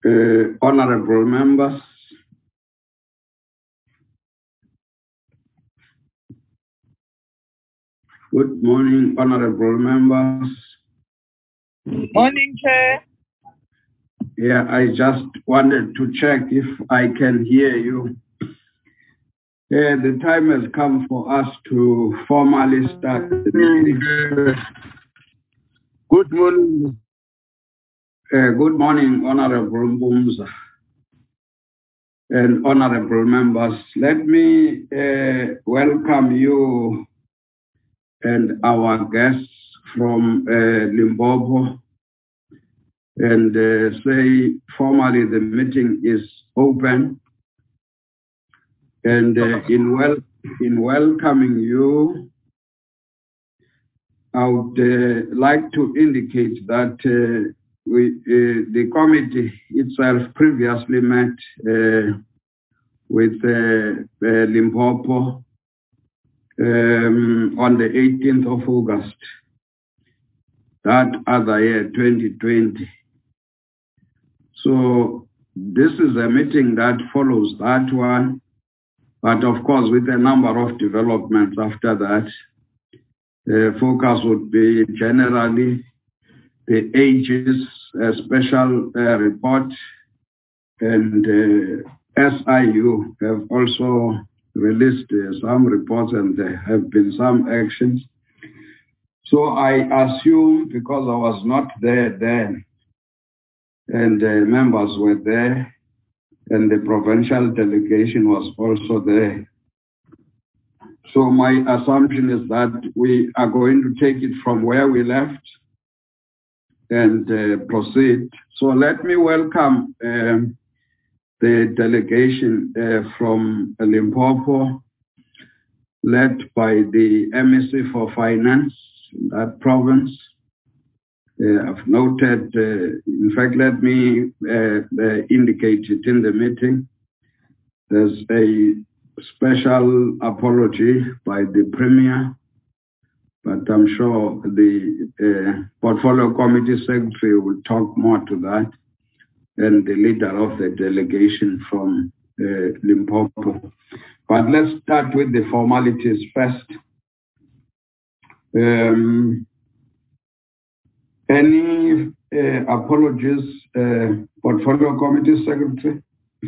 Honorable members, good morning, honorable members. Morning, Chair. Yeah, I just wanted to check if I can hear you. The time has come for us to formally start the meeting. Good morning. Good morning, Honorable Mbumza and honorable members. Let me welcome you and our guests from Limpopo and say formally the meeting is open. And in welcoming you, I would like to indicate that the committee itself previously met with Limpopo on the 18th of August, that other year, 2020. So this is a meeting that follows that one, but of course with a number of developments after that. Focus would be generally the ages, a special report, and SIU have also released some reports and there have been some actions. So I assume, because I was not there then, and members were there, and the provincial delegation was also there. So my assumption is that we are going to take it from where we left and proceed. So let me welcome the delegation from Limpopo, led by the MEC for Finance in that province. I've noted, in fact, let me indicate it in the meeting. There's a special apology by the Premier, but I'm sure the Portfolio Committee Secretary will talk more to that, and the leader of the delegation from Limpopo. But let's start with the formalities first. Any apologies, Portfolio Committee Secretary?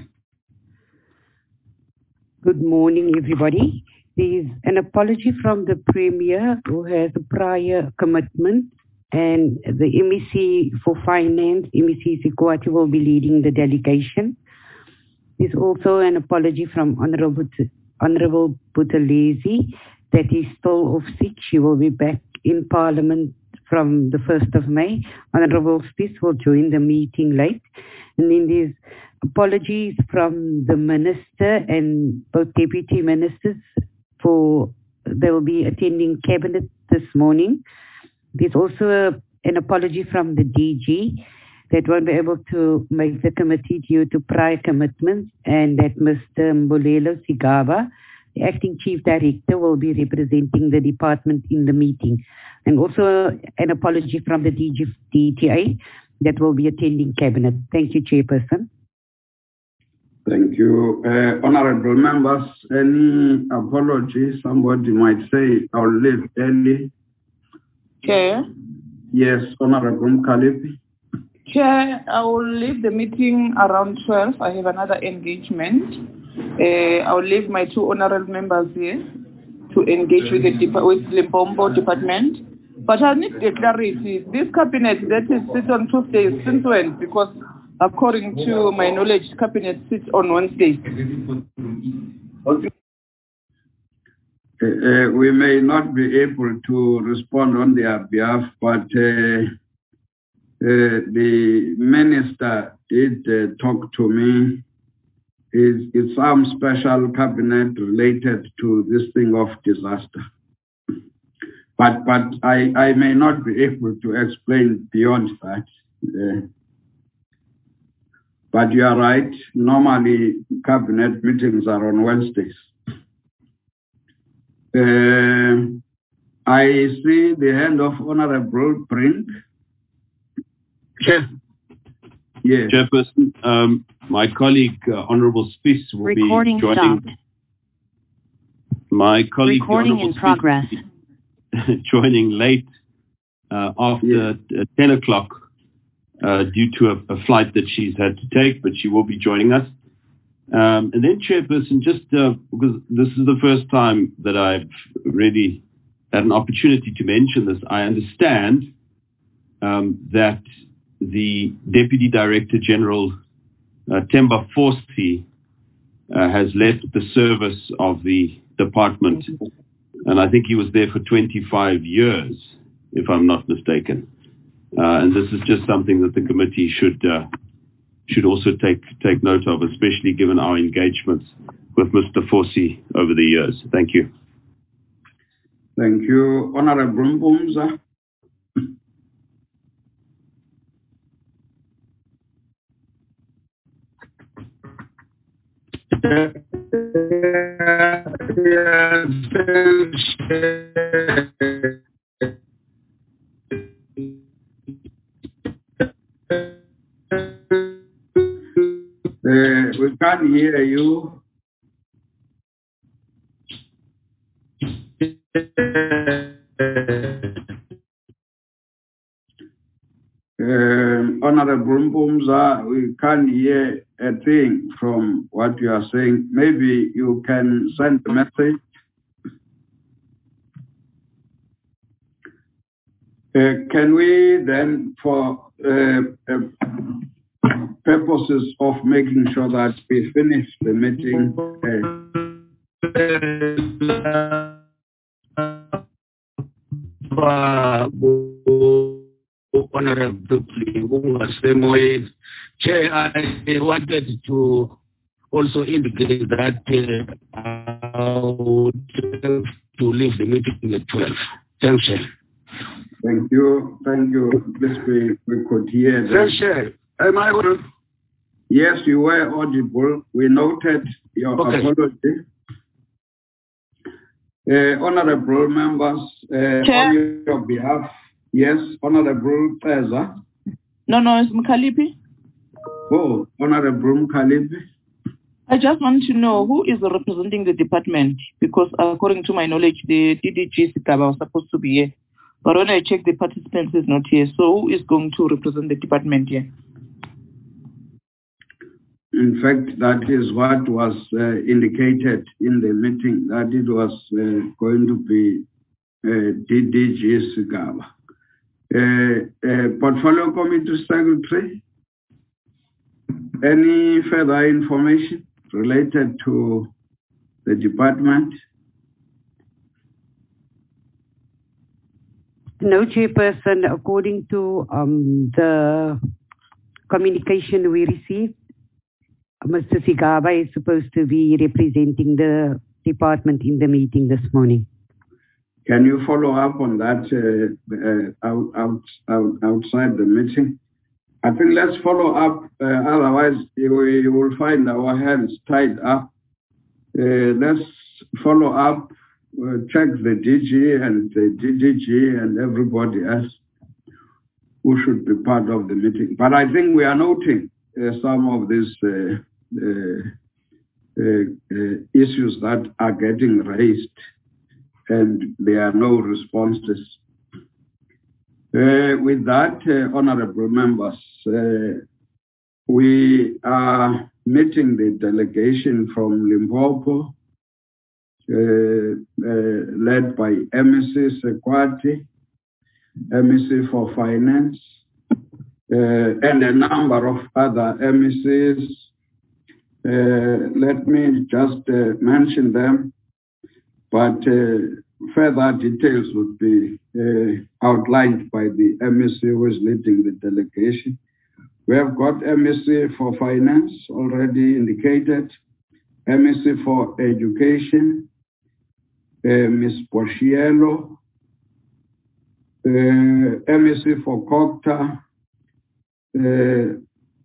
Good morning, everybody. There is an apology from the Premier, who has a prior commitment, and the MEC for Finance, MEC Sikwati, will be leading the delegation. There's also an apology from Honorable Buthelezi that is still off sick. She will be back in Parliament from the 1st of May. Honorable Spies will join the meeting late. And then there's apologies from the Minister and both Deputy Ministers they will be attending Cabinet this morning. There's also an apology from the DG that won't be able to make the committee due to prior commitments, and that Mr. Mbulelo Sigaba, the Acting Chief Director, will be representing the department in the meeting. And also an apology from the DTA that will be attending Cabinet. Thank you, Chairperson. Thank you. Honorable members, any apology? Somebody might say, I'll leave early. Chair? Yes, Honorable Mkalipi. Chair, I will leave the meeting around 12. I have another engagement. I will leave my two honorable members here to engage with the Limpopo department. But I need the clarity. This cabinet that is sit on Tuesdays, since when? Because according to my knowledge, cabinet sits on Wednesdays. We may not be able to respond on their behalf, but the minister did talk to me. It's some special cabinet related to this thing of disaster. But I may not be able to explain beyond that. But you are right. Normally, cabinet meetings are on Wednesdays. I see the hand of Honorable Brink. Chair. Yes. Chairperson, my colleague, Honorable Spies, will Recording be joining. stopped. My colleague, Recording in progress. Joining late after 10 o'clock due to a flight that she's had to take, but she will be joining us. And then, Chairperson, just because this is the first time that I've really had an opportunity to mention this, I understand that the Deputy Director General, Themba Forsi, has left the service of the department, and I think he was there for 25 years, if I'm not mistaken. And this is just something that the committee should also take note of, especially given our engagements with Mr. Forsi over the years. Thank you. Thank you. Honorable Mbumza. We can't hear you. Honorable Mbumza, we can't hear a thing from what you are saying. Maybe you can send a message. Can we then, for purposes of making sure that we finish the meeting, Honorable Chair, I wanted to also indicate that I would have to leave the meeting at 12. Thanks, Chair. Thank you. Thank you. Please, we could hear that. Yes, Chair. Am I audible? Yes, you were audible. We noted your apology. Honorable members, on your behalf, yes, Honorable Peza. No, it's Mkhalipi. Oh, Honorable Mkhalipi. I just want to know who is representing the department, because according to my knowledge, the DDG Sigaba was supposed to be here. But when I check, the participants is not here. So who is going to represent the department here? In fact, that is what was indicated in the meeting, that it was going to be DDG Sigaba. Portfolio Committee Secretary, any further information related to the department? No, Chairperson. According to the communication we received, Mr. Sigaba is supposed to be representing the department in the meeting this morning. Can you follow up on that outside the meeting? I think let's follow up, otherwise we will find our hands tied up. Let's follow up, check the DG and the DDG and everybody else who should be part of the meeting. But I think we are noting some of these issues that are getting raised, and there are no responses. With that, honorable members, we are meeting the delegation from Limpopo, led by MEC Sekwati, MEC for Finance, and a number of other MECs. Let me just mention them, but further details would be outlined by the MEC who is leading the delegation. We have got MEC for Finance already indicated, MEC for Education, Ms. Boshielo, MEC for COGTA, Mr.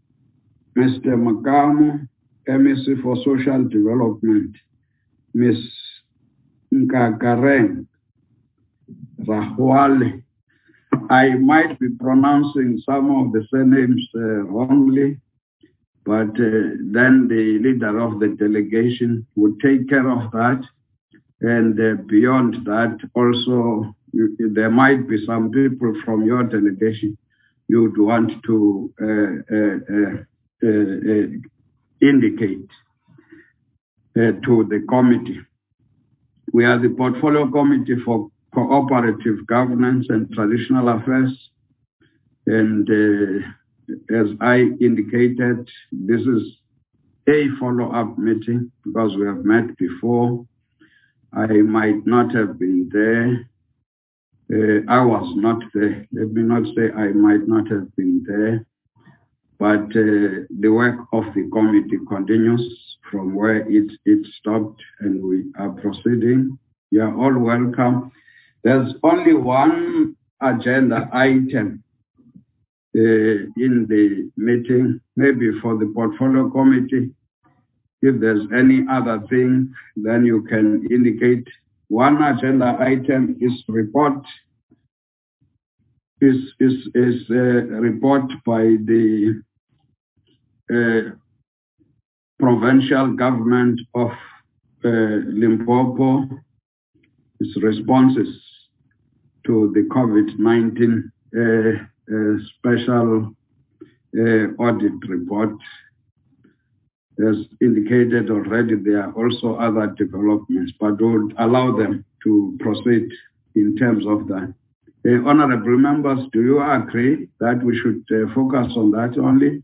Magamu, MEC for Social Development, Ms. Nkagaren Rahwale, I might be pronouncing some of the surnames wrongly, but then the leader of the delegation would take care of that. And beyond that, also, there might be some people from your delegation you would want to indicate to the committee. We are the Portfolio Committee for Cooperative Governance and Traditional Affairs. And as I indicated, this is a follow-up meeting because we have met before. I might not have been there. I was not there. Let me not say I might not have been there. But the work of the committee continues from where it stopped, and we are proceeding. You are all welcome. There's only one agenda item in the meeting, maybe for the Portfolio Committee. If there's any other thing, then you can indicate. One agenda item is report. Is report by the provincial government of Limpopo. Its responses to the COVID-19 special audit report. As indicated already, there are also other developments, but would allow them to proceed in terms of that. Honorable members, do you agree that we should focus on that only?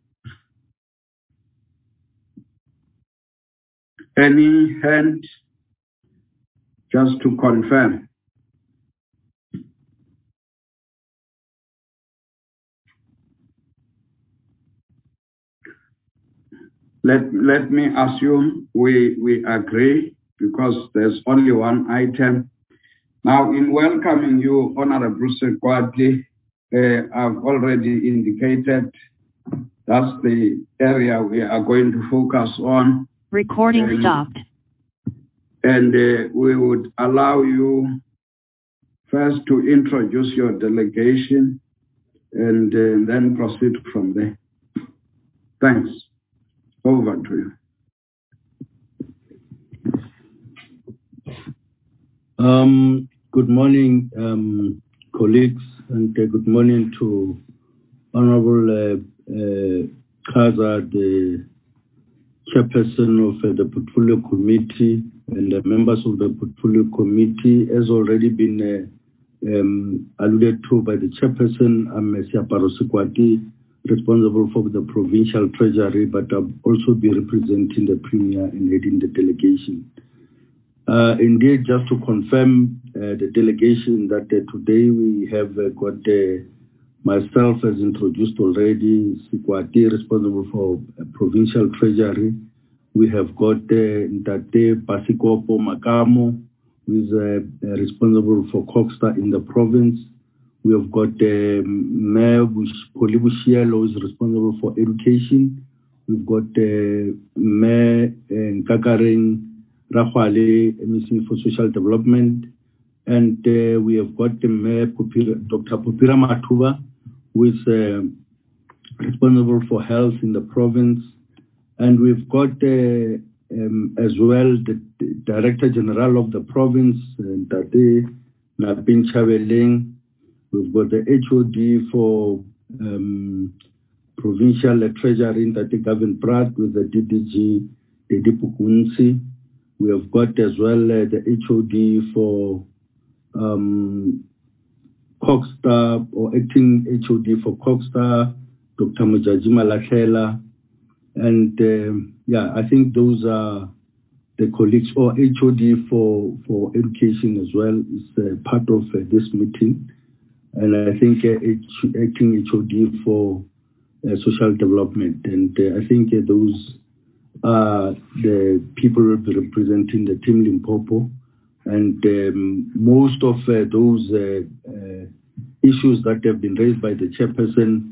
Any hand? Just to confirm. Let me assume we agree because there's only one item. Now, in welcoming you, Honorable Sekwati, I've already indicated that's the area we are going to focus on. Recording stopped. And we would allow you first to introduce your delegation and then proceed from there. Thanks. Over to you. Good morning, colleagues, and good morning to Honorable Kaza, the chairperson of the Portfolio Committee, and the members of the Portfolio Committee. As already been alluded to by the chairperson, I'm Siaparo Sekwati, responsible for the provincial treasury, but I'll also be representing the premier and heading the delegation. Indeed, just to confirm the delegation that today we have got myself as introduced already, Sekwati, responsible for provincial treasury. We have got Ntate Pasikopo Makamo, who is responsible for Coxstar in the province. We have got Mayor Polibushielo, who is responsible for education. We've got Mayor Nkakaring Rahwale, MEC for social development. And we have got Mayor Dr. Popira Matuba, who is responsible for health in the province. And we've got as well the Director General of the province, Ntate Napin Chabeling. We've got the HOD for provincial treasury, Ntate Gavin Pratt, with the DDG, Dedi Pukunsi. We have got as well the HOD for Coxstar, or acting HOD for Coxstar, Dr. Mujajima Lakhela. And yeah, I think those are the colleagues, or HOD for education as well is part of this meeting. And I think acting HOD for social development. And I think those are the people who will be representing the team Limpopo. And most of those issues that have been raised by the chairperson,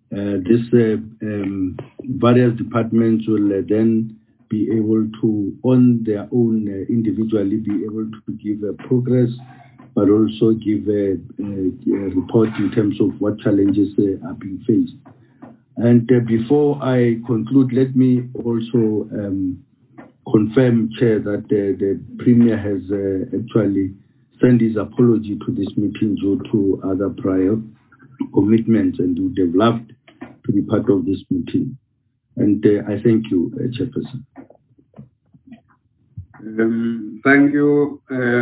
various departments will then be able to, on their own individually, be able to give progress but also give a report in terms of what challenges are being faced. And before I conclude, let me also confirm, Chair, that the Premier has actually sent his apology to this meeting due to other prior commitments, and would have loved to be part of this meeting. And I thank you, Chairperson. Thank you.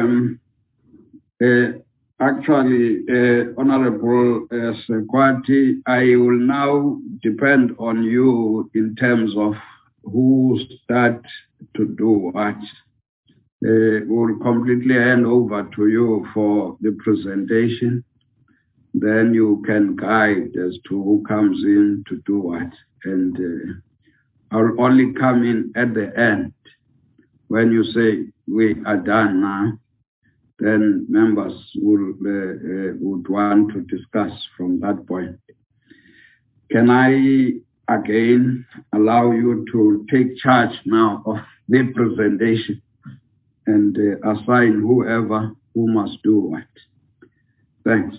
Actually, Honorable Sekwati, I will now depend on you in terms of who start to do what. We'll completely hand over to you for the presentation. Then you can guide as to who comes in to do what. And I'll only come in at the end. When you say we are done now, then members would want to discuss from that point. Can I again allow you to take charge now of the presentation and assign whoever who must do what? Thanks.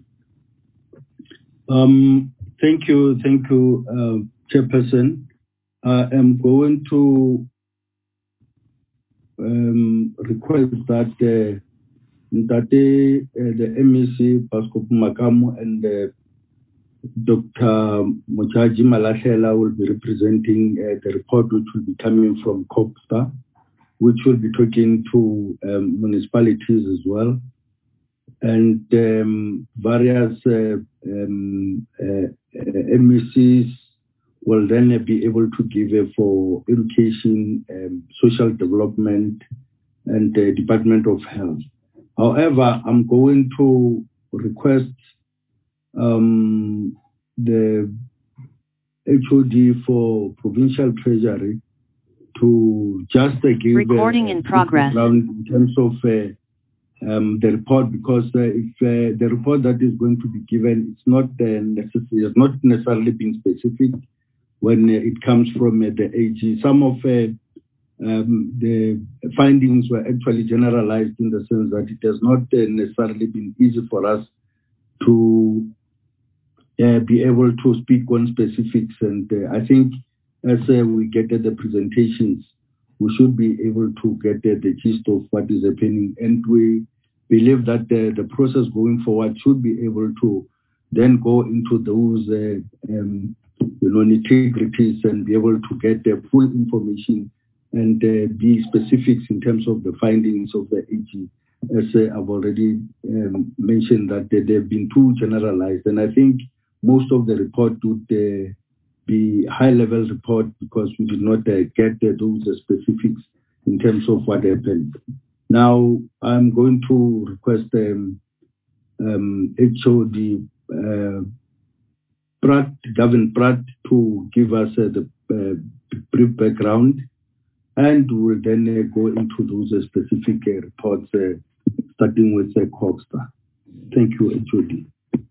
Thank you, Chairperson. I am going to request that the MEC Pasco Makamu and Dr. Mojaji Malashela will be representing the report which will be coming from COGSTA, which will be talking to municipalities as well, and various MECs will then be able to give for education, social development, and the Department of Health. However, I'm going to request the HOD for Provincial Treasury to just give recording in progress in terms of the report, because if the report that is going to be given, it's not necessarily been specific when it comes from the AG. Some of the findings were actually generalized in the sense that it has not necessarily been easy for us to be able to speak on specifics. And I think as we get the presentations, we should be able to get the gist of what is happening. And we believe that the process going forward should be able to then go into those nitty-gritties and be able to get the full information and be specifics in terms of the findings of the AG. As I've already mentioned, that they've been too generalized. And I think most of the report would be high-level report because we did not get those specifics in terms of what happened. Now, I'm going to request HOD Gavin Pratt to give us the brief background, and we'll then go into those specific reports, starting with COGSTA. Thank you, HOD.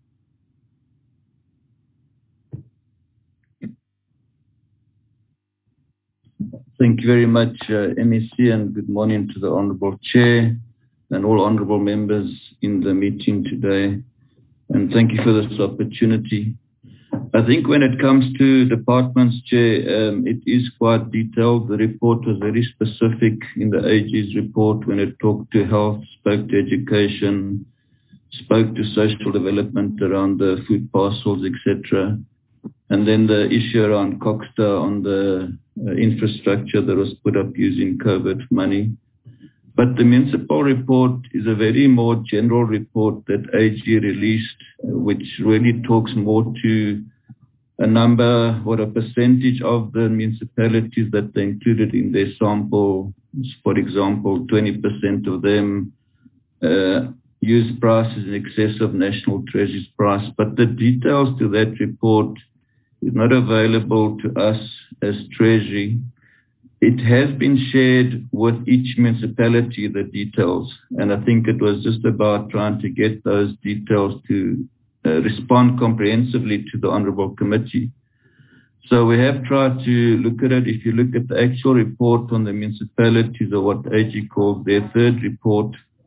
Thank you very much, MEC, and good morning to the Honourable Chair and all Honourable members in the meeting today. And thank you for this opportunity. I think when it comes to departments, Chair, it is quite detailed. The report was very specific in the AG's report when it talked to health, spoke to education, spoke to social development around the food parcels, etc. And then the issue around COGSTA on the infrastructure that was put up using COVID money. But the municipal report is a very more general report that AG released, which really talks more to a number or a percentage of the municipalities that they included in their sample. For example, 20% of them use prices in excess of National Treasury's price. But the details to that report is not available to us as Treasury. It has been shared with each municipality, the details, and I think it was just about trying to get those details to respond comprehensively to the Honourable Committee. So we have tried to look at it. If you look at the actual report on the municipalities, or what AG calls their third report,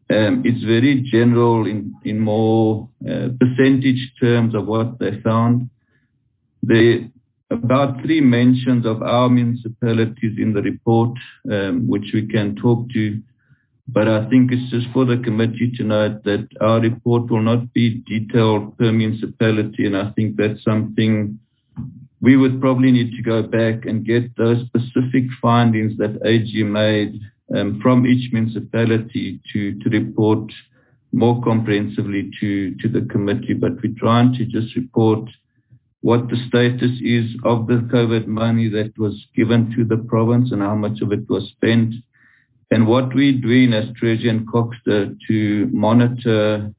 It's very general in more percentage terms of what they found. There are about 3 mentions of our municipalities in the report, which we can talk to. But I think it's just for the committee to note that our report will not be detailed per municipality, and I think that's something we would probably need to go back and get those specific findings that AG made from each municipality to report more comprehensively to the committee. But we're trying to just report what the status is of the COVID money that was given to the province and how much of it was spent, and what we're doing as Treasury and Coxter to monitor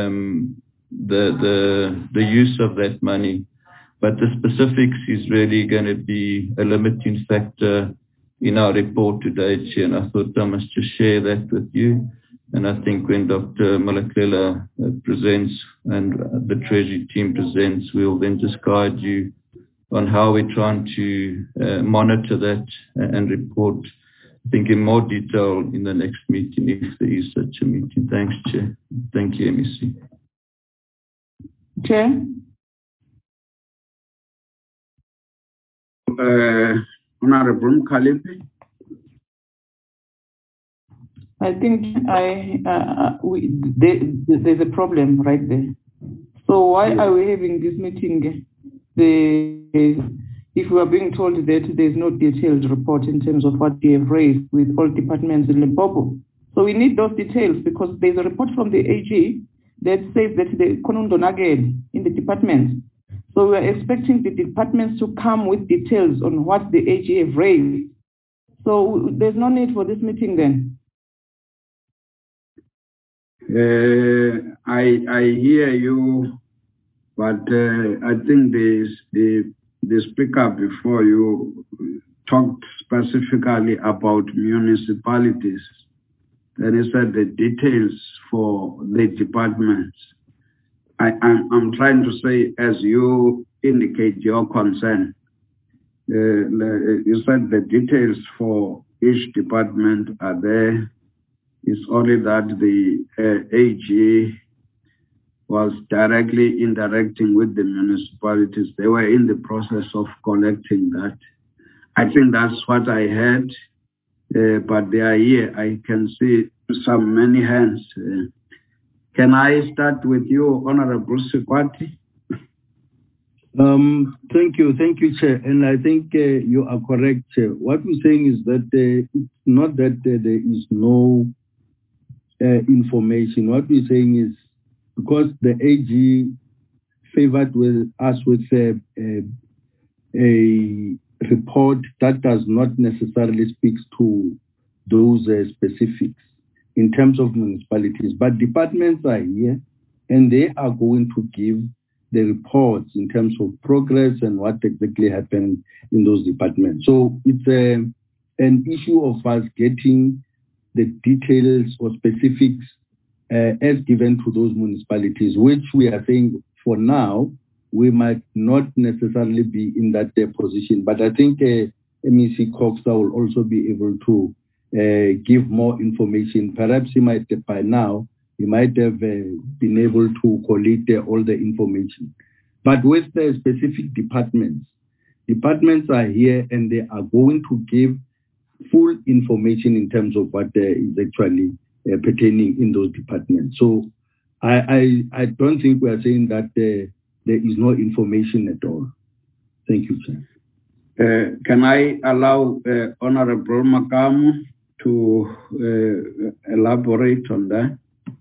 the use of that money. But the specifics is really going to be a limiting factor in our report today, Chair, and I thought I must just share that with you. And I think when Dr. Malakela presents and the Treasury team presents, we'll then just guide you on how we're trying to monitor that and report, I think, in more detail in the next meeting, if there is such a meeting. Thanks, Chair. Thank you, MEC. Chair? Honorable Mkhaliphi. I think there's a problem right there. So why are we having this meeting? If we are being told that there's no detailed report in terms of what they have raised with all departments in Limpopo. So we need those details because there's a report from the AG that says that the Konundo Nagel in the departments. So we are expecting the departments to come with details on what the AG have raised. So there's no need for this meeting then. I hear you, but I think the speaker before you talked specifically about municipalities. Then he said the details for the departments. I'm trying to say, as you indicate your concern, you said the details for each department are there. It's only that the AG was directly interacting with the municipalities. They were in the process of collecting that. I think that's what I heard, but they are here. I can see many hands. Can I start with you, Honorable Sikwati? Thank you, Chair. And I think you are correct, Chair. What we're saying is that it's not that there is no information. What we're saying is because the AG favored us with a report that does not necessarily speak to those specifics in terms of municipalities, but departments are here and they are going to give the reports in terms of progress and what exactly happened in those departments. So it's an issue of us getting the details or specifics as given to those municipalities, which we are saying for now, we might not necessarily be in that position. But I think MEC Coxter will also be able to give more information. Perhaps he might, by now, he might have been able to collate all the information. But with the specific departments are here and they are going to give full information in terms of what is actually pertaining in those departments. So I don't think we are saying that there is no information at all. Thank you, Chair. Can I allow Honorable Makamu to elaborate on that?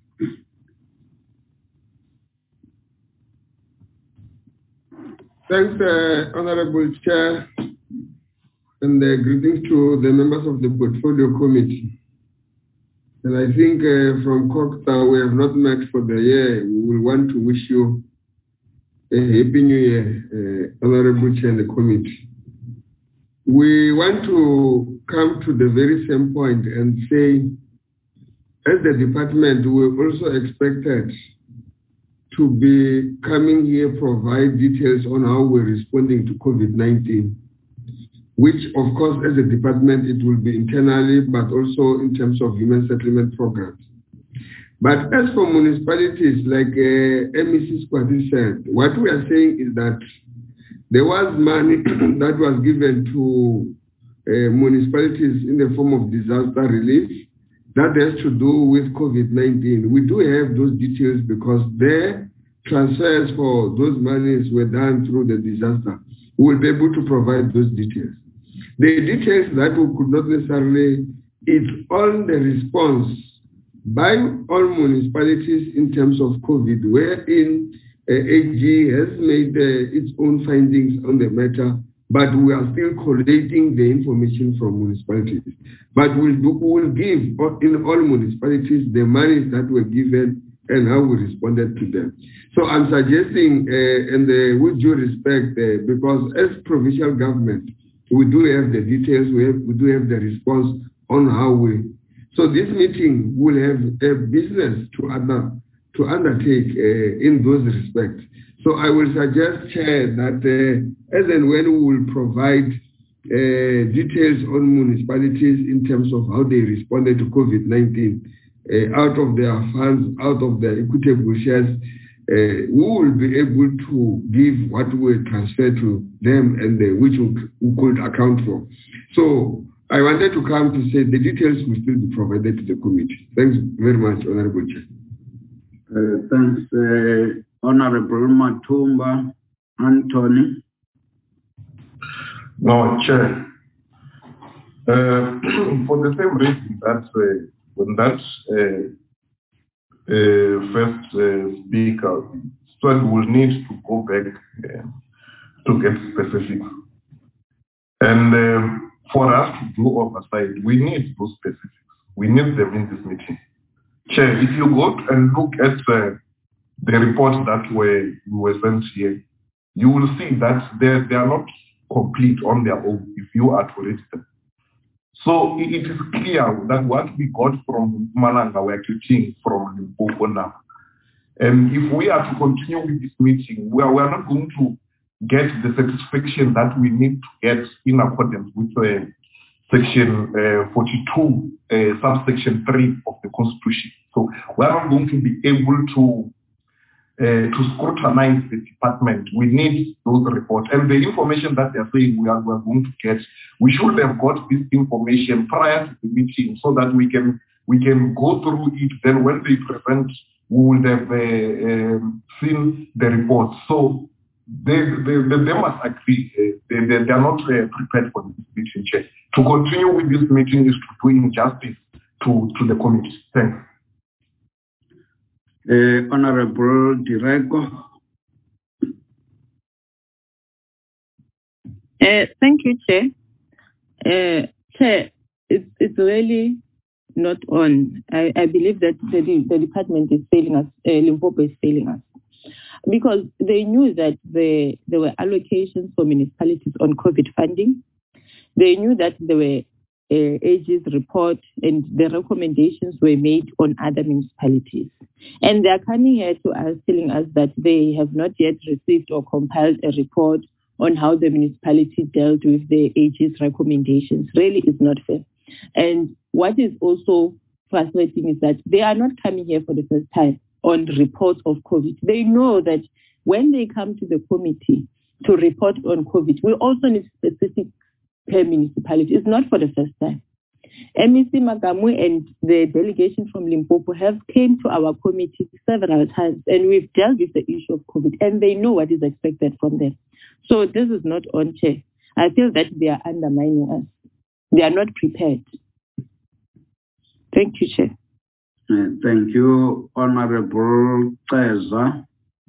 Thanks, Honorable Chair, and greetings to the members of the Portfolio Committee. And I think from Coxter, we have not met for the year. We will want to wish you a happy new year, Honorable Chair and the Committee. We want to come to the very same point and say, as the department, we also expected to be coming here, provide details on how we're responding to COVID-19, which of course as a department, it will be internally, but also in terms of human settlement programs. But as for municipalities, like MEC Squati said, what we are saying is that there was money that was given to municipalities in the form of disaster relief that has to do with COVID-19. We do have those details because their transfers for those monies were done through the disaster. We will be able to provide those details. The details that we could not necessarily, it's on the response by all municipalities in terms of COVID, wherein AG has made its own findings on the matter, but we are still collating the information from municipalities. But we will give in all municipalities the monies that were given and how we responded to them. So I'm suggesting, and with due respect, because as provincial government, we do have the details, we do have the response on how we. So this meeting will have a business to undertake in those respects. So I will suggest, Chair, that as and when we will provide details on municipalities in terms of how they responded to COVID-19, out of their funds, out of their equitable shares, we will be able to give what we transfer to them and which we could account for. So I wanted to come to say the details will still be provided to the committee. Thanks very much, Honorable Chair. Thanks, Honorable Matumba Anthony. No, Chair. For the same reason that when that first speaker, so we will need to go back to get specifics. And for us to do oversight, we need those specifics. We need them in this meeting. Chair, if you go and look at the reports that were sent here, you will see that they are not complete on their own if you are to read them. So it is clear that what we got from Malanga, we are getting from Limpopo now. And if we are to continue with this meeting, we are not going to get the satisfaction that we need to get in accordance with Section 42, subsection 3 of the Constitution. So we are not going to be able to scrutinize the department. We need those reports. And the information that they are saying we are going to get, we should have got this information prior to the meeting so that we can go through it. Then when they present, we will have seen the report. So they must agree. They are not prepared for this meeting, Chair. To continue with this meeting is to do injustice to the committee. Thanks. Honorable Direko. Thank you, Chair. Chair, it's really not on. I believe that the department is failing us, Limpopo is failing us. Because they knew that there were allocations for municipalities on COVID funding. They knew that there were AG's report and the recommendations were made on other municipalities. And they are coming here to us telling us that they have not yet received or compiled a report on how the municipality dealt with the AG's recommendations. Really is not fair. And what is also frustrating is that they are not coming here for the first time on reports of COVID. They know that when they come to the committee to report on COVID, we also need specific per municipality. It's not for the first time. MEC Magamu and the delegation from Limpopo have came to our committee several times and we've dealt with the issue of COVID and they know what is expected from them. So this is not on, Chair. I feel that they are undermining us. They are not prepared. Thank you, Chair. Thank you, Honorable Kaiser.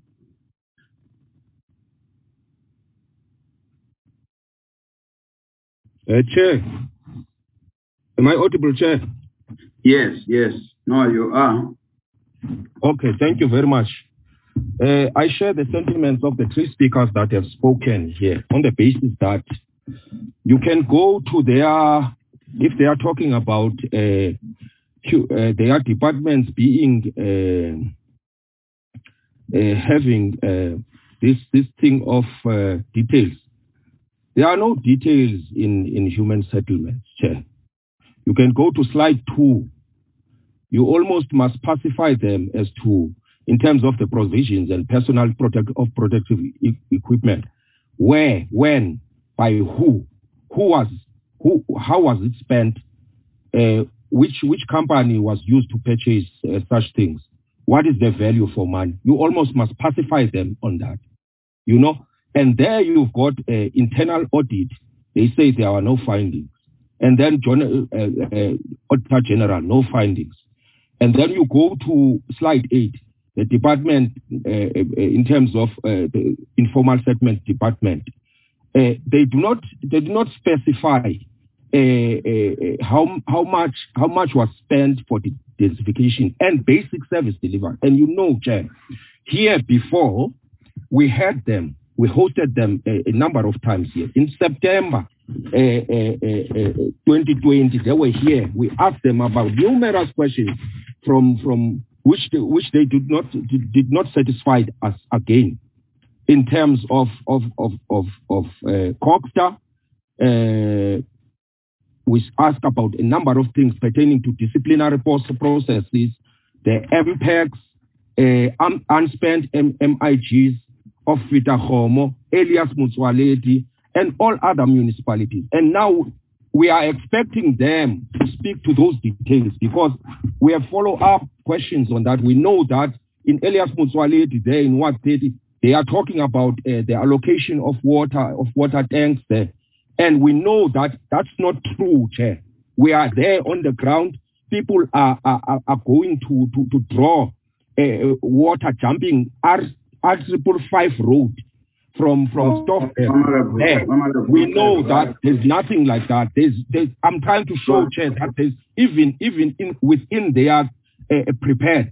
Chair, am I audible, Chair? Yes. No, you are. Okay, thank you very much. I share the sentiments of the three speakers that have spoken here on the basis that you can go to their, if they are talking about their departments being having this thing of details. There are no details in human settlements, Chair. You can go to slide 2 you almost must pacify them as to, in terms of the provisions and personal protective equipment, where, when, by who how was it spent, which company was used to purchase such things, what is the value for money. You almost must pacify them on that, and there you've got internal audit. They say there are no findings, and then Auditor General, no findings. And then you go to slide 8, the department, in terms of the informal settlement department, they do not specify how much was spent for the densification and basic service delivery. And Chair, here before we had them, we hosted them a number of times here. In September 2020, they were here. We asked them about numerous questions from which they did not satisfy us again in terms of COGTA. We asked about a number of things pertaining to disciplinary processes, the MPECs, unspent MIGs of Fitahomo, Elias Mutuality, and all other municipalities. And now we are expecting them to speak to those details because we have follow-up questions on that. We know that in Elias Mutuality, there in Ward 30, they are talking about the allocation of water tanks there. And we know that that's not true, Chair. We are there on the ground. People are going to draw water jumping R555 road from Stockholm. We know that there's nothing like that. I'm trying to show, Chair, that there's even within their prepared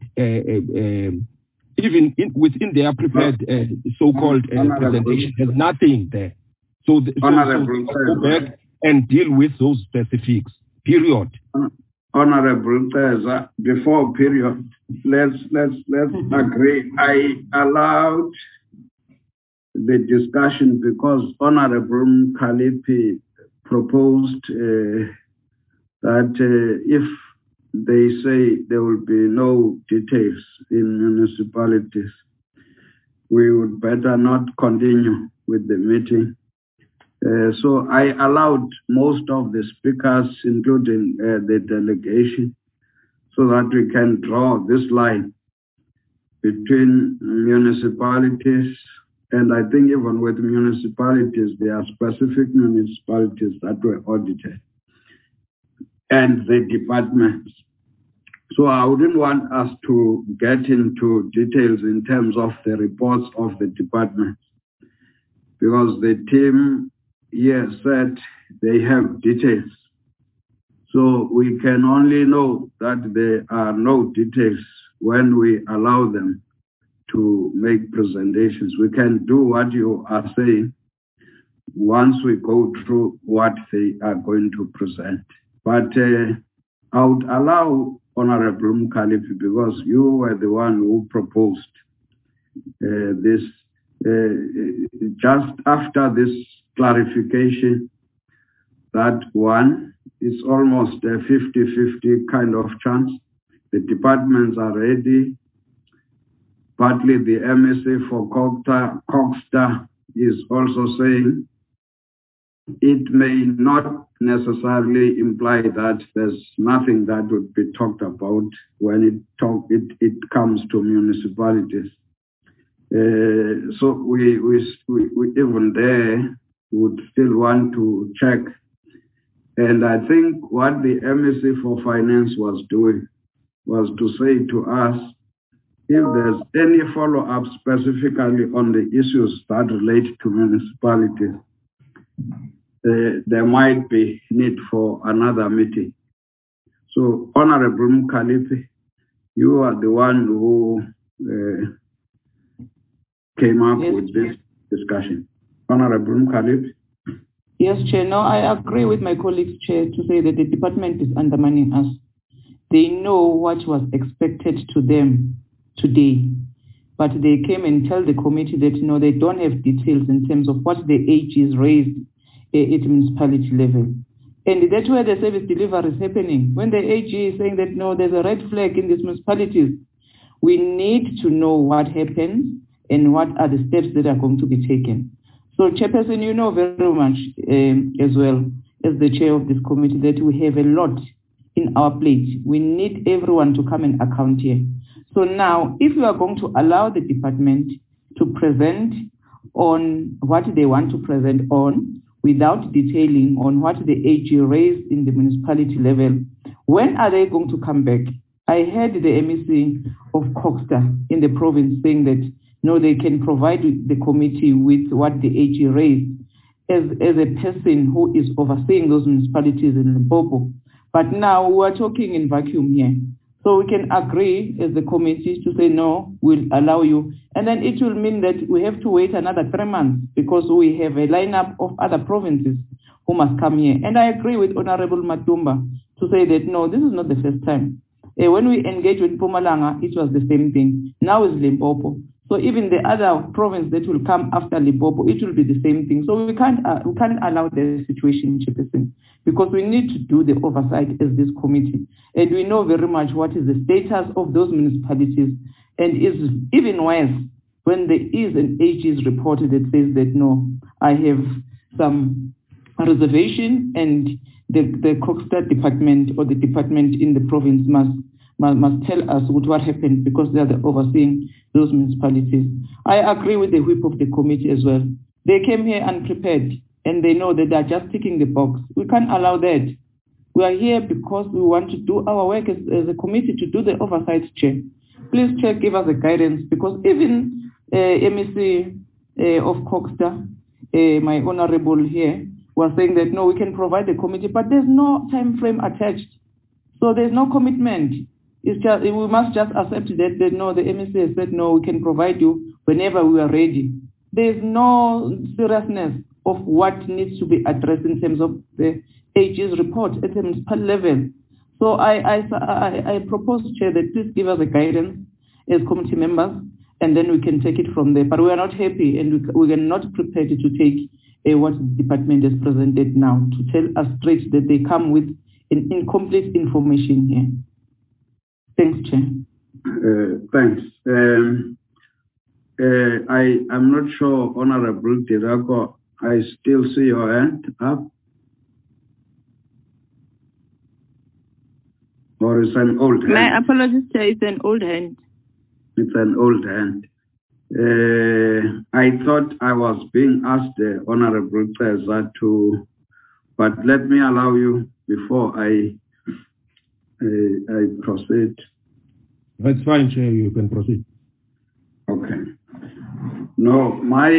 so-called presentation, there's nothing there. So go back and deal with those specifics. Period. Honorable Teza, before period, let's agree. I allowed the discussion because Honorable Kalipi proposed that if they say there will be no details in municipalities, we would better not continue with the meeting. So I allowed most of the speakers, including the delegation, so that we can draw this line between municipalities, and I think even with municipalities, there are specific municipalities that were audited, and the departments. So I wouldn't want us to get into details in terms of the reports of the departments, because the team here said they have details. So we can only know that there are no details when we allow them to make presentations. We can do what you are saying once we go through what they are going to present. But I would allow Honorable Mkhaliphi, because you were the one who proposed this, just after this clarification, that one is almost a 50-50 kind of chance. The departments are ready. Partly the MSA for COGTA is also saying it may not necessarily imply that there's nothing that would be talked about when it comes to municipalities. So we even there would still want to check. And I think what the MSA for Finance was doing was to say to us, if there's any follow-up specifically on the issues that relate to municipalities, there might be need for another meeting. So, Honorable Mkhaliphi, you are the one who came up with this discussion. Honorable Mkhaliphi. Yes, Chair. No, I agree with my colleagues, Chair, to say that the department is undermining us. They know what was expected to them today, but they came and tell the committee that no, they don't have details in terms of what the AGs raised at municipality level. And that's where the service delivery is happening. When the AG is saying that, no, there's a red flag in these municipalities, we need to know what happens and what are the steps that are going to be taken. So, Chairperson, you know very much as well as the chair of this committee that we have a lot in our plate. We need everyone to come and account here. So now, if you are going to allow the department to present on what they want to present on without detailing on what the AG raised in the municipality level, when are they going to come back? I heard the MEC of Coxta in the province saying that, no, they can provide the committee with what the AG raised as a person who is overseeing those municipalities in Limpopo. But now we're talking in vacuum here. So we can agree as the committee to say, no, we'll allow you. And then it will mean that we have to wait another 3 months because we have a lineup of other provinces who must come here. And I agree with Honorable Matumba to say that, no, this is not the first time. When we engaged with Mpumalanga, it was the same thing. Now it's Limpopo. So even the other province that will come after Limpopo, it will be the same thing. So we can't allow the situation, Chairperson, because we need to do the oversight as this committee. And we know very much what is the status of those municipalities. And it's even worse when there is an AG's report that says that, no, I have some reservation and the Coxta department or the department in the province must tell us what happened because they are overseeing those municipalities. I agree with the whip of the committee as well. They came here unprepared and they know that they are just ticking the box. We can't allow that. We are here because we want to do our work as a committee to do the oversight, Chair. Please, Chair, give us a guidance because even MEC of Coxta, my honorable here, was saying that, no, we can provide the committee, but there's no time frame attached. So there's no commitment. It's just, we must just accept that no, the MEC has said, no, we can provide you whenever we are ready. There's no seriousness of what needs to be addressed in terms of the AG's report at the municipal level. So I propose, Chair, that please give us a guidance as committee members, and then we can take it from there. But we are not happy, and we are not prepared to take what the department has presented now to tell us straight that they come with incomplete information here. Thanks, Chair. Thanks. I'm not sure, Honorable Tirako, I still see your hand up. Or it's an old hand? My apologies, Chair, it's an old hand. It's an old hand. I thought I was being asked, Honorable Preza, but let me allow you before I proceed. That's fine, Chair. You can proceed. Okay. No,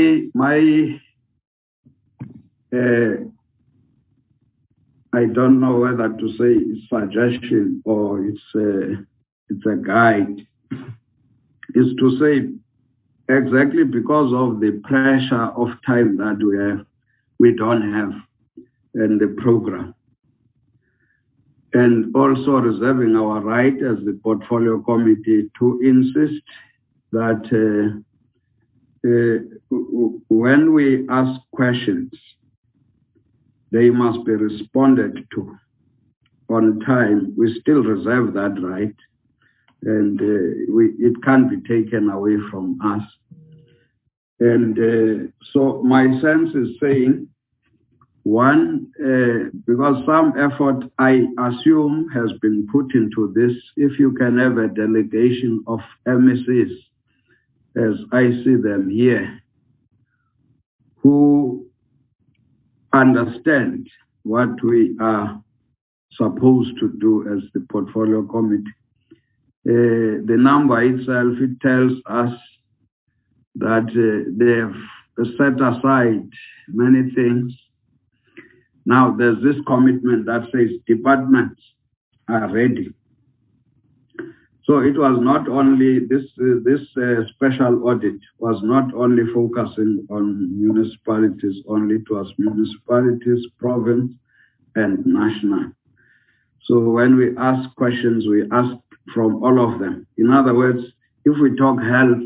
I don't know whether to say suggestion or it's a guide. Is to say exactly because of the pressure of time that we don't have in the program. And also reserving our right as the portfolio committee to insist that when we ask questions, they must be responded to on time. We still reserve that right, and it can't be taken away from us. And so my sense is saying, one, because some effort, I assume, has been put into this, if you can have a delegation of MECs, as I see them here, who understand what we are supposed to do as the portfolio committee. The number itself, it tells us that they have set aside many things. Now there's this commitment that says departments are ready. So it was not only this special audit was not only focusing on municipalities only, it was municipalities, province, and national. So when we ask questions, we ask from all of them. In other words, if we talk health,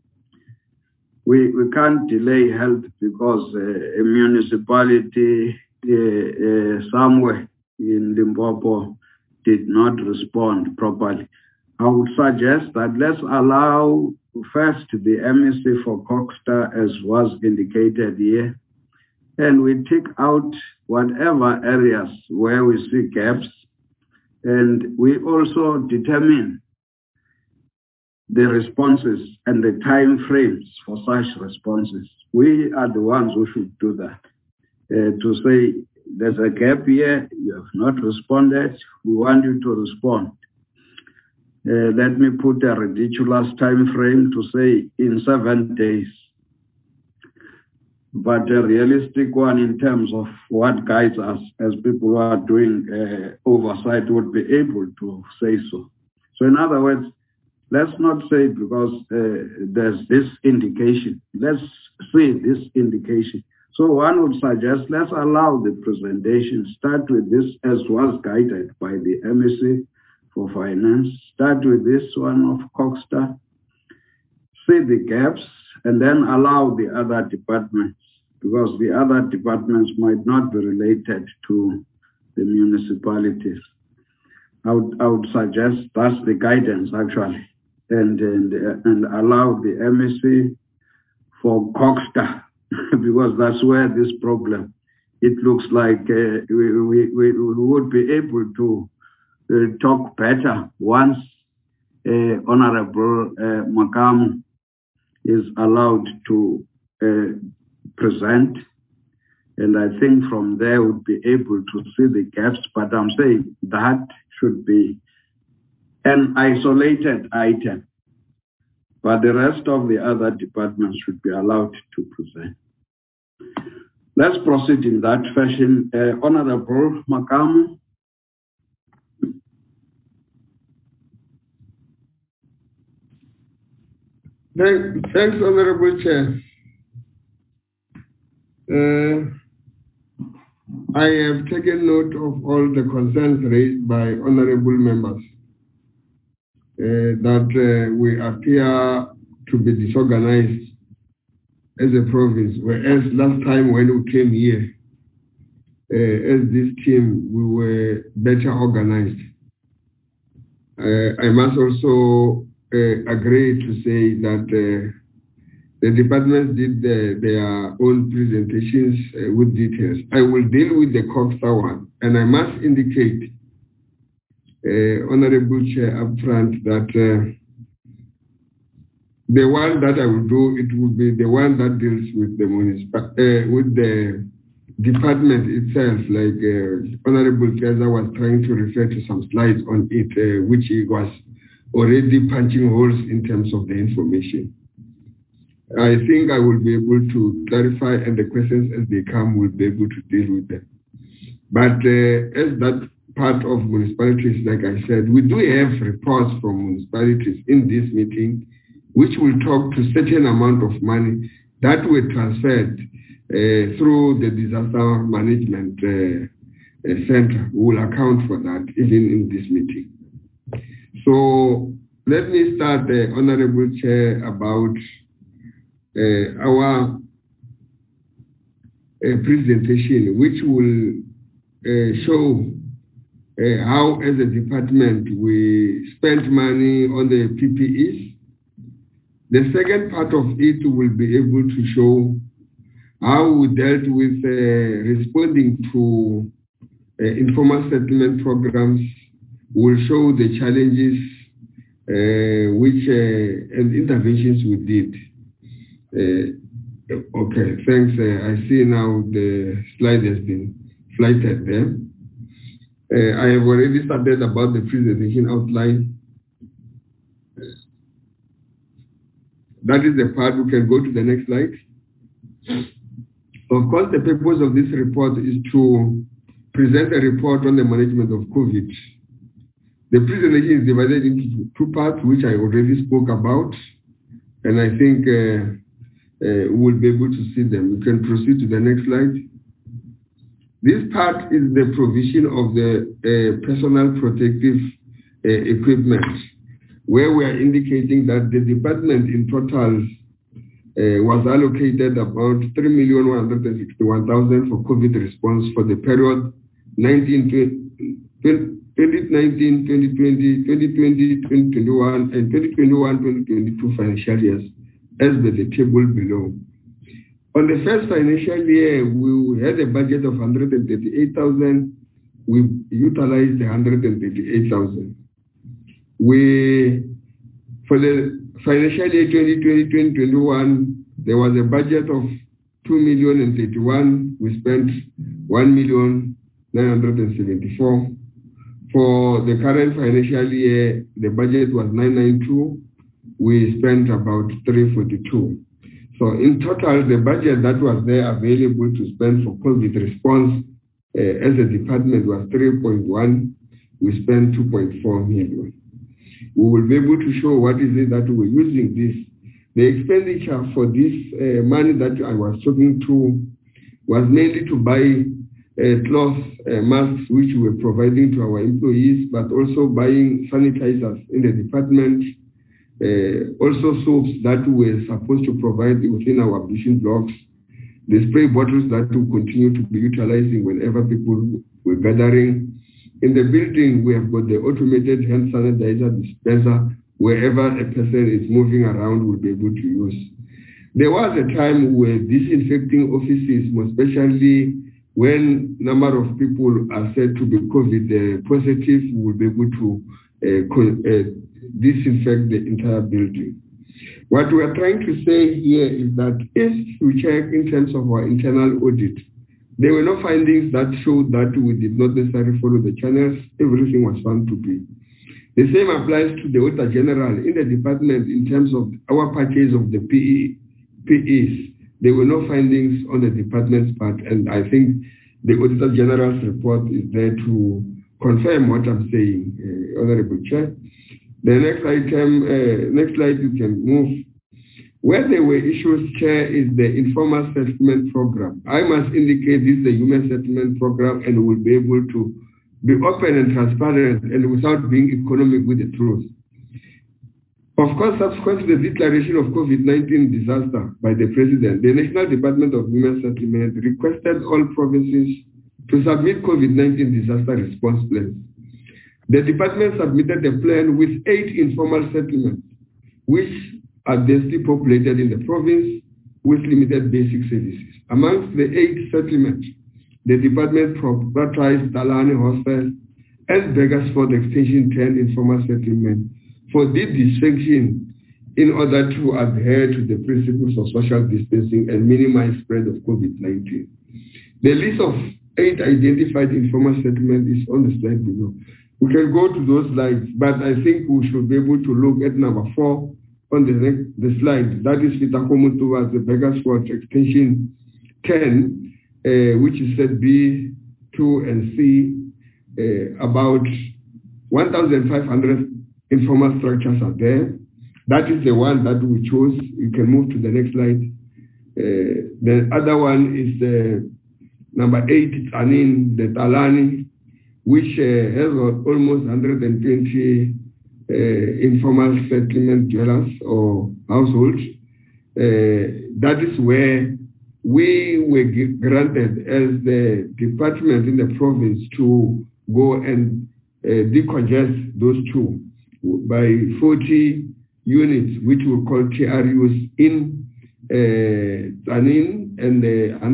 we can't delay health because a municipality somewhere in Limpopo did not respond properly. I would suggest that let's allow first the MEC for Coxta, as was indicated here, and we take out whatever areas where we see gaps, and we also determine the responses and the time frames for such responses. We are the ones who should do that. To say there's a gap here, you have not responded, we want you to respond. Let me put a ridiculous time frame to say in 7 days, but a realistic one in terms of what guides us as people who are doing oversight would be able to say so. So in other words, let's not say because there's this indication. Let's see this indication. So one would suggest let's allow the presentation, start with this as was guided by the MEC for Finance, start with this one of Coxta, see the gaps, and then allow the other departments, because the other departments might not be related to the municipalities. I would suggest that's the guidance actually. And allow the MEC for Coxta, because that's where this problem, it looks like we would be able to talk better once Honorable Makamu is allowed to present. And I think from there we'll be able to see the gaps, but I'm saying that should be an isolated item, but the rest of the other departments should be allowed to present. Let's proceed in that fashion. Honorable Makamu. Thanks, Honorable Chair. I have taken note of all the concerns raised by honorable members. That we appear to be disorganized as a province, whereas last time when we came here, as this team, we were better organized. I must also agree to say that the departments did their own presentations with details. I will deal with the Coxta one, and I must indicate, Honorable Chair, up front that the one that I will do, it will be the one that deals with the with the department itself, like Honorable Keza was trying to refer to some slides on it, which he was already punching holes in terms of the information. I think I will be able to clarify, and the questions as they come will be able to deal with them. But as that part of municipalities, like I said, we do have reports from municipalities in this meeting, which will talk to certain amount of money that were transferred through the disaster management center. We will account for that even in this meeting. So let me start, Honorable Chair, about our presentation, which will show how, as a department, we spent money on the PPEs. The second part of it will be able to show how we dealt with responding to informal settlement programs. Will show the challenges and interventions we did. Okay, thanks. I see now the slide has been flighted there. I have already started about the presentation outline. That is the part. We can go to the next slide. Of course, the purpose of this report is to present a report on the management of COVID. The presentation is divided into two parts, which I already spoke about, and I think we'll be able to see them. We can proceed to the next slide. This part is the provision of the personal protective equipment, where we are indicating that the department in total was allocated about 3,161,000 for COVID response for the period 2019, 2020, 2021, and 2021-2022 financial years, as per the table below. On the first financial year, we had a budget of 138,000. We utilized 138,000. For the financial year 2020-2021, there was a budget of 2,031,000. We spent 1,974,000. For the current financial year, the budget was 992. We spent about 342. So in total, the budget that was there available to spend for COVID response as a department was 3.1. We spent 2.4 million. We will be able to show what is it that we're using this. The expenditure for this money that I was talking to was mainly to buy cloth masks, which we were providing to our employees, but also buying sanitizers in the department, also soaps that we were supposed to provide within our ablution blocks, the spray bottles that we continue to be utilizing whenever people were gathering. In the building, we have got the automated hand sanitizer dispenser. Wherever a person is moving around, will be able to use. There was a time where disinfecting offices, especially when number of people are said to be COVID positive, we will be able to disinfect the entire building. What we are trying to say here is that if we check in terms of our internal audit, there were no findings that showed that we did not necessarily follow the channels. Everything was found to be. The same applies to the Auditor General in the department in terms of our purchase of the PEs. There were no findings on the department's part, and I think the Auditor General's report is there to confirm what I'm saying, Honorable Chair. The next item, next slide you can move. Where there were issues, Chair, is the informal settlement program. I must indicate this is the human settlement program and will be able to be open and transparent and without being economic with the truth. Of course, subsequent to the declaration of COVID-19 disaster by the President, the National Department of Human Settlement requested all provinces to submit COVID-19 disaster response plans. The department submitted a plan with 8 informal settlements, which are densely populated in the province with limited basic services. Amongst the 8 settlements, the department prioritized Talani Hostel and Beggarsford Extension 10 informal settlement for deep distinction in order to adhere to the principles of social distancing and minimize spread of COVID-19. The list of 8 identified informal settlements is on the slide below. We can go to those slides, but I think we should be able to look at number 4 on the slide. That is Fitakomu towards the Beggarsford Extension 10, which is set B, 2, and C. About 1,500 informal structures are there. That is the one that we chose. You can move to the next slide. The other one is number 8, it's Anin, the Talani, which has almost 120 informal settlement dwellers or households. That is where we were granted as the department in the province to go and decongest those 2 by 40 units, which we call TRUs in Tanin and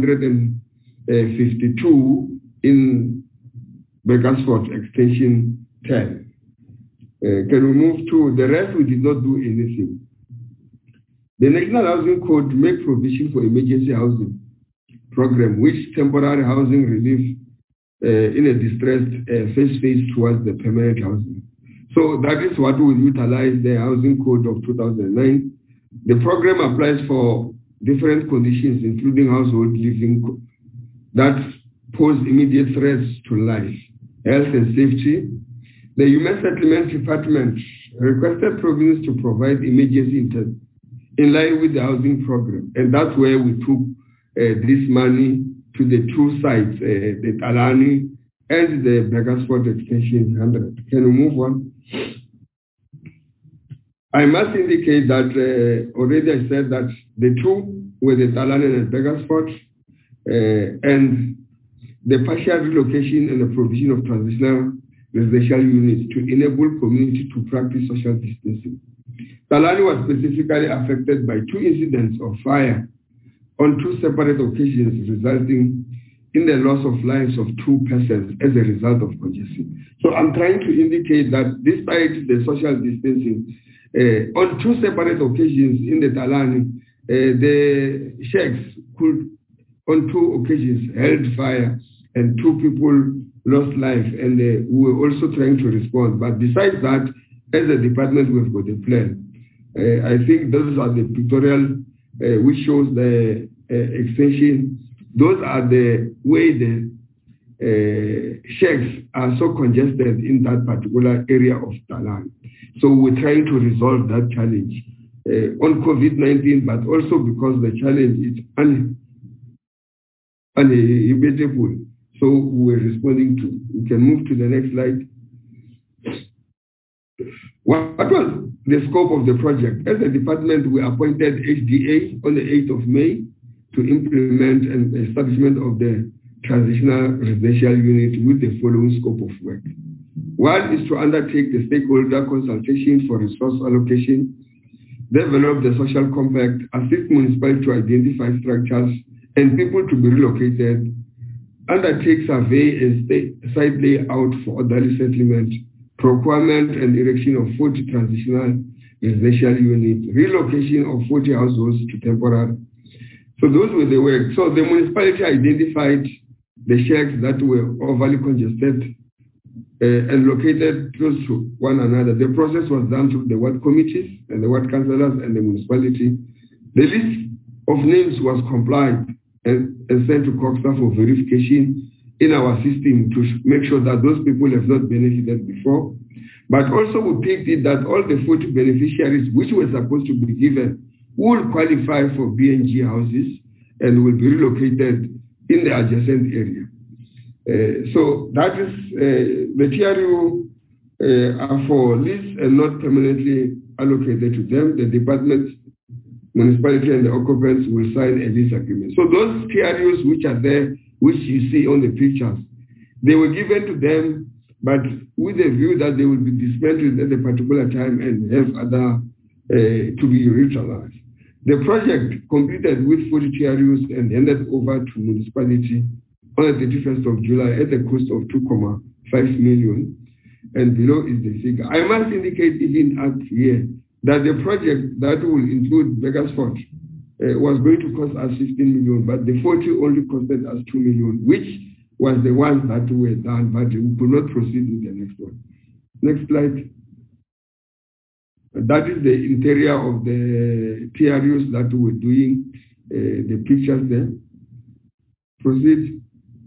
152 in Beggarsford Extension 10. Can we move to the rest? We did not do anything. The National Housing Code makes provision for emergency housing program, which temporary housing relief in a distressed phase towards the permanent housing. So that is what we utilize the Housing Code of 2009. The program applies for different conditions, including household living that pose immediate threats to life, health, and safety. The Human Settlement Department requested provinces to provide emergency in line with the housing program. And that's where we took this money to the 2 sites, the Talani and the Beggarsford Extension 100. Can we move on? I must indicate that already I said that the 2 were the Talani and Beggarsford, and the partial relocation and the provision of transitional residential units to enable community to practice social distancing. Talani was specifically affected by 2 incidents of fire on 2 separate occasions, resulting in the loss of lives of 2 persons as a result of congestion. So I'm trying to indicate that despite the social distancing, on 2 separate occasions in the Talani, the shacks could, on 2 occasions, held fire and 2 people lost life, and we were also trying to respond. But besides that, as a department, we've got a plan. I think those are the pictorial which shows the extension. Those are the way the shacks are so congested in that particular area of Talani. So we're trying to resolve that challenge on COVID-19, but also because the challenge is uninhabitable. So we're responding to. We can move to the next slide. What was the scope of the project? As a department, we appointed HDA on the 8th of May to implement an establishment of the transitional residential unit with the following scope of work. One is to undertake the stakeholder consultation for resource allocation, develop the social compact, assist municipalities to identify structures and people to be relocated, undertake survey and site layout for orderly settlement, procurement and erection of 40 transitional residential units, relocation of 40 households to temporary. So those were the work. So the municipality identified the shacks that were overly congested and located close to one another. The process was done through the ward committees and the ward councillors and the municipality. The list of names was complied and sent to COGSA for verification in our system to make sure that those people have not benefited before. But also we picked it that all the 40 beneficiaries which were supposed to be given will qualify for BNG houses and will be relocated in the adjacent area. So that is, the TRU are for lease and not permanently allocated to them. The department, municipality and the occupants will sign a lease agreement. So those TRUs which are there, which you see on the pictures, they were given to them, but with a view that they will be dismantled at a particular time and have other to be utilized. The project completed with 40 TRUs and handed over to municipality on the 31st of July at the cost of 2.5 million. And below is the figure. I must indicate even up here that the project that will include Beggarsford was going to cost us 15 million, but the 40 only costed us 2 million, which was the ones that were done, but we could not proceed with the next one. Next slide. That is the interior of the TRUs that we're doing, the pictures there. Proceed.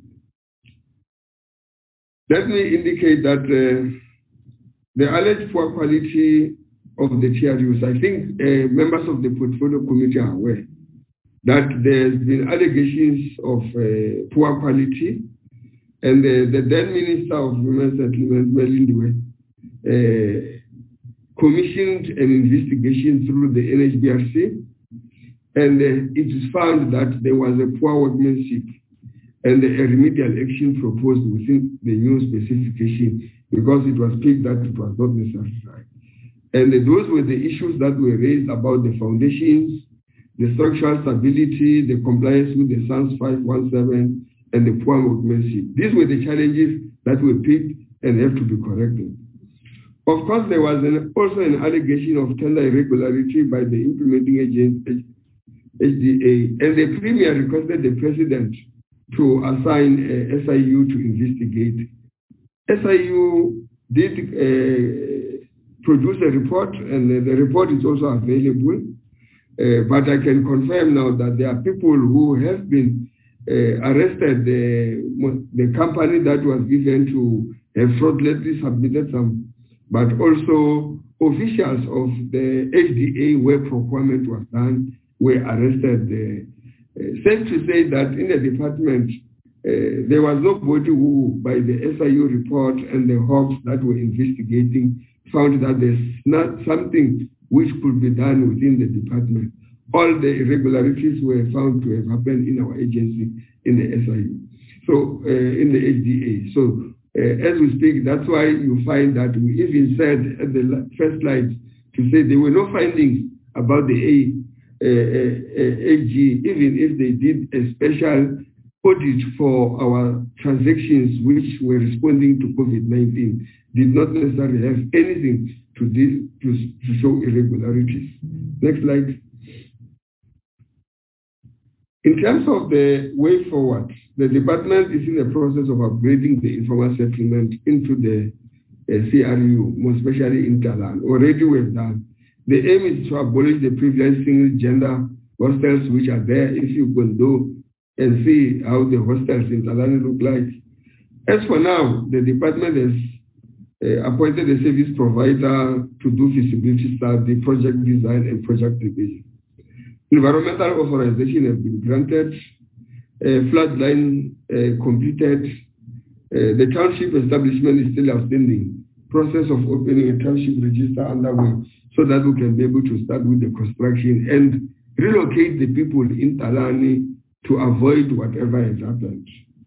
Let me indicate that the alleged poor quality of the TRUs, I think members of the portfolio committee are aware that there's been allegations of poor quality, and the then Minister of Women's Settlement, Melindiwe, commissioned an investigation through the NHBRC, and it is found that there was a poor workmanship and a remedial action proposed within the new specification because it was picked that it was not necessary. And those were the issues that were raised about the foundations, the structural stability, the compliance with the SANS 517, and the poor workmanship. These were the challenges that were picked and have to be corrected. Of course, there was also an allegation of tender irregularity by the implementing agent, HDA, and the Premier requested the President to assign SIU to investigate. SIU did produce a report, and the report is also available, but I can confirm now that there are people who have been arrested. The company that was given to have fraudulently submitted some, but also officials of the HDA where procurement was done were arrested. Safe to say that in the department, there was nobody who, by the SIU report and the hawks that were investigating, found that there's not something which could be done within the department. All the irregularities were found to have happened in our agency, in the SIU. So in the HDA. So as we speak, that's why you find that we even said at the first slide to say there were no findings about the AG, even if they did a special audit for our transactions which were responding to COVID-19, did not necessarily have anything to show irregularities. Next slide. In terms of the way forward, the department is in the process of upgrading the informal settlement into the CRU, more especially in Talan. Already we've done. The aim is to abolish the previous single gender hostels which are there. If you can do and see how the hostels in Talan look like. As for now, the department has appointed a service provider to do feasibility study, project design, and project revision. Environmental authorization has been granted, floodline completed, the township establishment is still outstanding. Process of opening a township register underway so that we can be able to start with the construction and relocate the people in Talani to avoid whatever has happened.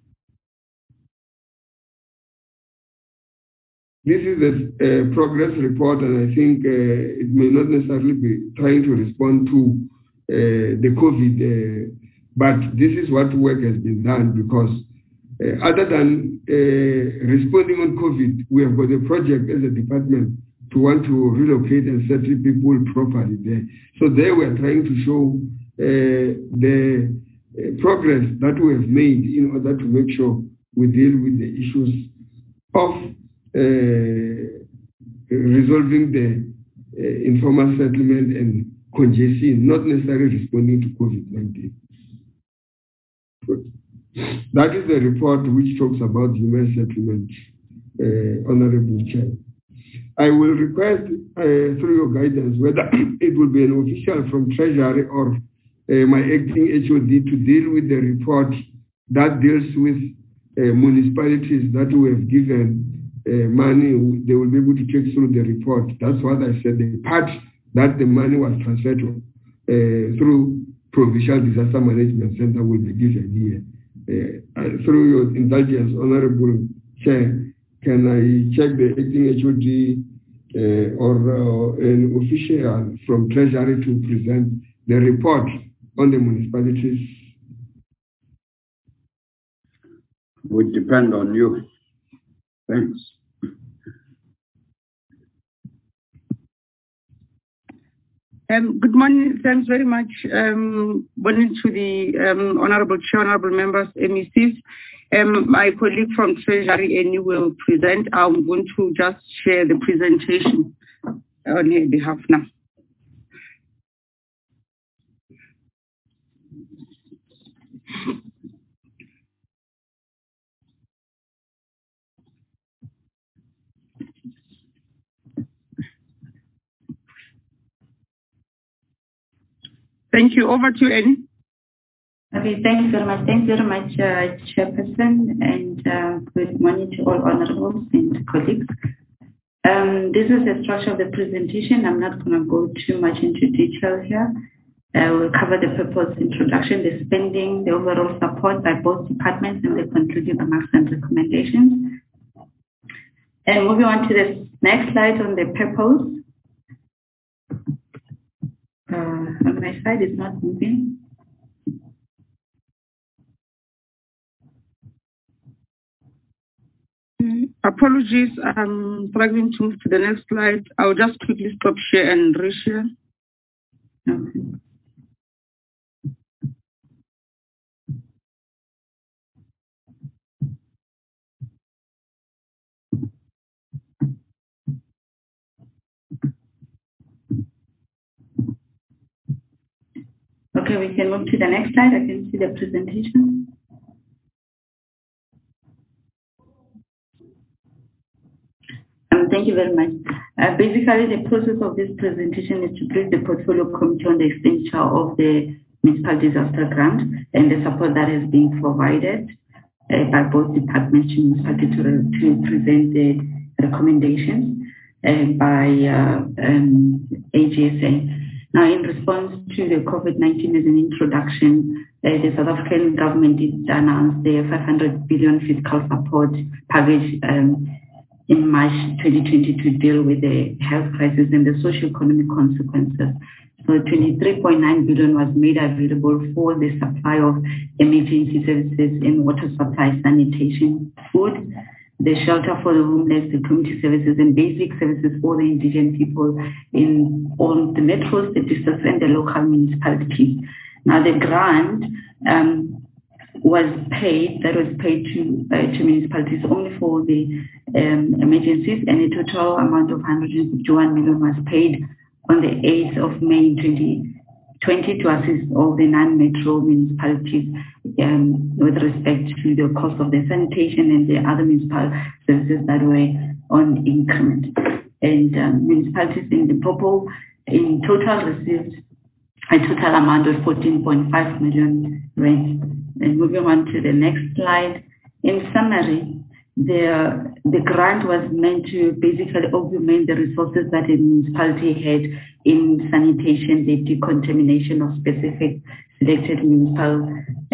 This is a progress report, and I think it may not necessarily be trying to respond to the COVID, but this is what work has been done because other than responding on COVID, we have got a project as a department to want to relocate and settle people properly there. So there we are trying to show the progress that we have made in order to make sure we deal with the issues of resolving the informal settlement and congestion, not necessarily responding to COVID-19. That is the report which talks about human settlement, Honorable Chair. I will request through your guidance whether it will be an official from Treasury or my acting HOD to deal with the report that deals with municipalities that we have given money. They will be able to check through the report. That's what I said, the part that the money was transferred to, through Provincial Disaster Management Center will be given here. Through your indulgence, Honorable Chair, can I check the acting HOD or an official from Treasury to present the report on the municipalities? Would depend on you. Thanks. Good morning. Thanks very much. Morning to the Honorable Chair, Honorable Members, MECs. My colleague from Treasury, Annie, will present. I'm going to just share the presentation on her behalf now. Thank you. Over to you, Annie. Okay, thanks very much. Thanks very much, Chairperson, and good morning to all honorables and colleagues. This is the structure of the presentation. I'm not going to go too much into detail here. We'll cover the purpose, introduction, the spending, the overall support by both departments, and the concluding remarks and recommendations. And moving on to the next slide on the purpose. On my side, it's not moving. Apologies, I'm struggling to move to the next slide. I'll just quickly stop share and reshare. Okay. Okay, we can move to the next slide. I can see the presentation. Thank you very much. Basically, the process of this presentation is to brief the portfolio committee on the expenditure of the municipal disaster grant and the support that has been provided by both departments to municipality to present the recommendations by AGSA. Now, in response to the COVID-19 as an introduction, the South African government did announce the 500 billion fiscal support package in March 2020 to deal with the health crisis and the socio-economic consequences. So 23.9 billion was made available for the supply of emergency services in water supply, sanitation, food, the shelter for the homeless, the community services, and basic services for the indigenous people in all the metros, the districts, and the local municipalities. Now the grant was paid to municipalities only for the emergencies, and a total amount of 151 million was paid on the 8th of May 2020 to assist all the non-metro municipalities with respect to the cost of the sanitation and the other municipal services that were on increment. And municipalities in Limpopo in total received a total amount of 14.5 million rand. And moving on to the next slide. In summary, the grant was meant to basically augment the resources that a municipality had in sanitation, the decontamination of specific selected municipal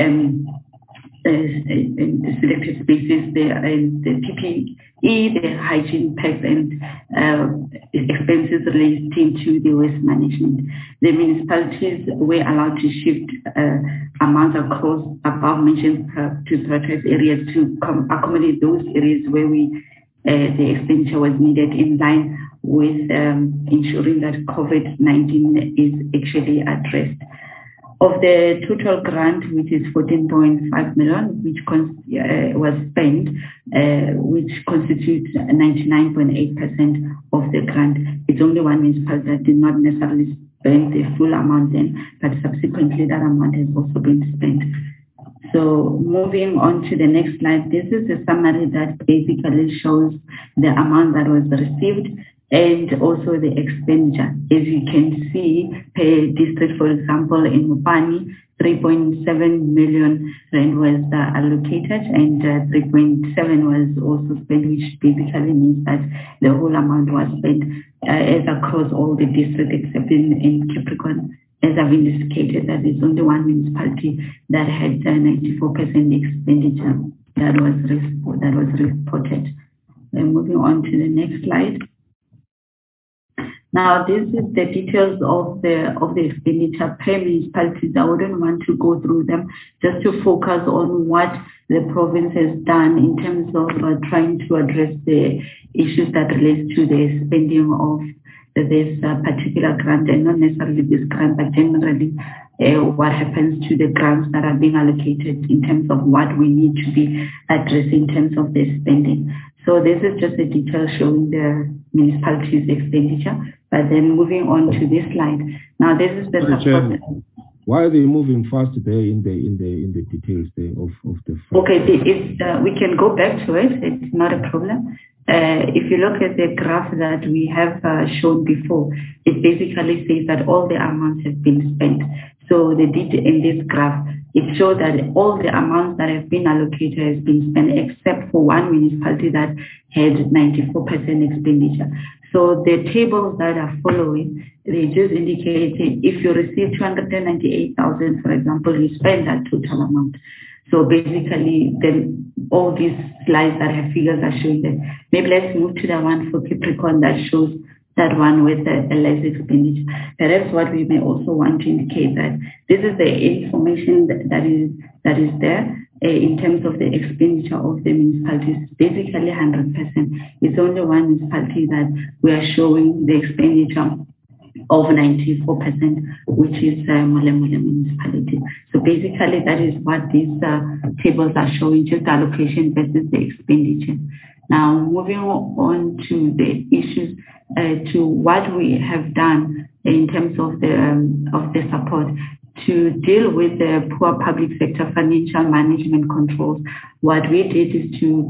selected spaces, the PPE, the hygiene packs, and expenses relating to the waste management. The municipalities were allowed to shift amounts across above mentioned to prioritized areas to accommodate those areas where the expenditure was needed in line with ensuring that COVID-19 is actually addressed. Of the total grant, which is 14.5 million, which was spent, which constitutes 99.8% of the grant, it's only one municipality that did not necessarily spend the full amount then, but subsequently that amount has also been spent. So moving on to the next slide, this is a summary that basically shows the amount that was received and also the expenditure. As you can see, per district, for example, in Mopani, 3.7 million rand was allocated, and 3.7 was also spent, which basically means that the whole amount was spent as across all the districts except in Capricorn. As I've indicated, that there's only one municipality that had 94% expenditure that was reported. And moving on to the next slide. Now, this is the details of the expenditure per municipalities. I wouldn't want to go through them, just to focus on what the province has done in terms of trying to address the issues that relate to the spending of this particular grant, and not necessarily this grant, but generally what happens to the grants that are being allocated in terms of what we need to be addressing in terms of the spending. So this is just a detail showing the municipalities' expenditure. But then moving on to this slide. Now this is the support. Why are they moving fast there in the details there of the? Okay, we can go back to it. It's not a problem. If you look at the graph that we have shown before, it basically says that all the amounts have been spent. So the detail in this graph, it shows that all the amounts that have been allocated has been spent, except for one municipality that had 94% expenditure. So the tables that are following, they just indicate if you receive 298,000, for example, you spend that total amount. So basically, then all these slides that have figures are showing that. Maybe let's move to the one for Capricorn that shows that one with a less expenditure. Perhaps what we may also want to indicate that this is the information that is there in terms of the expenditure of the municipalities, basically 100%. It's only one municipality that we are showing the expenditure of 94%, which is Molemoole municipality. So basically that is what these tables are showing, just the allocation versus the expenditure. Now moving on to the issues, to what we have done in terms of the support to deal with the poor public sector financial management controls. What we did is to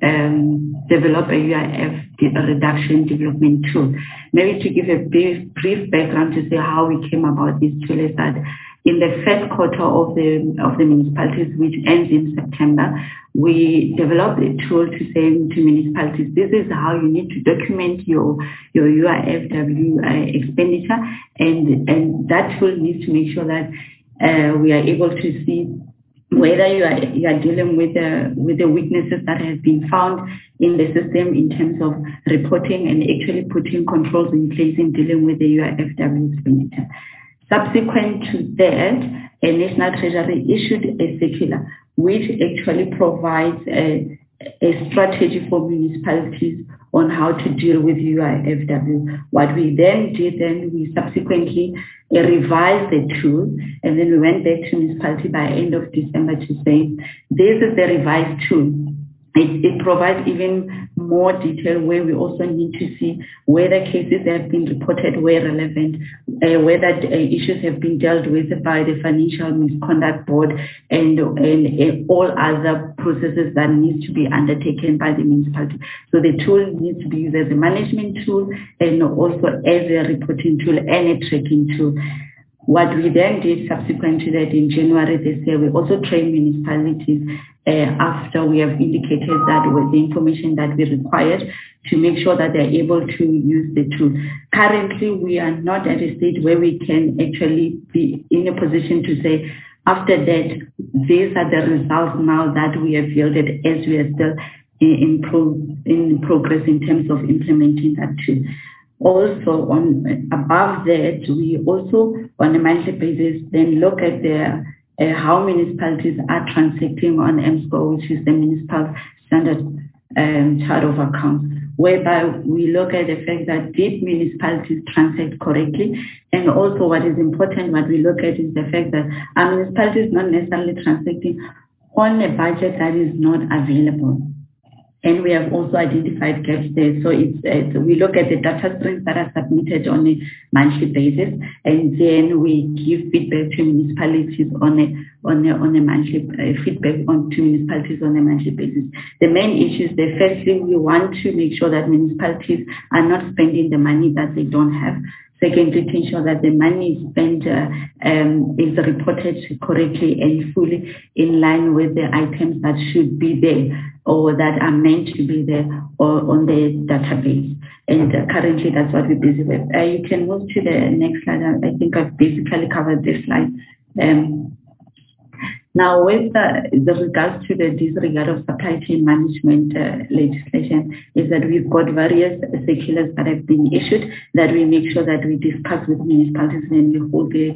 develop a UIF reduction development tool. Maybe to give a brief background to say how we came about this tool is that in the first quarter of the municipalities, which ends in September, we developed a tool to say to municipalities, this is how you need to document your UIFW expenditure, and that tool needs to make sure that we are able to see whether you are dealing with the weaknesses that have been found in the system in terms of reporting and actually putting controls in place in dealing with the UIFW expenditure. Subsequent to that, a National Treasury issued a circular which actually provides a strategy for municipalities on how to deal with UIFW. What we then did, we subsequently revised the tool, and then we went back to municipality by end of December to say, this is the revised tool. It provides even more detail where we also need to see whether cases have been reported where relevant, whether issues have been dealt with by the Financial Misconduct Board and all other processes that need to be undertaken by the municipality. So the tool needs to be used as a management tool and also as a reporting tool and a tracking tool. What we then did subsequent to that in January this year, we also trained municipalities after we have indicated that with the information that we required to make sure that they're able to use the tool. Currently, we are not at a stage where we can actually be in a position to say, after that, these are the results now that we have yielded as we are still in progress in terms of implementing that tool. Also, above that, we also, on a monthly basis, then look at how municipalities are transacting on MSCOR, which is the Municipal Standard Chart of Accounts, whereby we look at the fact that did municipalities transact correctly, and also what is important, what we look at is the fact that our municipalities not necessarily transacting on a budget that is not available. And we have also identified gaps there. So we look at the data streams that are submitted on a monthly basis, and then we give feedback to municipalities on a monthly feedback to municipalities on a monthly basis. The main issue is that firstly, we want to make sure that municipalities are not spending the money that they don't have. Secondly, to ensure that the money spent is reported correctly and fully in line with the items that should be there or that are meant to be there or on the database. And currently, that's what we're busy with. You can move to the next slide. I think I've basically covered this slide. Now, with the regards to the disregard of supply chain management legislation, is that we've got various circulars that have been issued that we make sure that we discuss with municipalities and we hold the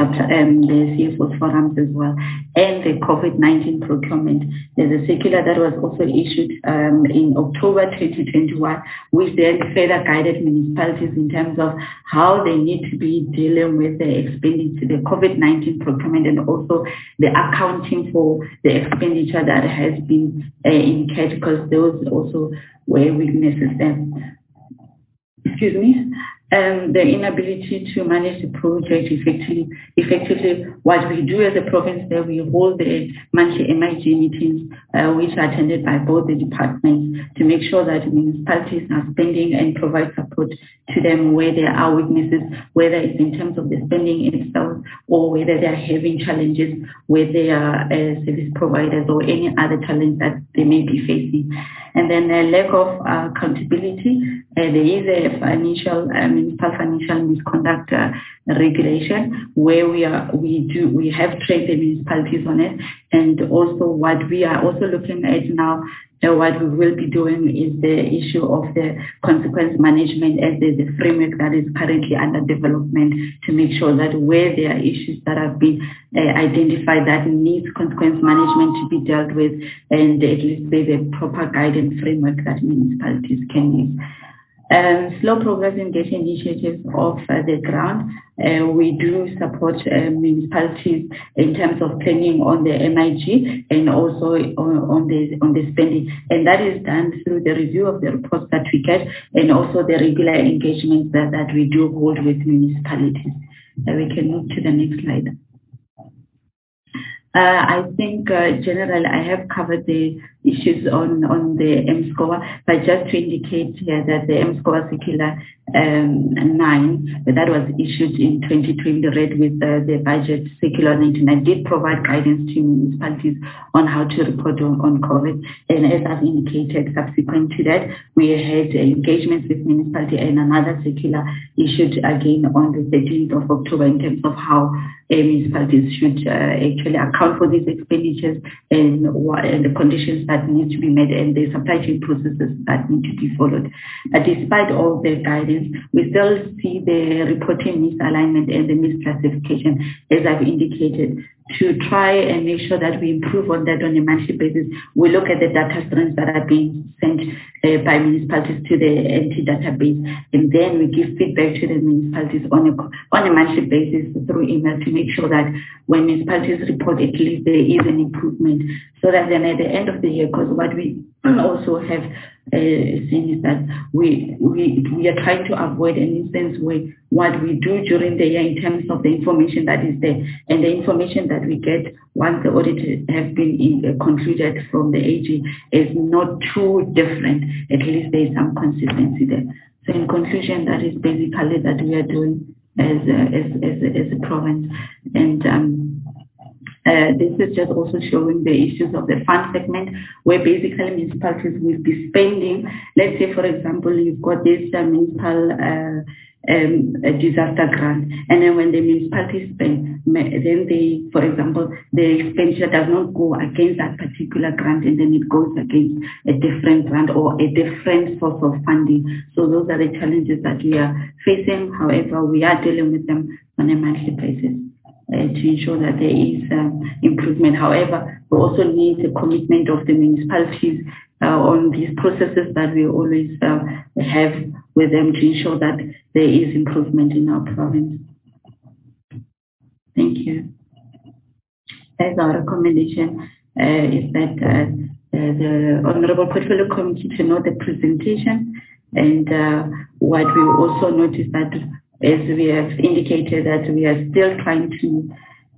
CFOs forums as well. And the COVID-19 procurement. There's a circular that was also issued in October 2021, which then further guided municipalities in terms of how they need to be dealing with the expenditure, the COVID-19 procurement, and also the accounting for the expenditure that has been incurred, because those also were weaknesses there. Excuse me. The inability to manage the project effectively, what we do as a province there, we hold the monthly MIG meetings, which are attended by both the departments, to make sure that municipalities are spending and provide support to them where there are weaknesses, whether it's in terms of the spending itself or whether they are having challenges with their service providers or any other challenge that they may be facing. And then a lack of accountability. There is a municipal financial misconduct regulation where we have trained the municipalities on it, and also what we are also looking at now. What we will be doing is the issue of the consequence management, as there's a framework that is currently under development to make sure that where there are issues that have been identified that needs consequence management to be dealt with, and at least there's a proper guidance framework that municipalities can use. Slow progress in getting initiatives off the ground. We do support municipalities in terms of planning on the MIG and also on the spending, and that is done through the review of the reports that we get and also the regular engagements that we do hold with municipalities. We can move to the next slide. I think generally I have covered the issues on the MSCOA, but just to indicate here that the MSCOA Circular 9 that was issued in 2020, read with the budget Circular 99, did provide guidance to municipalities on how to report on COVID. And as I've indicated, subsequent to that, we had engagements with municipality and another circular issued again on the 13th of October in terms of how municipalities should actually account for these expenditures and the conditions that need to be met and the supply chain processes that need to be followed. Despite all the guidance, we still see the reporting misalignment and the misclassification, as I've indicated. To try and make sure that we improve on that on a monthly basis, we look at the data strands that are being sent by municipalities to the NT database, and then we give feedback to the municipalities on a monthly basis through email to make sure that when municipalities report, at least there is an improvement, so that then at the end of the year, because what we also have seen is that we are trying to avoid an instance where what we do during the year in terms of the information that is there and the information that we get once the audit has been concluded from the AG is not too different. At least there is some consistency there. So in conclusion, that is basically that we are doing as a province. And this is just also showing the issues of the fund segment, where basically municipalities will be spending. Let's say, for example, you've got this municipal disaster grant, and then when the municipalities spend, then they, for example, the expenditure does not go against that particular grant, and then it goes against a different grant or a different source of funding. So those are the challenges that we are facing. However, we are dealing with them on a monthly basis to ensure that there is improvement. However, we also need the commitment of the municipalities on these processes that we always have with them to ensure that there is improvement in our province. Thank you. As our recommendation is that the Honorable Portfolio Committee to note the presentation, and what we also noticed that, as we have indicated, that we are still trying to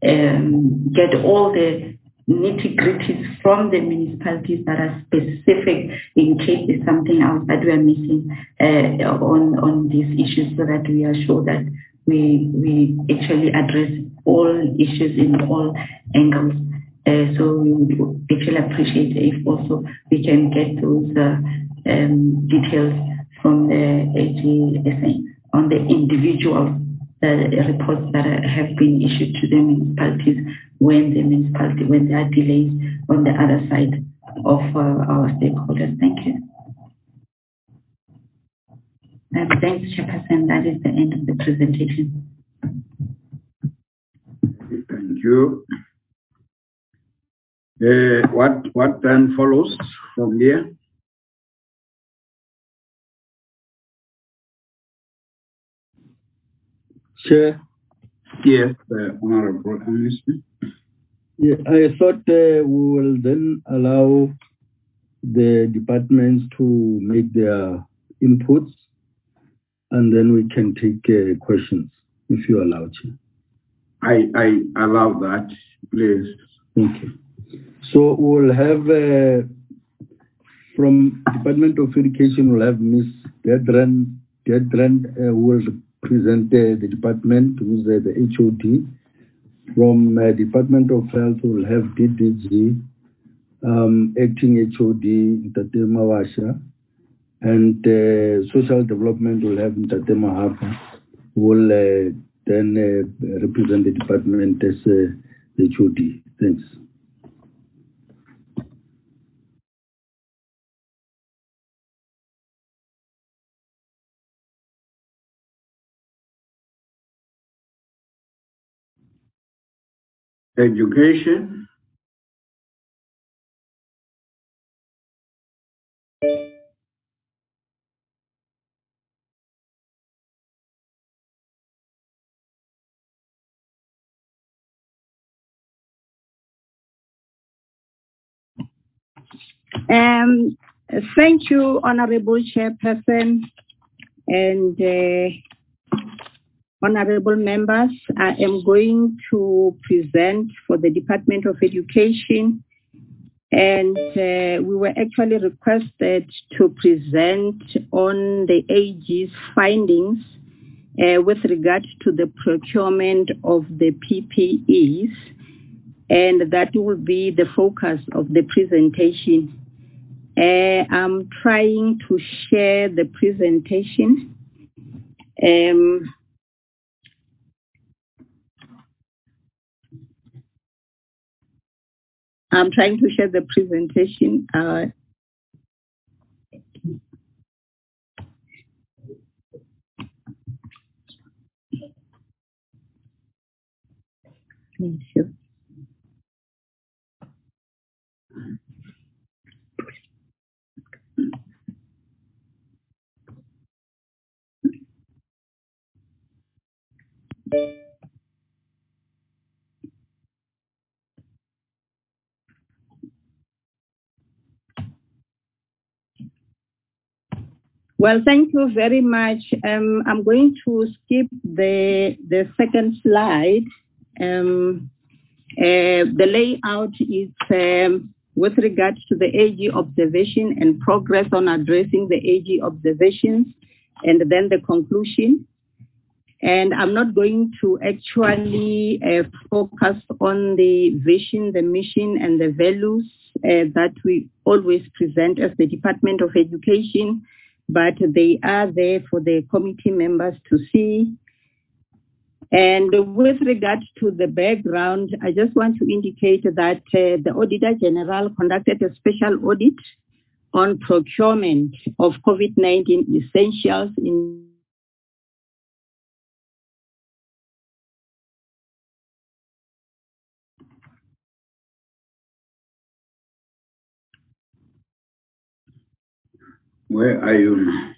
get all the nitty-gritties from the municipalities that are specific in case there's something else that we are missing on these issues, so that we are sure that we actually address all issues in all angles. So we would actually appreciate if also we can get those details from the AGSA on the individual reports that have been issued to the municipalities when there are delays on the other side of our stakeholders. Thank you. Thanks, Chairperson. That is the end of the presentation. Thank you. What then follows from here? Chair. Yes, Honorable Minister. Yeah, I thought we will then allow the departments to make their inputs, and then we can take questions, if you allow, Chair. I allow that, please. Thank you. So we'll have, from Department of Education, we'll have Ms. Gedran who will present the department, who's the HOD. From Department of Health, we'll have DDG, acting HOD, Ntatema Washa, and Social Development will have Ntatema Hafa, who will then represent the department as HOD. Thanks. Education. Thank you, Honorable Chairperson and honorable members. I am going to present for the Department of Education And we were actually requested to present on the AG's findings with regard to the procurement of the PPEs, and that will be the focus of the presentation. I'm trying to share the presentation. I'm trying to share the presentation. Sure. Well, thank you very much. I'm going to skip the second slide. The layout is with regard to the AG observation and progress on addressing the AG observations, and then the conclusion. And I'm not going to actually focus on the vision, the mission, and the values that we always present as the Department of Education, but they are there for the committee members to see. And with regard to the background, I just want to indicate that the Auditor General conducted a special audit on procurement of COVID-19 essentials in Where are you now?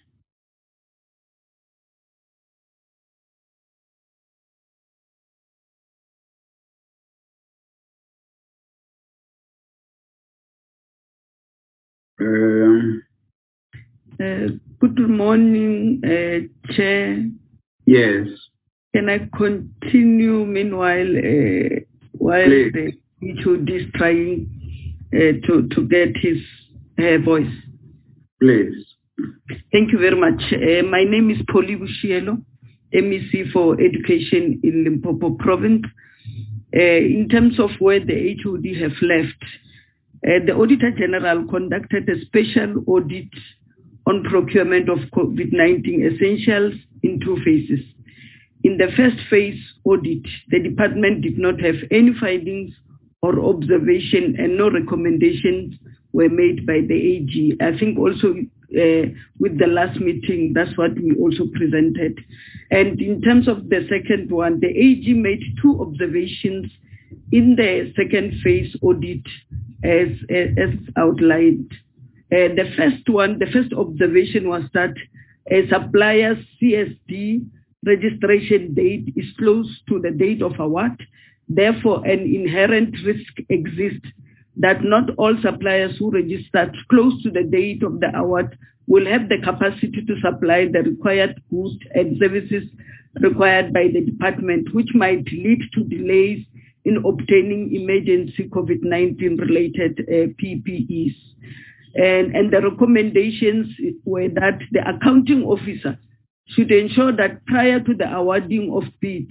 Good morning, Chair. Yes. Can I continue meanwhile while the HOD is trying to get her voice? Please. Thank you very much. My name is Polly Bushielo, MEC for Education in Limpopo Province. In terms of where the HOD have left, the Auditor General conducted a special audit on procurement of COVID-19 essentials in two phases. In the first phase audit, the department did not have any findings or observation, and no recommendations were made by the AG. I think also with the last meeting, that's what we also presented. And in terms of the second one, the AG made two observations in the second phase audit as outlined. The first observation was that a supplier's CSD registration date is close to the date of award. Therefore, an inherent risk exists that not all suppliers who registered close to the date of the award will have the capacity to supply the required goods and services required by the department, which might lead to delays in obtaining emergency COVID-19 related PPEs. And the recommendations were that the accounting officer should ensure that prior to the awarding of bids,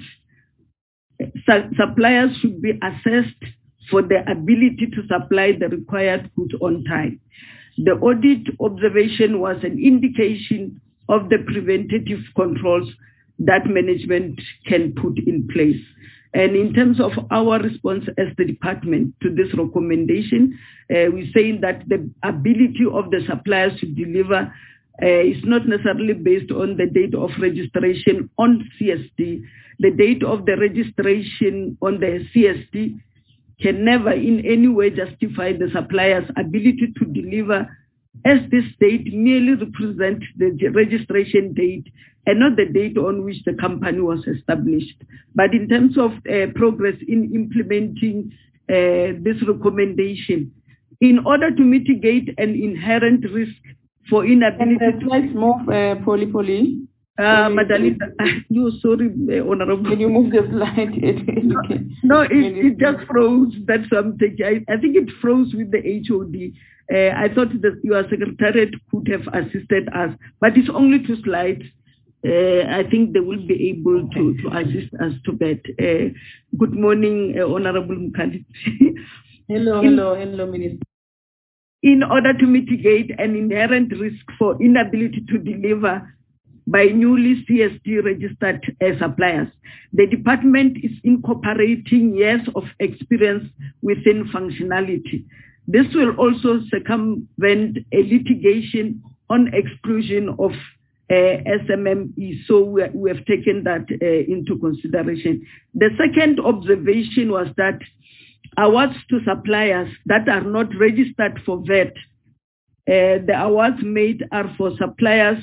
suppliers should be assessed for the ability to supply the required goods on time. The audit observation was an indication of the preventative controls that management can put in place. And in terms of our response as the department to this recommendation, we're saying that the ability of the suppliers to deliver is not necessarily based on the date of registration on CSD. The date of the registration on the CSD can never in any way justify the supplier's ability to deliver, as this date merely represents the registration date and not the date on which the company was established. But in terms of progress in implementing this recommendation, in order to mitigate an inherent risk for inability let's move, Polly. Madalita, you sorry, Honorable. Can you move the slide? No, it just froze. That's something. I think it froze with the HOD. I thought that your secretariat could have assisted us, but it's only 2 slides. I think they will be able to assist us to that. Good morning, Honorable Mkhandi. Hello, Minister. In order to mitigate an inherent risk for inability to deliver by newly CSD registered suppliers, the department is incorporating years of experience within functionality. This will also circumvent a litigation on exclusion of SMME, so we have taken that into consideration. The second observation was that awards to suppliers that are not registered for VAT, the awards made are for suppliers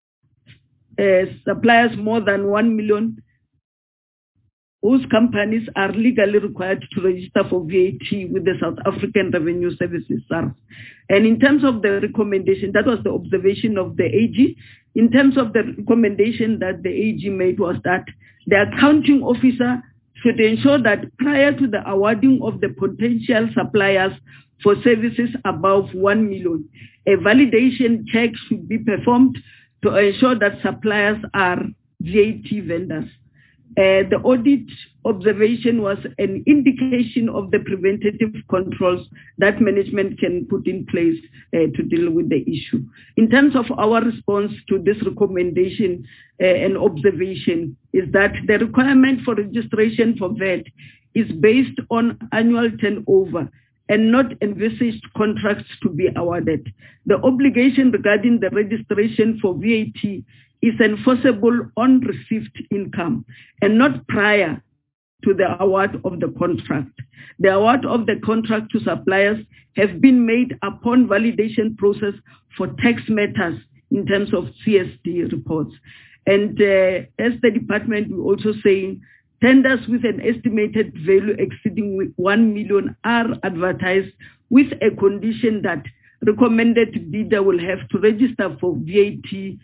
more than 1 million whose companies are legally required to register for VAT with the South African Revenue Services, SARS. And in terms of the recommendation, that was the observation of the AG. In terms of the recommendation that the AG made was that the accounting officer should ensure that prior to the awarding of the potential suppliers for services above 1 million, a validation check should be performed to ensure that suppliers are VAT vendors. The audit observation was an indication of the preventative controls that management can put in place to deal with the issue. In terms of our response to this recommendation and observation is that the requirement for registration for VAT is based on annual turnover and not envisaged contracts to be awarded. The obligation regarding the registration for VAT is enforceable on received income and not prior to the award of the contract. The award of the contract to suppliers have been made upon validation process for tax matters in terms of CSD reports. And as the department, we're also saying, tenders with an estimated value exceeding 1 million are advertised with a condition that recommended bidder will have to register for VAT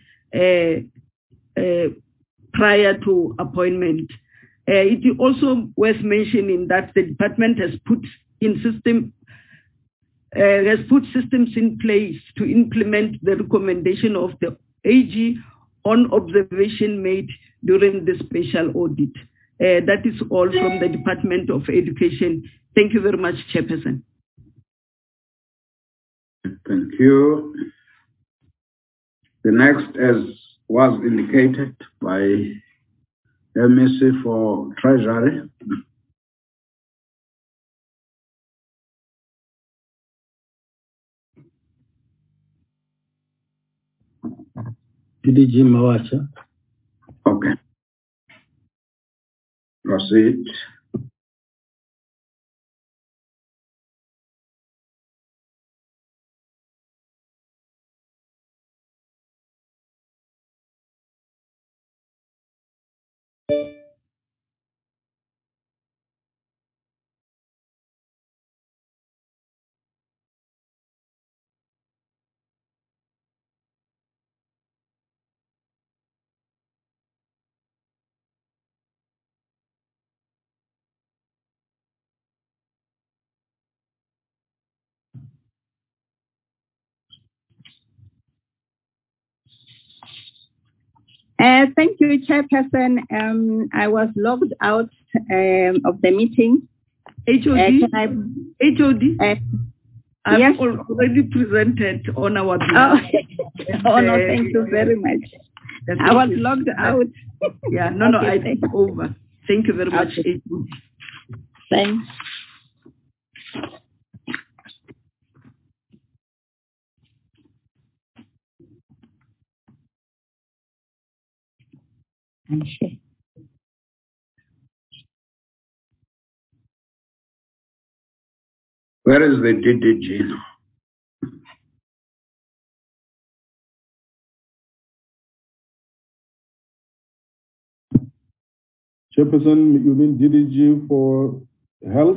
prior to appointment. It is also worth mentioning that the department has put systems in place to implement the recommendation of the AG on observation made during the special audit. That is all from the Department of Education. Thank you very much, Chairperson. Thank you. The next, as was indicated by MEC for Treasury. DDG Mawacha. Okay. Proceed. Thank you, Chairperson. I was logged out of the meeting. HOD? I've yes. already presented on our behalf. Oh, no, thank you very much. I was logged out. Yeah, no, I take over. Thank you very much, HOD. Thanks. Okay. Where is the DDG? Chairperson, you mean DDG for health?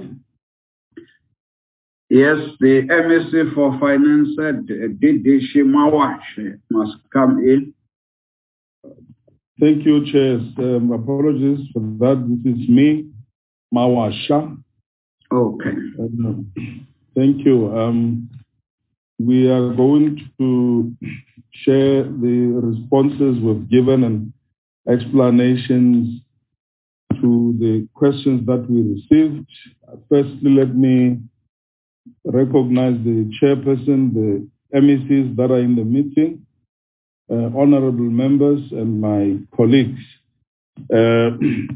Yes, the MEC for Finance said DDG Mawache must come in. Thank you, Chair. Apologies for that. This is me, Mawasha. Okay. Thank you. We are going to share the responses we've given and explanations to the questions that we received. Firstly, let me recognize the chairperson, the MECs that are in the meeting, honorable members, and my colleagues. The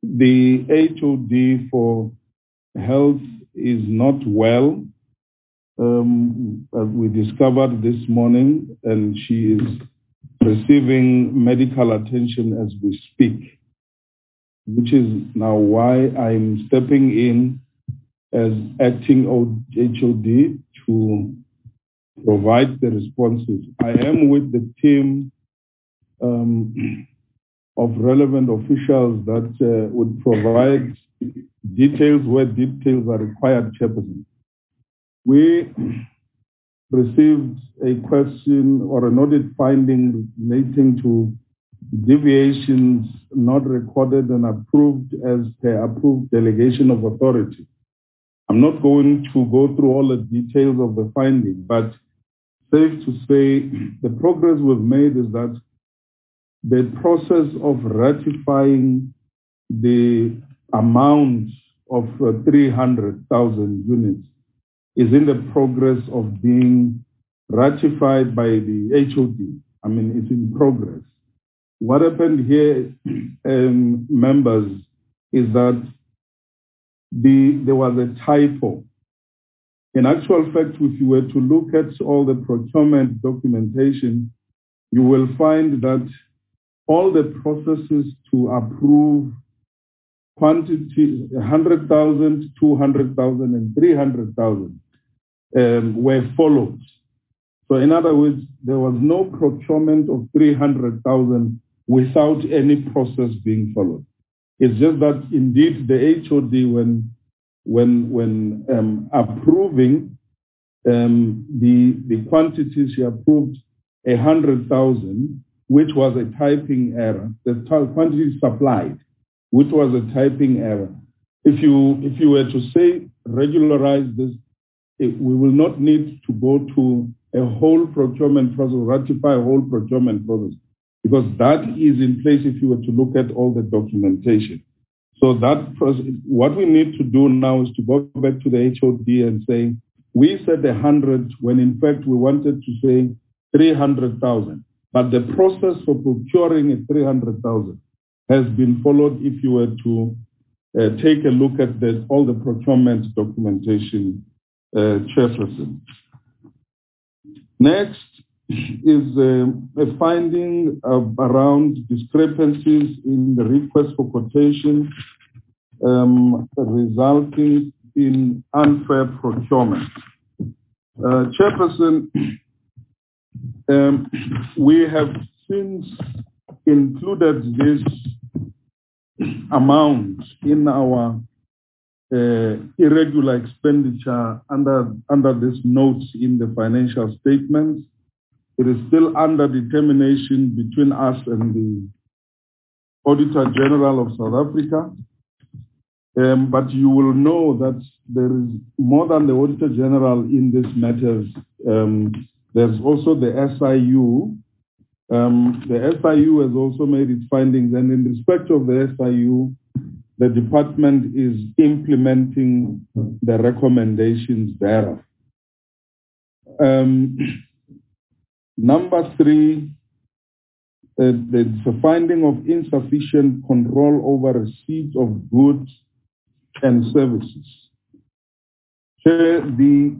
HOD for health is not well. As we discovered this morning, and she is receiving medical attention as we speak, which is now why I'm stepping in as acting HOD to provide the responses. I am with the team of relevant officials that would provide details where details are required, Chairperson. We received a question or an audit finding relating to deviations not recorded and approved as per approved delegation of authority. I'm not going to go through all the details of the finding, but safe to say the progress we've made is that the process of ratifying the amount of 300,000 units is in the progress of being ratified by the HOD. I mean, it's in progress. What happened here, members, is that there was a typo. In actual fact, if you were to look at all the procurement documentation, you will find that all the processes to approve quantity, 100,000, 200,000, and 300,000 were followed. So in other words, there was no procurement of 300,000 without any process being followed. It's just that indeed the HOD, when approving the quantities, she approved 100,000, which was a typing error. The quantity supplied, which was a typing error. If you were to say regularize this, we will not need to go to a whole procurement process, ratify a whole procurement process, because that is in place if you were to look at all the documentation. So that process, what we need to do now is to go back to the HOD and say, we said 100 when in fact we wanted to say 300,000. But the process for procuring a 300,000 has been followed if you were to take a look at all the procurement documentation, Chairperson. Next is a finding around discrepancies in the request for quotation resulting in unfair procurement. Chairperson, we have since included this amount in our irregular expenditure under this note in the financial statements. It is still under determination between us and the Auditor General of South Africa. But you will know that there is more than the Auditor General in these matters. There's also the SIU. The SIU has also made its findings, and in respect of the SIU, the department is implementing the recommendations thereof. Number 3, there's a finding of insufficient control over receipt of goods and services. The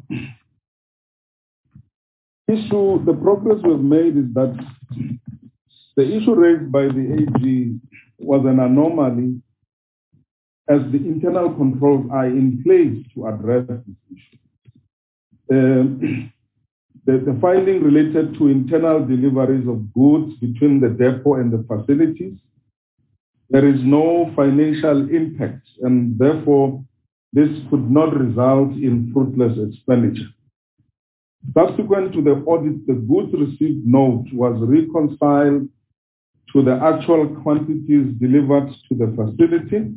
issue, the progress we've made is that the issue raised by the AG was an anomaly, as the internal controls are in place to address this issue. The finding related to internal deliveries of goods between the depot and the facilities. There is no financial impact, and therefore this could not result in fruitless expenditure. Subsequent to the audit, the goods received note was reconciled to the actual quantities delivered to the facility.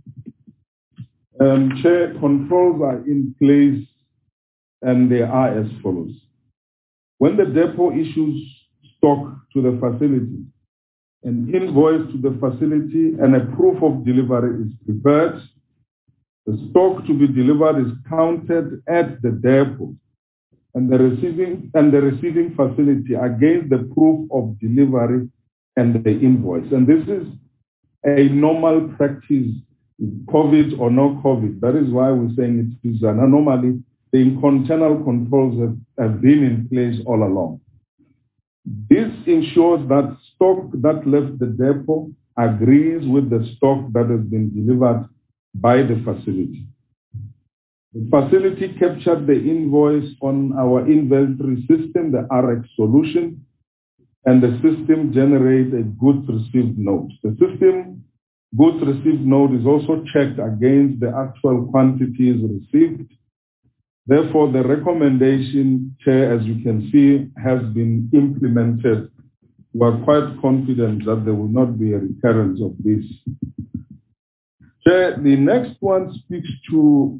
Chair, controls are in place and they are as follows. When the depot issues stock to the facility, an invoice to the facility and a proof of delivery is prepared. The stock to be delivered is counted at the depot and the receiving facility against the proof of delivery and the invoice. And this is a normal practice, COVID or no COVID. That is why we're saying it is an anomaly. The internal controls have been in place all along. This ensures that stock that left the depot agrees with the stock that has been delivered by the facility. The facility captured the invoice on our inventory system, the RX solution, and the system generates a goods received note. The system goods received note is also checked against the actual quantities received. Therefore, the recommendation, Chair, as you can see, has been implemented. We are quite confident that there will not be a recurrence of this. Chair, the next one speaks to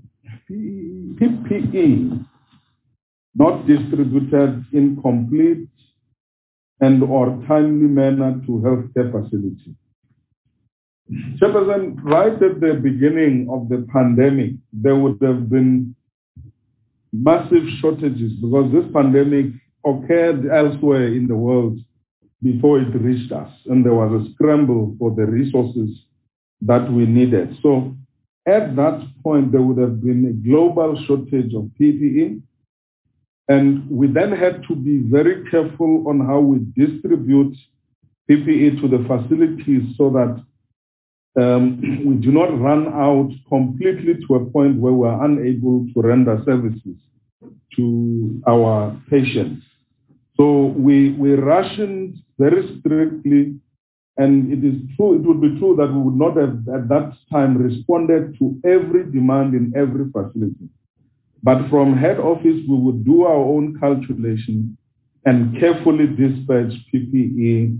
PPE, not distributed in complete and or timely manner to healthcare facilities. Chairperson, right at the beginning of the pandemic, there would have been massive shortages because this pandemic occurred elsewhere in the world before it reached us, and there was a scramble for the resources that we needed. So at that point, there would have been a global shortage of PPE, and we then had to be very careful on how we distribute PPE to the facilities so that we do not run out completely to a point where we are unable to render services to our patients. So we rationed very strictly, and it is true, it would be true that we would not have at that time responded to every demand in every facility. But from head office, we would do our own calculation and carefully dispatch PPE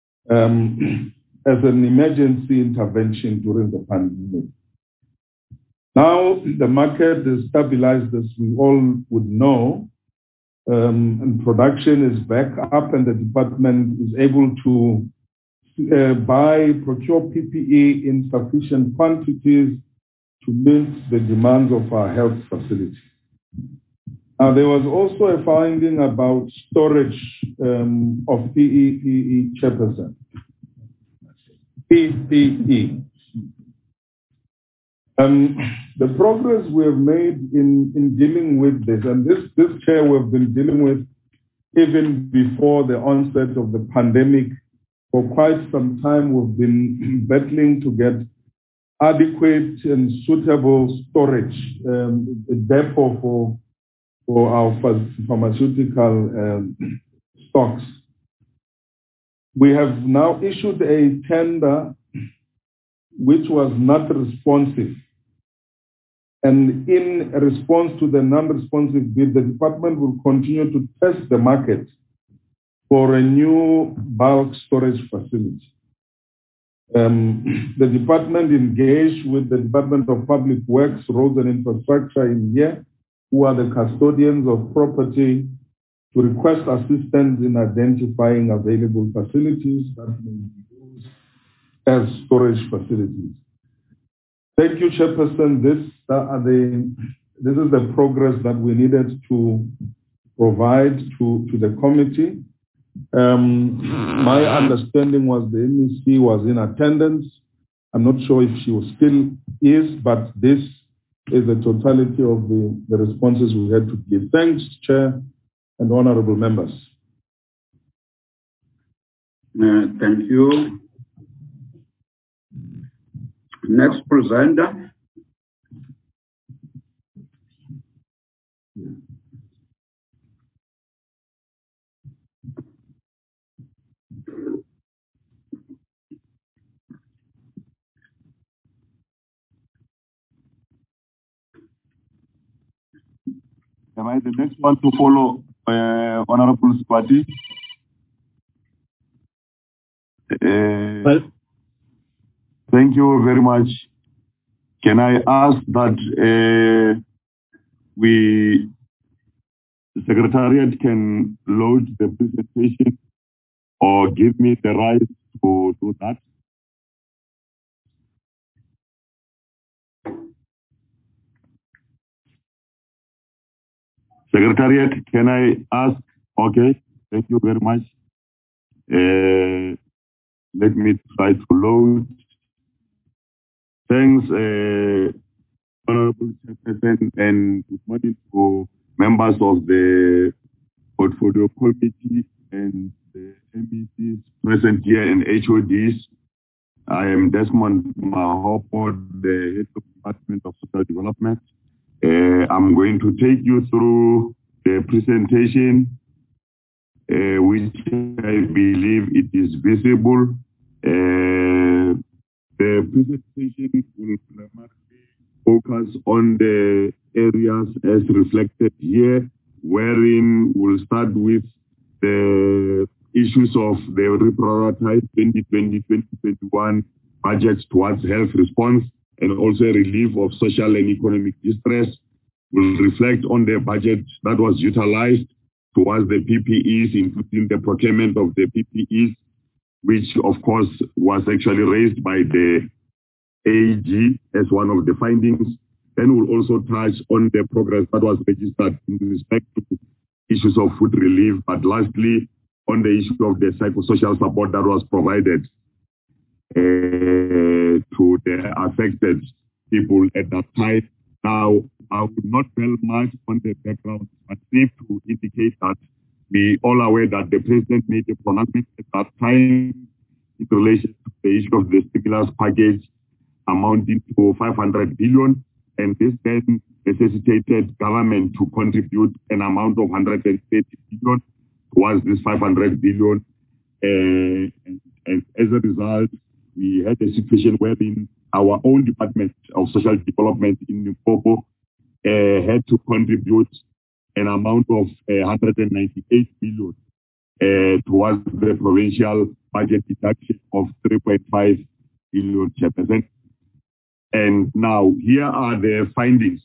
as an emergency intervention during the pandemic. Now, the market is stabilized, as we all would know, and production is back up, and the department is able to procure PPE in sufficient quantities to meet the demands of our health facilities. Now, there was also a finding about storage of PPE, Chairperson. PPE. The progress we have made in dealing with this, and this chair we've been dealing with even before the onset of the pandemic. For quite some time, we've been battling to get adequate and suitable storage, depot for our pharmaceutical stocks. We have now issued a tender which was not responsive. And in response to the non-responsive bid, the department will continue to test the market for a new bulk storage facility. The department engaged with the Department of Public Works, Roads and Infrastructure in here, who are the custodians of property, to request assistance in identifying available facilities that may be used as storage facilities. Thank you, Chairperson. This is the progress that we needed to provide to the committee. My understanding was the MEC was in attendance. I'm not sure if she still is, but this is the totality of the responses we had to give. Thanks, Chair and honorable members. Thank you. Next presenter. Am I the next one to follow, Honorable Squati? Thank you very much. Can I ask that the Secretariat can load the presentation or give me the right to do that? Secretariat, can I ask? Okay, thank you very much. Let me try to load. Thanks, Honorable Chairperson, and good morning to members of the Portfolio Committee and the MECs present here and HODs. I am Desmond Mahopo, the Head of Department of Social Development. I'm going to take you through the presentation, which I believe it is visible. The presentation will primarily focus on the areas as reflected here, wherein we'll start with the issues of the reprioritized 2020-2021 budgets towards health response and also relief of social and economic distress. We'll reflect on the budget that was utilized towards the PPEs, including the procurement of the PPEs, which of course was actually raised by the AG as one of the findings. Then we'll also touch on the progress that was registered in respect to issues of food relief, but lastly, on the issue of the psychosocial support that was provided to the affected people at that time. Now, I would not dwell much on the background, but safe to indicate that we all aware that the President made a pronouncement at that time in relation to the issue of the stimulus package amounting to 500 billion, and this then necessitated government to contribute an amount of 130 billion towards this 500 billion. And as a result, we had a situation wherein our own Department of Social Development in Limpopo had to contribute an amount of 198 billion towards the provincial budget deduction of 3.5 billion, Chairperson. And now here are the findings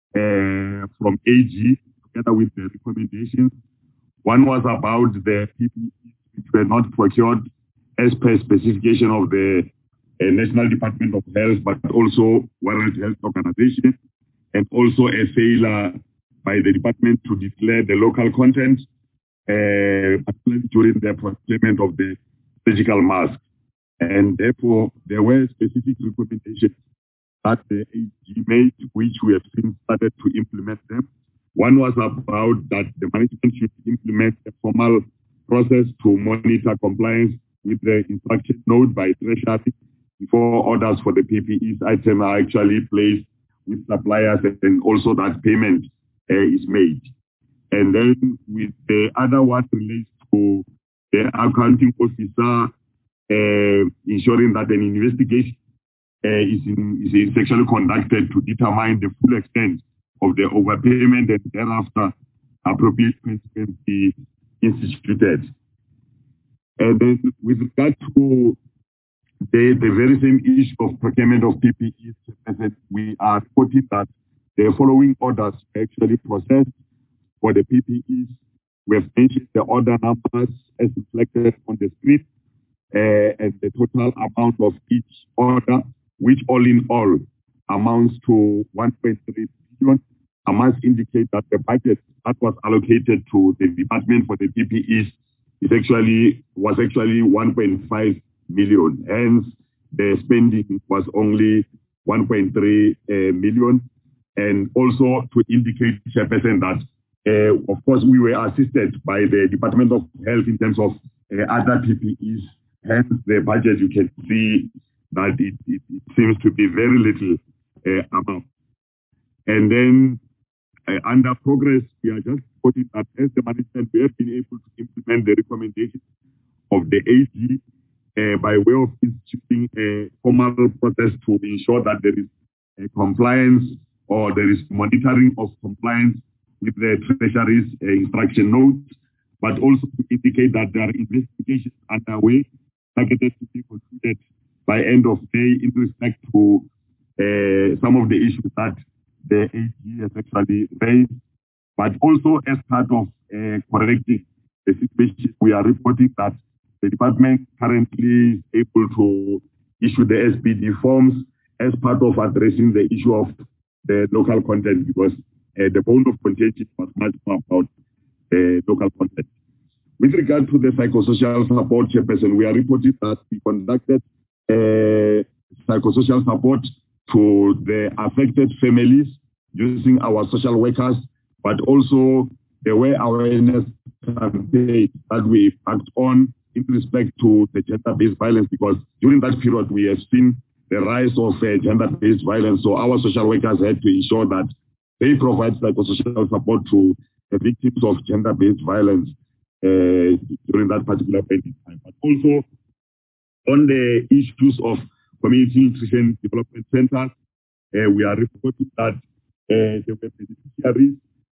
from AG together with the recommendations. One was about the PPEs which were not procured as per specification of the National Department of Health, but also World Health Organization, and also a failure by the department to declare the local content, particularly during the procurement of the surgical mask. And therefore, there were specific recommendations that the AG made, which we have since started to implement them. One was about that the management should implement a formal process to monitor compliance with the instruction note by Treasury before orders for the PPEs item are actually placed with suppliers, and also that payment is made. And then with the other one relates to the accounting officer ensuring that an investigation is actually conducted to determine the full extent of the overpayment and thereafter appropriate consequences be instituted. And then with regard to the very same issue of procurement of PPEs, as we are quoting that the following orders actually processed for the PPEs. We have mentioned the order numbers as reflected on the screen and the total amount of each order, which all in all amounts to 1.3 billion. I must indicate that the budget that was allocated to the department for the PPEs was actually 1.5 million. Hence, the spending was only 1.3 million. And also to indicate, Chairperson, that of course we were assisted by the Department of Health in terms of other PPEs. Hence, the budget, you can see that it seems to be very little amount. And then under progress, we are just putting that as the management, we have been able to implement the recommendations of the AG by way of instituting a formal process to ensure that there is compliance or there is monitoring of compliance with the Treasury's instruction notes, but also to indicate that there are investigations underway targeted to be concluded by end of day in respect to some of the issues that the AG has actually raised, but also as part of correcting the situation, we are reporting that the department currently is able to issue the SPD forms as part of addressing the issue of the local content, because the bone of contention was much more about local content. With regard to the psychosocial support, Chairperson, we are reporting that we conducted psychosocial support to the affected families using our social workers, but also there were awareness campaigns that we act on in respect to the gender-based violence, because during that period we have seen the rise of gender-based violence. So our social workers had to ensure that they provide psychosocial support to the victims of gender-based violence during that particular point in time. But also on the issues of community nutrition development centers, we are reporting that there were beneficiaries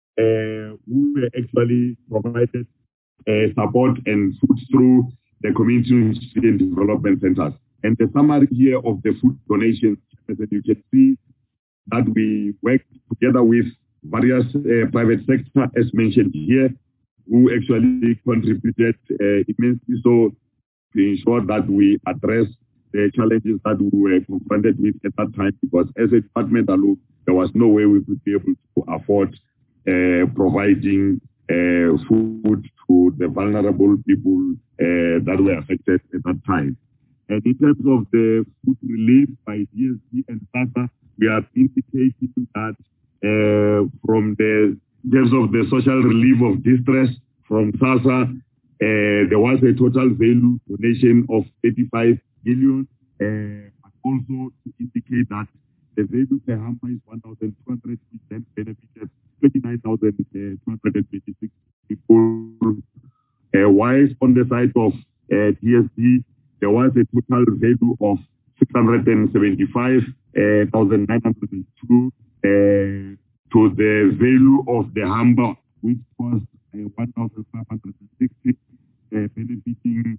who were actually provided support and food through the community nutrition development centers. And the summary here of the food donations, as you can see, that we work together with various private sector, as mentioned here, who actually contributed immensely so to ensure that we address the challenges that we were confronted with at that time, because as a department alone, there was no way we could be able to afford providing food to the vulnerable people that were affected at that time. And in terms of the food relief by DSD and SASA, we are indicating that from the in terms of the social relief of distress from SASA, there was a total value donation of 85 million, but also to indicate that the value per hamper is 1,200, which then benefited 29,226 people. Whilst on the side of DSD, there was a total value of 675,902 to the value of the hamper, which was 1,560, benefiting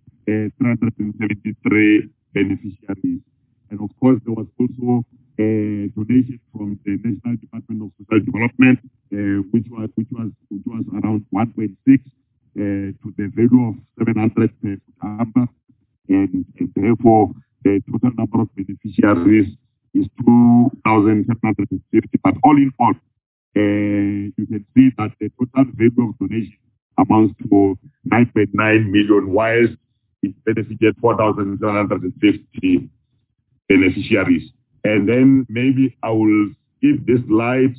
373 beneficiaries. And of course, there was also a donation from the National Department of Social Development, which was around 1.6 to the value of 700 per hamper, and therefore the total number of beneficiaries is 2,750. But all in all, you can see that the total value of donation amounts to 9.9 million, whilst it benefited 4,750 beneficiaries. And then maybe I will skip this slide.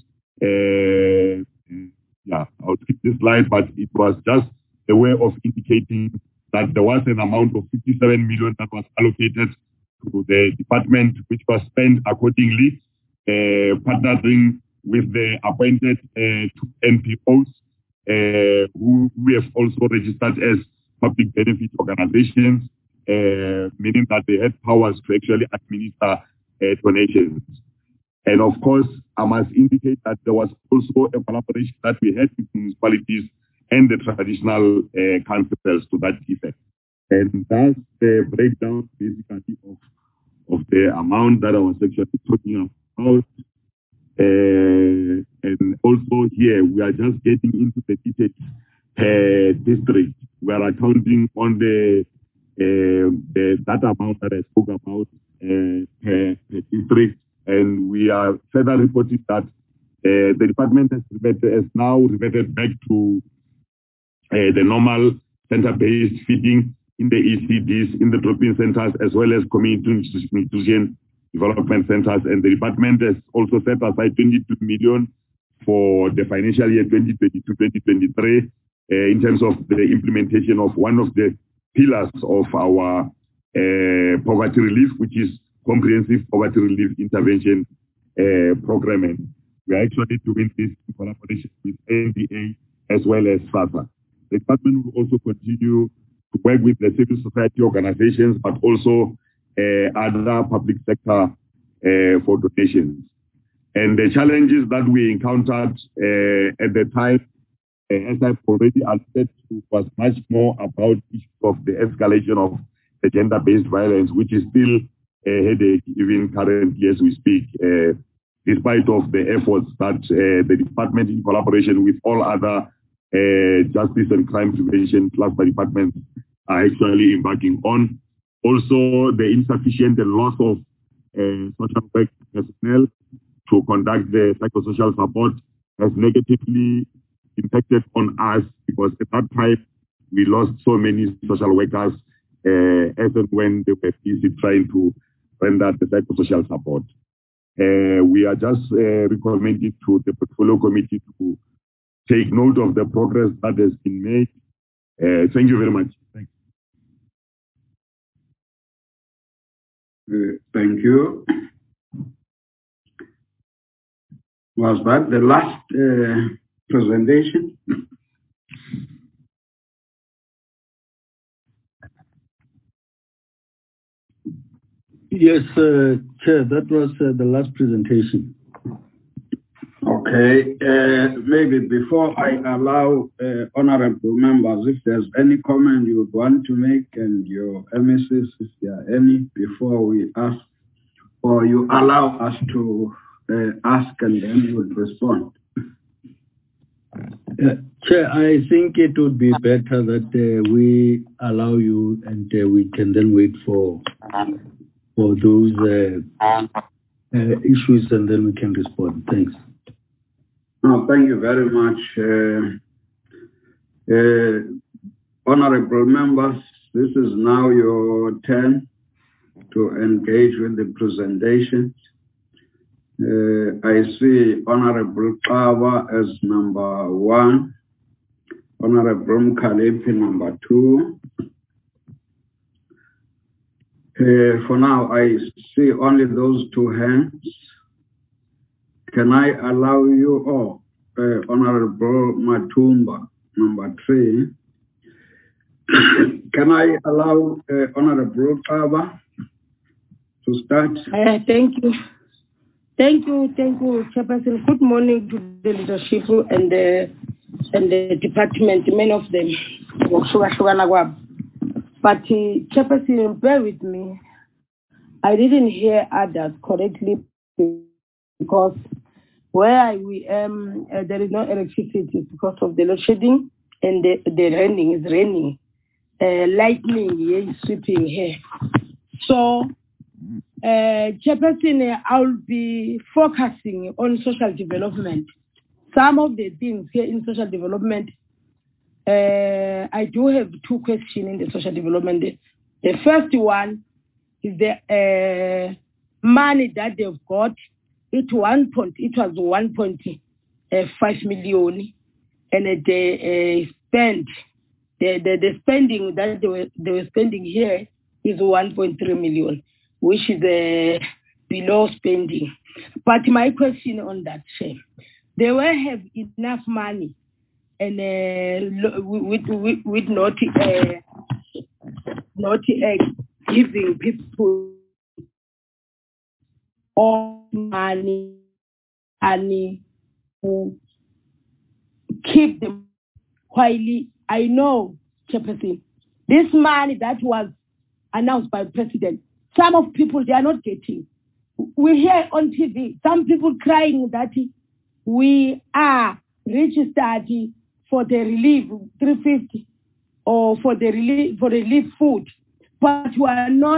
I'll skip this slide, but it was just a way of indicating that there was an amount of 57 million that was allocated to the department, which was spent accordingly, partnering with the appointed two NPOs, who we have also registered as public benefit organizations, meaning that they had powers to actually administer donations. And of course, I must indicate that there was also a collaboration that we had with municipalities and the traditional councils to that effect. And that's the breakdown basically of the amount that I was actually talking about. And also here, we are just getting into the details district. We are accounting on the that amount that I spoke about per district, and we are further reporting that the department has now reverted back to the normal center-based feeding in the ECDs, in the drop-in centers, as well as community nutrition development centers. And the department has also set aside 22 million for the financial year 2022-2023 in terms of the implementation of one of the pillars of our poverty relief, which is comprehensive poverty relief intervention program. And we are actually doing this in collaboration with NDA as well as SASA. The department will also continue to work with the civil society organizations, but also other public sector for donations. And the challenges that we encountered at the time, as I've already alluded to, was much more about issues of the escalation of the gender-based violence, which is still a headache even currently as we speak, despite of the efforts that the department in collaboration with all other justice and crime prevention cluster departments are actually embarking on. Also, the insufficient and loss of social work personnel to conduct the psychosocial support has negatively impacted on us, because at that time we lost so many social workers as and when they were busy trying to render the psychosocial support. We are just recommending to the portfolio committee to take note of the progress that has been made. Thank you very much. Thank you. Thank you. Was that the last presentation? Yes, Chair, that was the last presentation. Okay, maybe before I allow honorable members, if there's any comment you would want to make, and your MSs, if there are any, before we ask, or you allow us to ask and then we'll respond. Chair, I think it would be better that we allow you, and we can then wait for those issues, and then we can respond. Thanks. No, thank you very much. Honorable members, this is now your turn to engage with the presentation. I see Honorable Kawa as number 1, Honorable Mkalepi number 2. For now, I see only those 2 hands. Can I allow you, Honorable Matumba, number 3. Can I allow Honorable Kawa to start? Thank you. Thank you, Chairperson. Good morning to the leadership and the department, many of them. But Chairperson, bear with me. I didn't hear others correctly because where we am, there is no electricity because of the load shedding, and the raining is raining. Lightning is sweeping here. So, Chairperson, I'll be focusing on social development. Some of the things here in social development, I do have 2 questions in the social development. The first one is the money that they've got. It was 1.5 million, and they spent the spending that they were spending here is 1.3 million, which is below spending. But my question on that, they will have enough money, and with not giving people all money and who keep them quietly. I know, Chairperson, this money that was announced by the President, some of people, they are not getting. We hear on TV, some people crying that we are registered for the relief, 350, or for the relief food, but we are not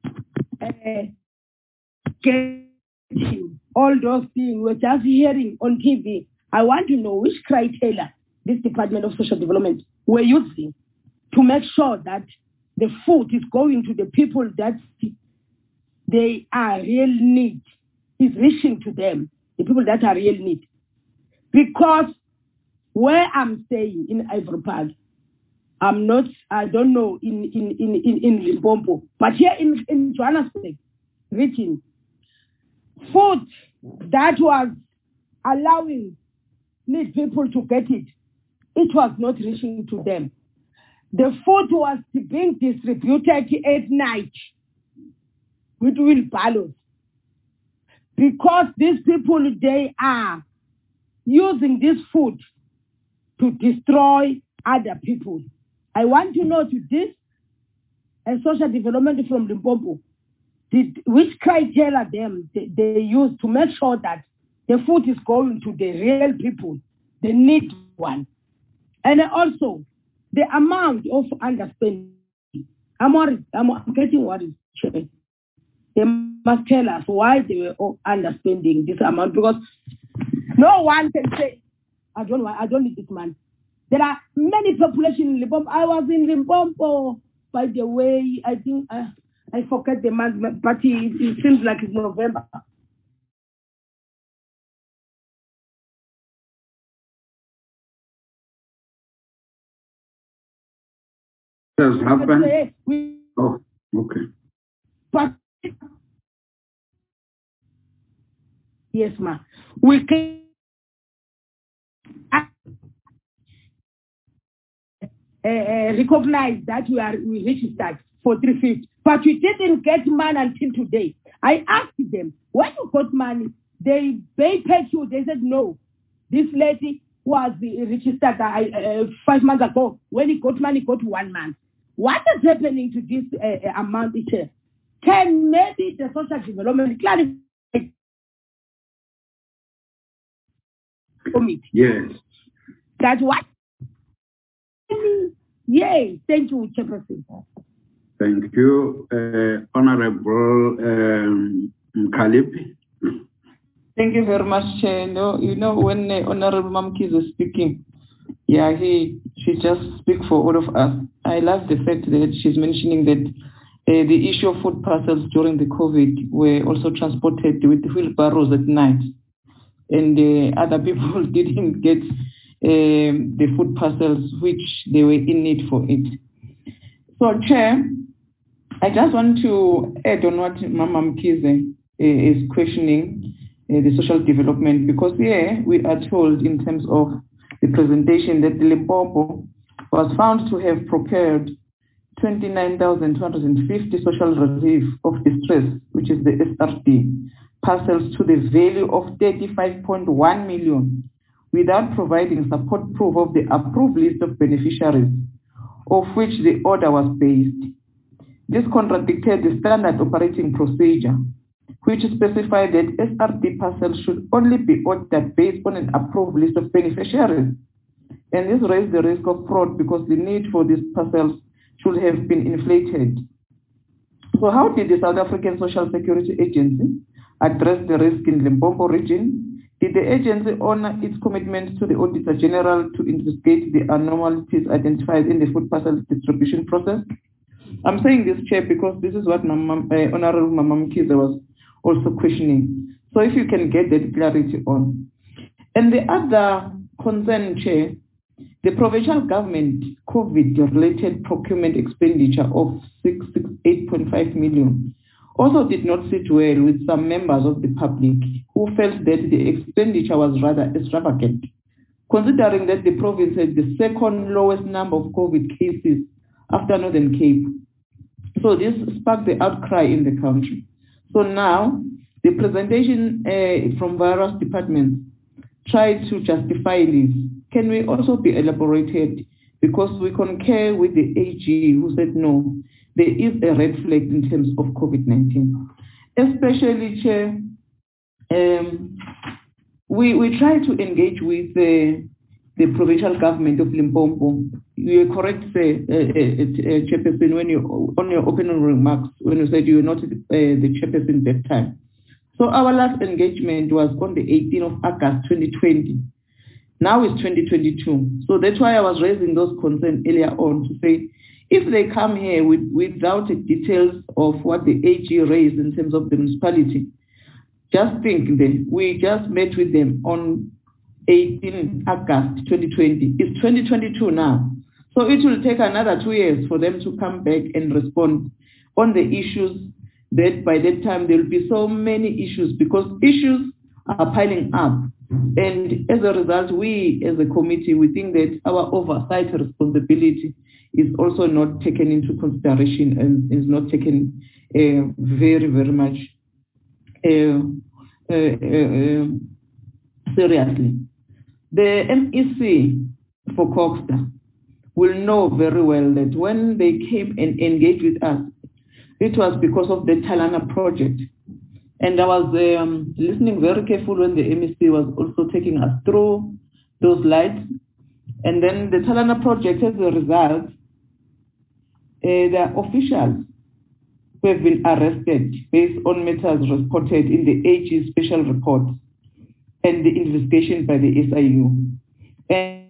getting all those things. We're just hearing on TV. I want to know which criteria this Department of Social Development were using to make sure that the food is going to the people that they are real need, is reaching to them, the people that are real need. Because where I'm staying in Ivory Park, I don't know in Limpopo, but here in Johannesburg region, food that was allowing need people to get it was not reaching to them. The food was being distributed at night with wheelbarrows, because these people, they are using this food to destroy other people. I want to know to this social development from Limpopo, which criteria they use to make sure that the food is going to the real people, the need one. And also, the amount of underspending. I'm getting what is true. They must tell us why they were underspending this amount, because no one can say, I don't need this man. There are many population in Limpopo. I was in Limpopo, by the way. I think I forget the month, but it seems like it's November. Has happened? Oh, okay. But yes, ma'am. We can recognize that we registered for 350, but we didn't get money until today. I asked them, when you got money, they paid you. They said no. This lady was registered 5 months ago. When he got money, he got 1 month. What is happening to this amount each year? Can maybe the social development clarify? Yes. That's what? Yay. Thank you, Chairperson. Thank you. Honorable Mkalipi. Thank you very much, Chair. No, when Honorable Mamkis is speaking, she just speaks for all of us. I love the fact that she's mentioning that the issue of food parcels during the COVID were also transported with wheelbarrows at night, and other people didn't get the food parcels which they were in need for it. So, Chair, I just want to add on what Mama Mkize is questioning the social development, because here we are told in terms of the presentation that Limpopo was found to have procured 29,250 social relief of distress, which is the SRD, parcels to the value of 35.1 million without providing support proof of the approved list of beneficiaries of which the order was based. This contradicted the standard operating procedure, which specified that SRD parcels should only be ordered based on an approved list of beneficiaries. And this raised the risk of fraud because the need for these parcels should have been inflated. So how did the South African Social Security Agency address the risk in Limpopo region? Did the agency honor its commitment to the Auditor General to investigate the anomalies identified in the food parcel distribution process? I'm saying this, Chair, because this is what Honorable Mama Mkize was also questioning. So if you can get that clarity on. And the other concern, Chair, the provincial government COVID-related procurement expenditure of 668.5 million also did not sit well with some members of the public who felt that the expenditure was rather extravagant, considering that the province had the second lowest number of COVID cases after Northern Cape. So this sparked the outcry in the country. So now, the presentation from various departments tried to justify this. Can we also be elaborated? Because we concur with the AG who said no, there is a red flag in terms of COVID-19. Especially, Chair, we try to engage with the provincial government of Limpopo. You are correct, Chairperson, when you on your opening remarks, when you said you were not the chairperson that time. So our last engagement was on the 18th of August 2020. Now it's 2022. So that's why I was raising those concerns earlier on to say, if they come here without the details of what the AG raised in terms of the municipality, just think that we just met with them on 18 August 2020. It's 2022 now. So it will take another 2 years for them to come back and respond on the issues that by that time there will be so many issues because issues are piling up. And as a result, we as a committee, we think that our oversight responsibility is also not taken into consideration and is not taken very, very much seriously. The MEC for Coxta will know very well that when they came and engaged with us, it was because of the Talana project. And I was listening very carefully when the MEC was also taking us through those slides. And then the Talana project, as a result, the officials who have been arrested based on matters reported in the AG special report and the investigation by the SIU. And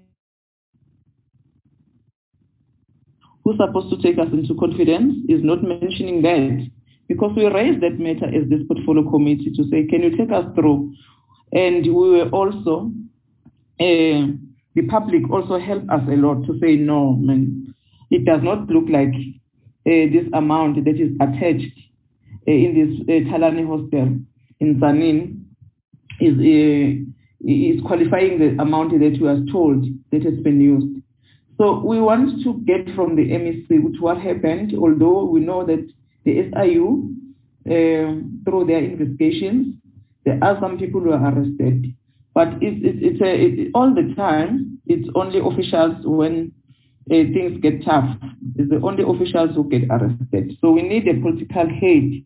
who's supposed to take us into confidence is not mentioning that, because we raised that matter as this portfolio committee to say, can you take us through? And we were also, the public also helped us a lot to say, no, man, it does not look like this amount that is attached in this Talani hostel in Zanin is qualifying the amount that we are told that has been used. So we want to get from the MEC what happened, although we know that the SIU, through their investigations, there are some people who are arrested. But all the time, it's only officials when things get tough. It's the only officials who get arrested. So we need a political head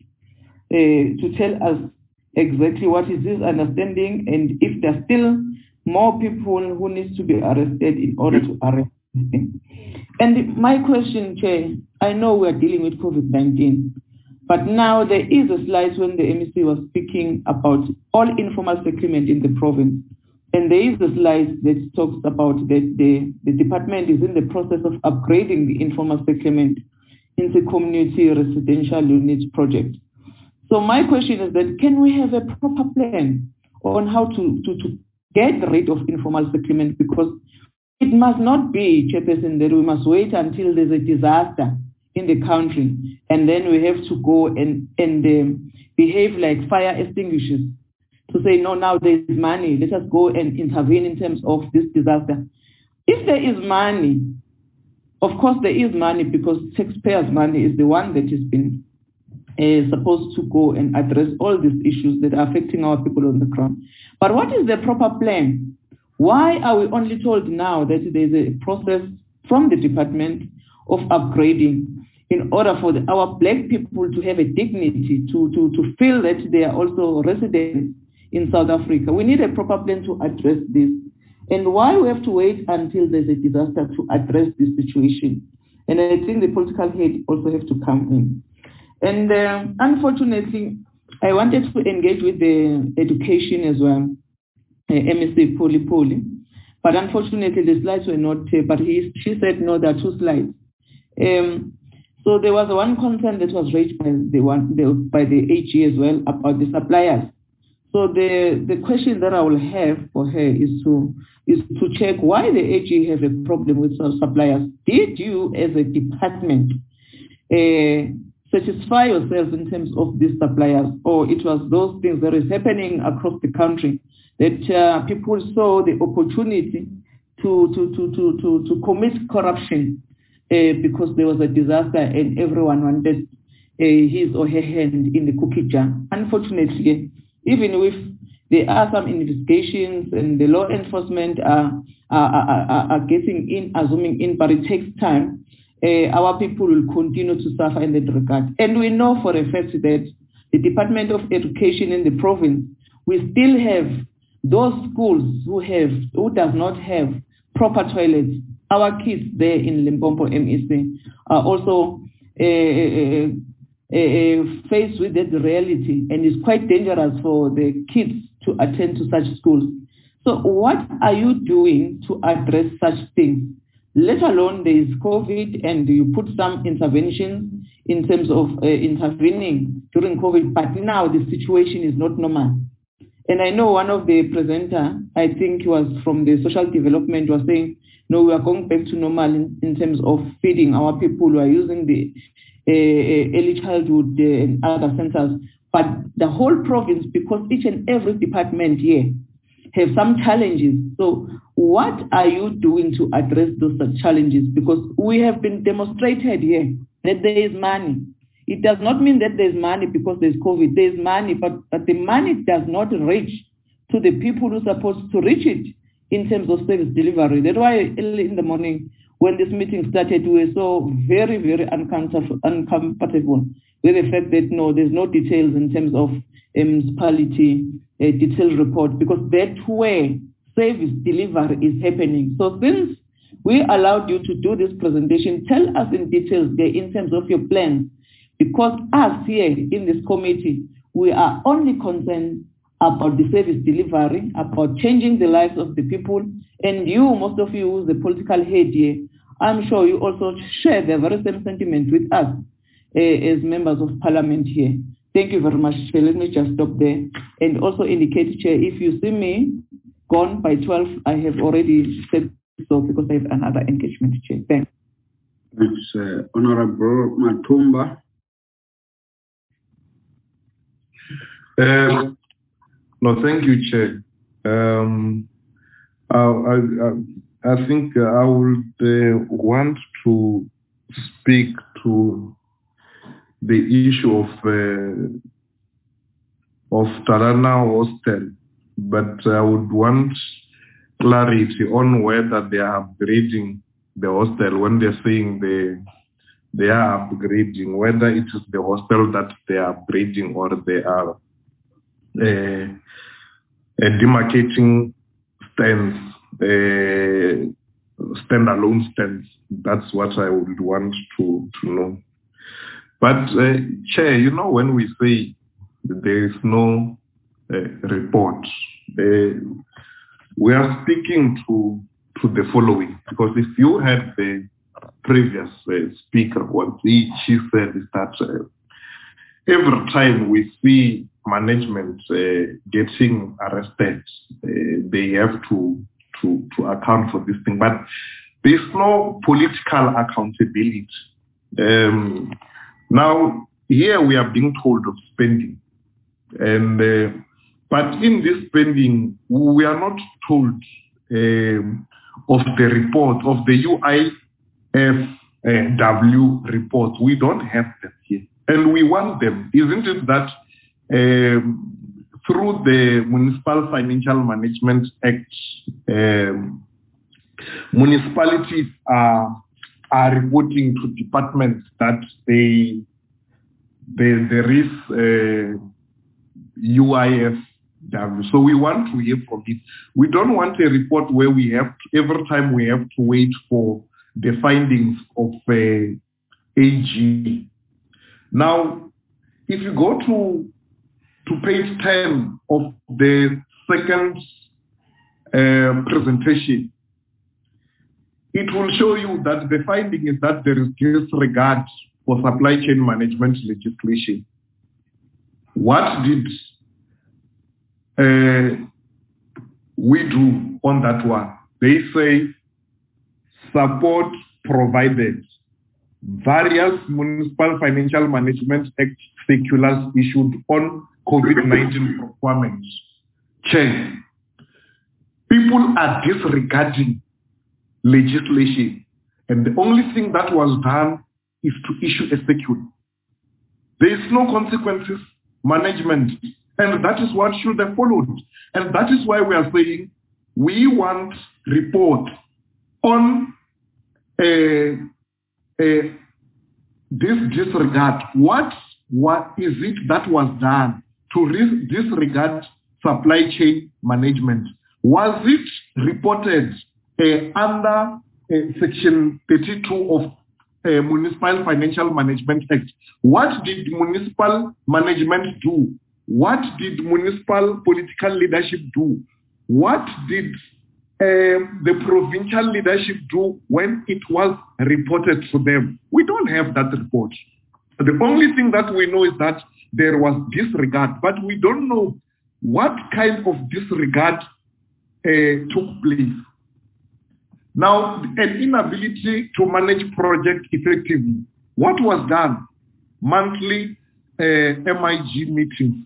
to tell us exactly what is this understanding, and if there's still more people who need to be arrested in order to arrest them. And my question, Chair, I know we are dealing with COVID-19, but now there is a slide when the MEC was speaking about all informal settlement in the province. And there is a slide that talks about that the department is in the process of upgrading the informal settlement into community residential units project. So my question is that, can we have a proper plan on how to get rid of informal settlement? Because it must not be, Chairperson, that we must wait until there's a disaster in the country and then we have to go and behave like fire extinguishers to say, no, now there is money, let us go and intervene in terms of this disaster. If there is money, of course there is money, because taxpayers' money is the one that has been supposed to go and address all these issues that are affecting our people on the ground. But what is the proper plan? Why are we only told now that there is a process from the department of upgrading in order for our black people to have a dignity, to feel that they are also residents in South Africa? We need a proper plan to address this. And why we have to wait until there's a disaster to address this situation? And I think the political head also have to come in. And unfortunately, I wanted to engage with the education as well, MEC Poli. But unfortunately, the slides were not, but she said, no, there are two slides. So there was one concern that was raised by the AG as well about the suppliers. So the question that I will have for her is to check why the AG have a problem with suppliers. Did you, as a department, satisfy yourself in terms of these suppliers, or it was those things that is happening across the country that people saw the opportunity to commit corruption because there was a disaster and everyone wanted his or her hand in the cookie jar? Unfortunately, even if there are some investigations and the law enforcement are getting in, zooming in, but it takes time, our people will continue to suffer in that regard. And we know for a fact that the Department of Education in the province, we still have those schools who does not have proper toilets. Our kids there in Limpopo MEC are also faced with that reality, and it's quite dangerous for the kids to attend to such schools. So what are you doing to address such things? Let alone there is COVID and you put some interventions in terms of intervening during COVID, but now the situation is not normal. And I know one of the presenter, I think he was from the social development, was saying, no, we are going back to normal in terms of feeding our people who are using the early childhood and other centers. But the whole province, because each and every department here have some challenges. So what are you doing to address those challenges? Because we have been demonstrated here that there is money. It does not mean that there's money because there's COVID. There's money, but the money does not reach to the people who are supposed to reach it in terms of service delivery. That's why early in the morning when this meeting started, we were so very, very uncomfortable with the fact that no, there's no details in terms of municipality detailed report, because that's where service delivery is happening. So since we allowed you to do this presentation, tell us in details there in terms of your plans, because us here in this committee, we are only concerned about the service delivery, about changing the lives of the people. And you, most of you, the political head here, I'm sure you also share the very same sentiment with us as members of parliament here. Thank you very much, Chair. Let me just stop there. And also indicate, Chair, if you see me gone by 12, I have already said so because I have another engagement, Chair. Thanks. Thanks, Honorable Matumba. No, thank you, Chair. I think I would want to speak to the issue of Tarana Hostel, but I would want clarity on whether they are upgrading the hostel. When they're saying they are upgrading, whether it is the hostel that they are upgrading or they are demarcating stands, standalone stands. That's what I would want to know. But Chair, you know, when we say there is no report, we are speaking to the following, because if you had the previous speaker, what she said is that every time we see management getting arrested, they have to account for this thing. But there's no political accountability. Now, here we are being told of spending. And but in this spending, we are not told of the report, of the UIFW report. We don't have them here. And we want them. Isn't it that through the Municipal Financial Management Act, municipalities are reporting to departments that there is UIFW. So we want to hear from it. We don't want a report where we have every time we have to wait for the findings of AG. Now, if you go to page 10 of the second presentation, it will show you that the finding is that there is disregard for supply chain management legislation. What did we do on that one? They say support provided. Various Municipal Financial Management Act circulars issued on COVID-19 procurement. Chair, people are disregarding legislation, and the only thing that was done is to issue a circular. There is no consequences management, and that is what should have followed. And that is why we are saying we want report on this disregard. What is it that was done to disregard supply chain management? Was it reported under Section 32 of Municipal Financial Management Act? What did municipal management do? What did municipal political leadership do? What did the provincial leadership do when it was reported to them? We don't have that report. The only thing that we know is that there was disregard, but we don't know what kind of disregard took place. Now, an inability to manage project effectively. What was done? Monthly MIG meetings.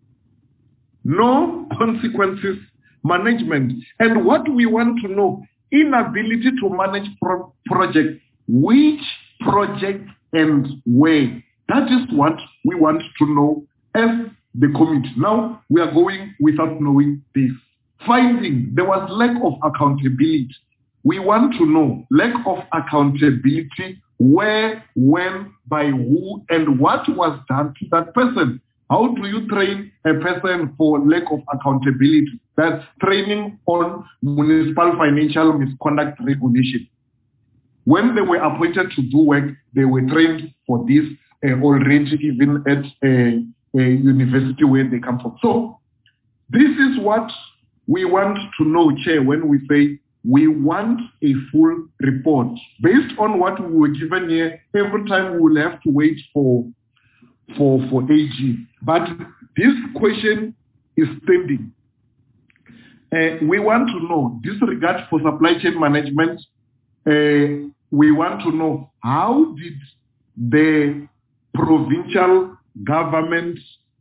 No consequences management. And what we want to know, inability to manage projects. Which project and where? That is what we want to know as the committee. Now, we are going without knowing this. Finding there was lack of accountability. we want to know lack of accountability, where, when, by who, and what was done to that person. How do you train a person for lack of accountability? That's training on municipal financial misconduct regulation. When they were appointed to do work, they were trained for this already, even at a university where they come from. So this is what we want to know, Chair, when we say we want a full report. Based on what we were given here, every time we will have to wait for AG. But this question is standing. We want to know, disregard for supply chain management, we want to know how did the provincial government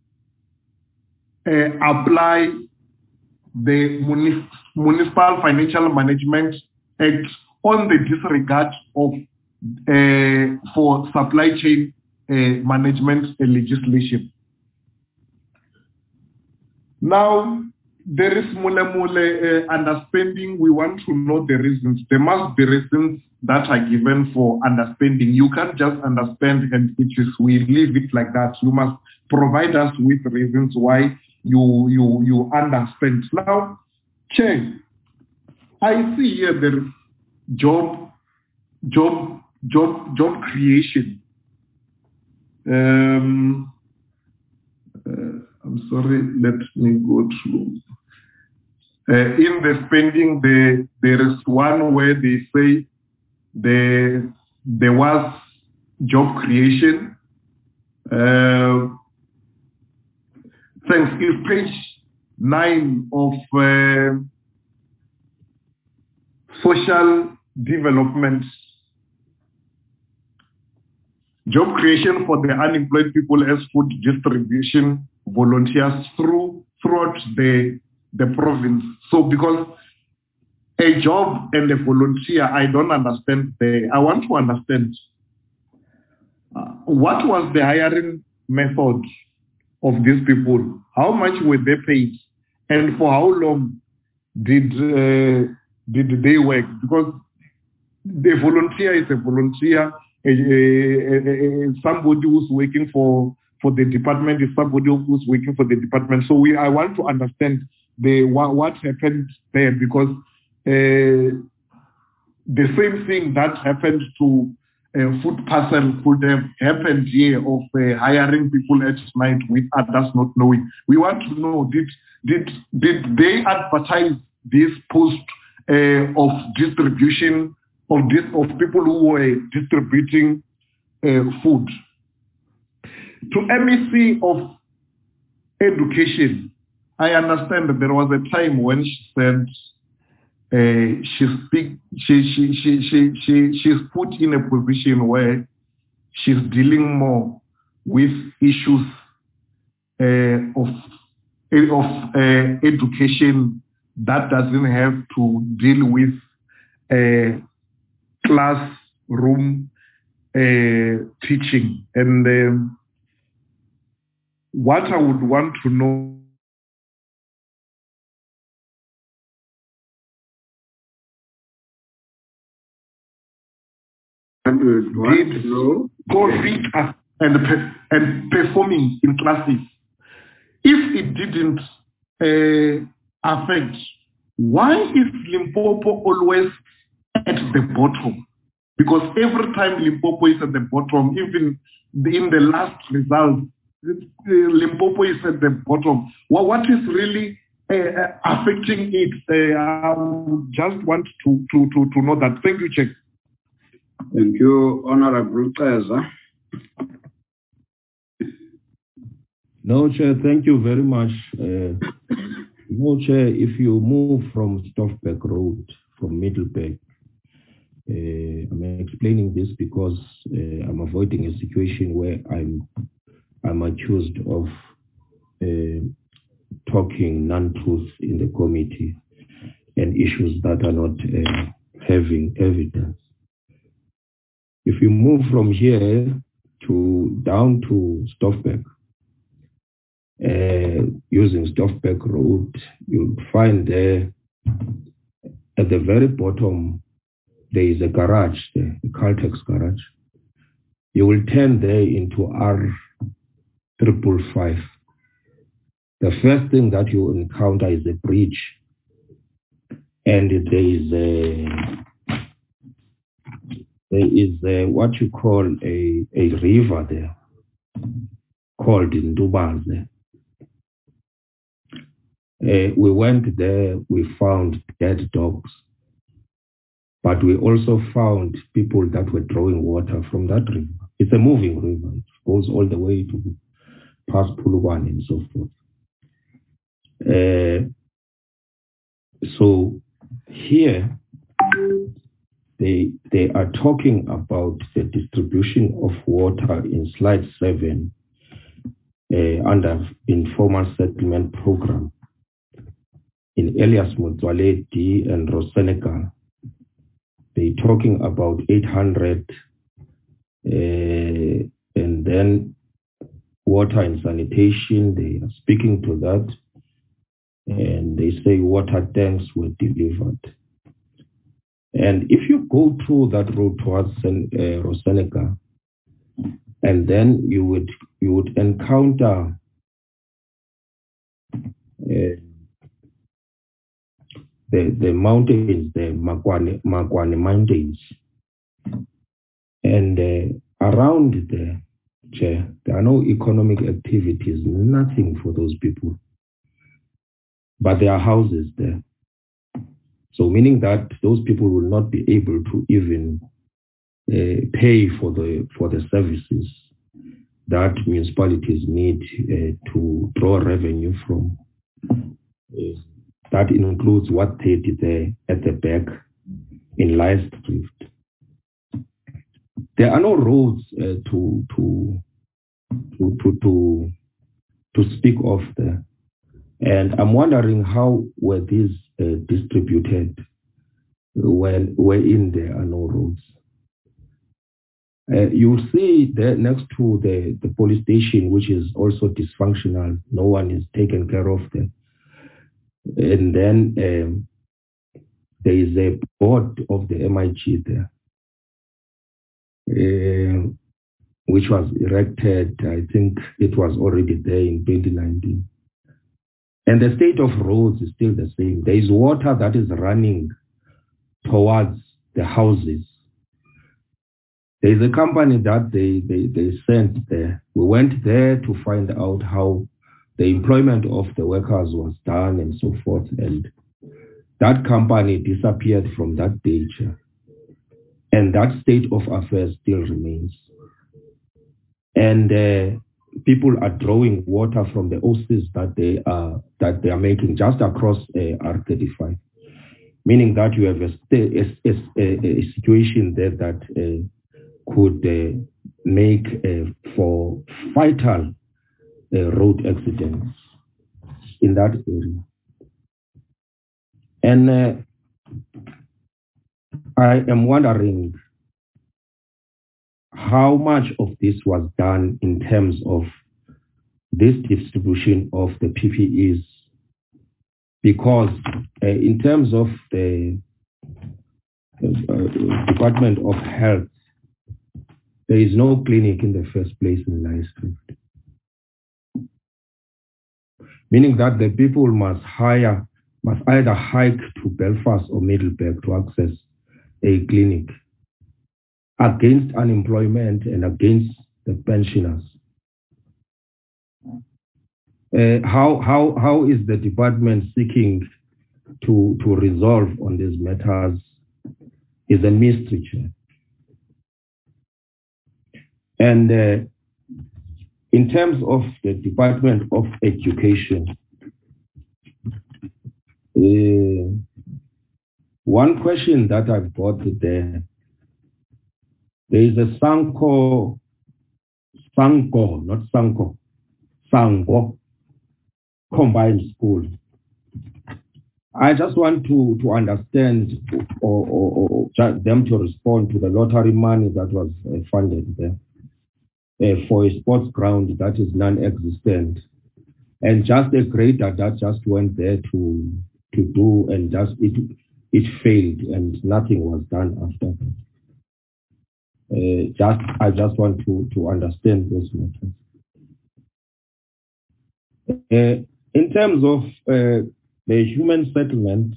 apply the Municipal Financial Management Act on the disregard of for supply chain management legislation. Now, there is mule understanding. We want to know the reasons. There must be reasons that are given for understanding. You can't just understand and we leave it like that. You must provide us with reasons why you understand. Now, Chair, I see here the job creation. I'm sorry, let me go through. In the spending, there is one where they say there was job creation. Thanks. It's page 9 of social development. Job creation for the unemployed people as food distribution volunteers throughout the province. So because a job and a volunteer, I don't understand. I want to understand what was the hiring method of these people? How much were they paid? And for how long did they work? Because the volunteer is a volunteer. Somebody who's working for the department is somebody who's working for the department. So I want to understand what happened there, because the same thing that happened to food parcel could have happened here of hiring people at night with others not knowing. We want to know, did they advertise this post of distribution of people who were distributing food? To MEC of Education, I understand that there was a time when she said she's put in a position where she's dealing more with issues of education that doesn't have to deal with classroom teaching. And what I would want to know COVID and performing in classes. If it didn't affect, why is Limpopo always at the bottom? Because every time Limpopo is at the bottom, even in the last result, Limpopo is at the bottom. Well, what is really affecting it? I just want to know that. Thank you, Chair. Thank you, Honorable Kaiser. No, Chair, thank you very much. No, Chair, if you move from Stoffberg Road, from Middleburg, I'm explaining this because I'm avoiding a situation where I'm accused of talking non-truth in the committee and issues that are not having evidence. If you move from here down to Stoffberg, using Stoffberg Road, you'll find there at the very bottom there is a garage there, a Caltex garage. You will turn there into R555. The first thing that you encounter is a bridge. And there is what you call a river there called Ndubaze. We went there, we found dead dogs, but we also found people that were drawing water from that river. It's a moving river. It goes all the way to past Puluwan and so forth. So here they are talking about the distribution of water in slide 7 under informal settlement program in Elias Motswale D and Rosenegal. They're talking about 800 and then water and sanitation. They are speaking to that. And they say water tanks were delivered. And if you go through that road towards Roseneca, and then you would encounter the mountains, the Magwane Mountains, and around there are no economic activities, nothing for those people. But there are houses there. So meaning that those people will not be able to even pay for the services that municipalities need to draw revenue from. That includes what they did there at the back in Leisdrift. There are no roads to speak of there. And I'm wondering how were these distributed wherein there are no roads. You'll see that next to the police station, which is also dysfunctional, no one is taken care of there. And then there is a board of the MIG there, which was erected, I think it was already there in 2019. And the state of roads is still the same. There is water that is running towards the houses. There is a company that they sent there. We went there to find out how the employment of the workers was done and so forth. And that company disappeared from that date. And that state of affairs still remains. And people are drawing water from the hoses that they are making just across R35, meaning that you have a situation there that could make for fatal road accidents in that area. And I am wondering how much of this was done in terms of this distribution of the PPEs, because in terms of the Department of Health, there is no clinic in the first place in Leisdrift. Meaning that the people must either hike to Belfast or Middleburg to access a clinic, against unemployment and against the pensioners. How is the department seeking to resolve on these matters is a mystery. And in terms of the Department of Education, one question that I've got there is a Sango combined school. I just want to understand or them to respond to the lottery money that was funded there for a sports ground that is non-existent, and just a grader that just went there to do, and just it failed and nothing was done after that. I just want to understand those matters. In terms of the human settlement,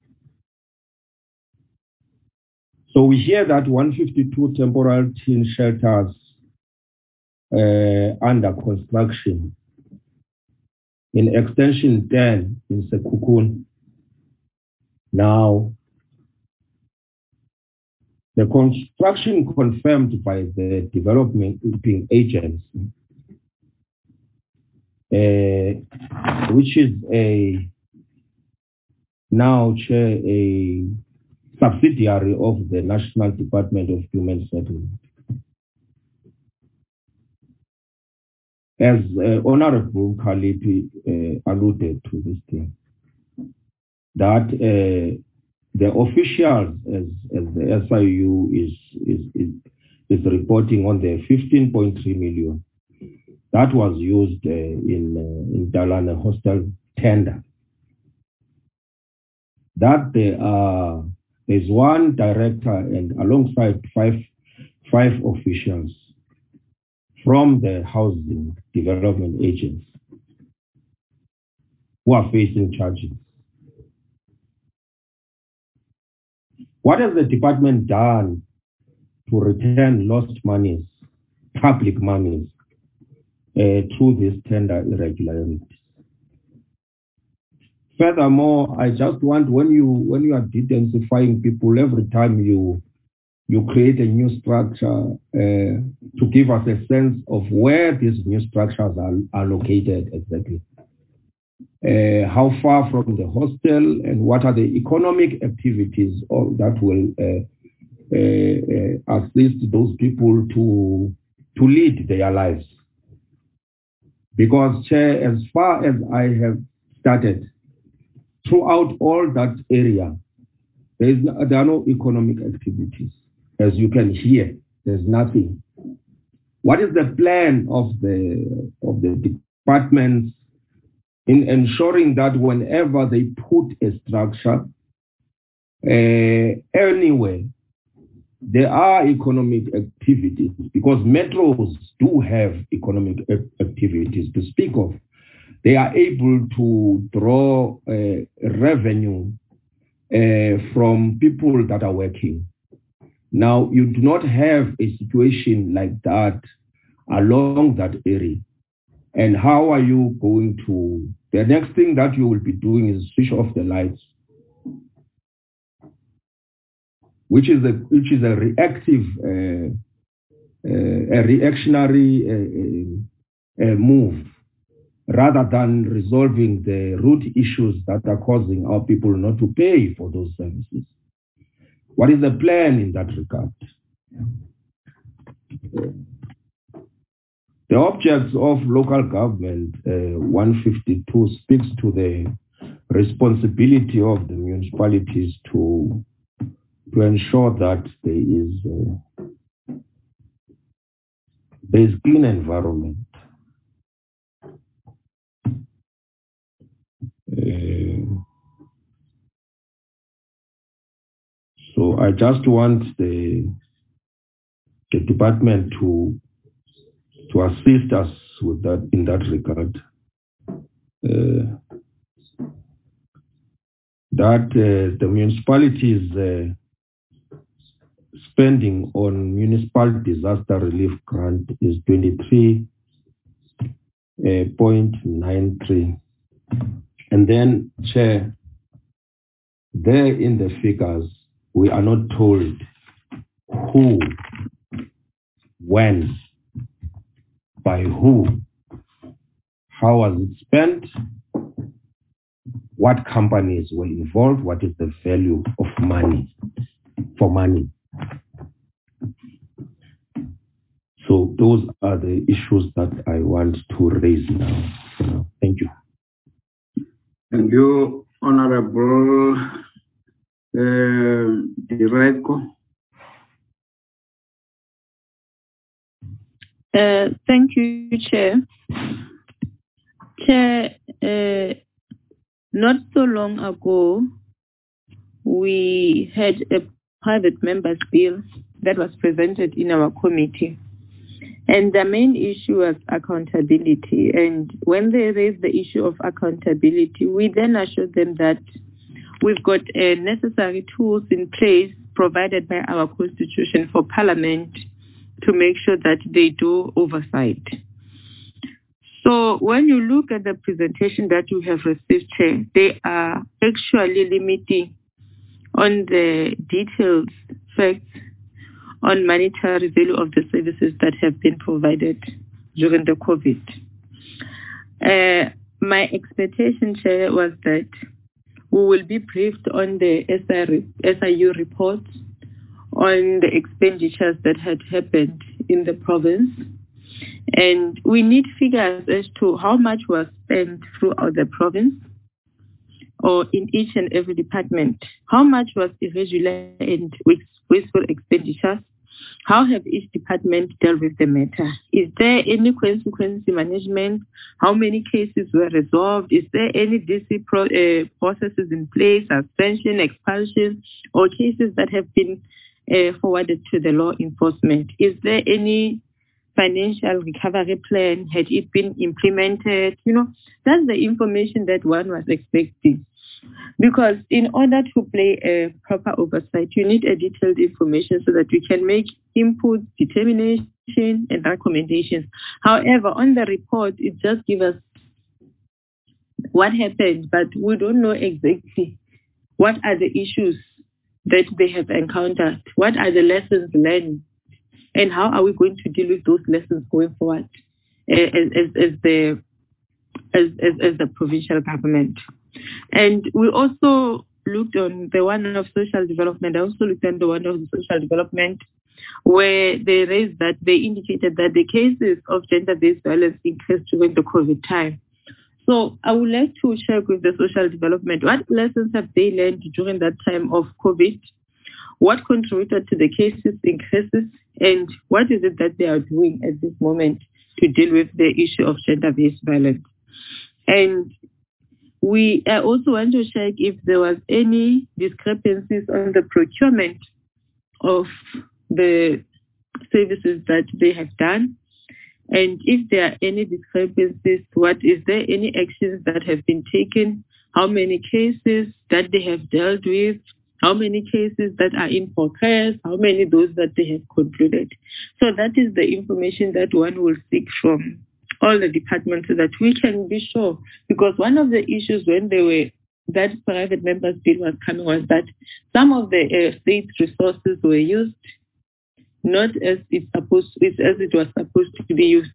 so we hear that 152 temporary teen shelters under construction in extension 10 in Sekukun. Now, the construction confirmed by the developing agency, which is a subsidiary of the National Department of Human Settlement. As Honorable Kalipi alluded to this thing, that the officials, as the SIU is reporting on the 15.3 million that was used in Dalane Hostel tender, that there's one director and alongside five officials from the Housing Development Agency who are facing charges. What has the department done to return lost monies, public monies, through this tender irregularities? Furthermore, I just want, when you are densifying people, every time you create a new structure, to give us a sense of where these new structures are located exactly. How far from the hostel, and what are the economic activities that will assist those people to lead their lives. Because, Chair, as far as I have started, throughout all that area, there are no economic activities. As you can hear, there's nothing. What is the plan of the departments in ensuring that whenever they put a structure anywhere, there are economic activities? Because metros do have economic activities to speak of. They are able to draw revenue from people that are working. Now, you do not have a situation like that along that area. And how are you going to, the next thing that you will be doing is switch off the lights, which is a reactive, a reactionary move, rather than resolving the root issues that are causing our people not to pay for those services. What is the plan in that regard? The objects of local government 152 speaks to the responsibility of the municipalities to ensure that there is clean environment. So I just want the department to assist us with that in that regard. The municipalities spending on municipal disaster relief grant is 23.93. And then, Chair, there in the figures, we are not told who, when, by who, how was it spent, what companies were involved, what is the value of money, for money. So those are the issues that I want to raise now. Thank you. Thank you, Honorable Director. Thank you, Chair. Chair, not so long ago, we had a private members bill that was presented in our committee. And the main issue was accountability. And when they raised the issue of accountability, we then assured them that we've got necessary tools in place provided by our constitution for Parliament to make sure that they do oversight. So when you look at the presentation that you have received, Chair, they are actually limiting on the detailed facts on monetary value of the services that have been provided during the COVID. My expectation, Chair, was that we will be briefed on the SIU report on the expenditures that had happened in the province. And we need figures as to how much was spent throughout the province or in each and every department. How much was irregular and wasteful expenditures? How have each department dealt with the matter? Is there any consequence management? How many cases were resolved? Is there any DC processes in place, suspension, expulsion, or cases that have been forwarded to the law enforcement? Is there any financial recovery plan? Had it been implemented? You know, that's the information that one was expecting. Because in order to play a proper oversight, you need a detailed information so that you can make input, determination, and recommendations. However, on the report, it just gives us what happened, but we don't know exactly what are the issues that they have encountered, what are the lessons learned, and how are we going to deal with those lessons going forward as the provincial government. And we also looked on the one of social development. I also looked at the one of the social development where they raised that they indicated that the cases of gender-based violence increased during the COVID time. So I would like to check with the social development, what lessons have they learned during that time of COVID? What contributed to the cases increases? And what is it that they are doing at this moment to deal with the issue of gender-based violence? And I also want to check if there was any discrepancies on the procurement of the services that they have done. And if there are any discrepancies, is there any actions that have been taken? How many cases that they have dealt with? How many cases that are in progress? How many those that they have concluded? So that is the information that one will seek from all the departments so that we can be sure. Because one of the issues when that private members bill was coming was that some of the state resources were used not as it was supposed to be used.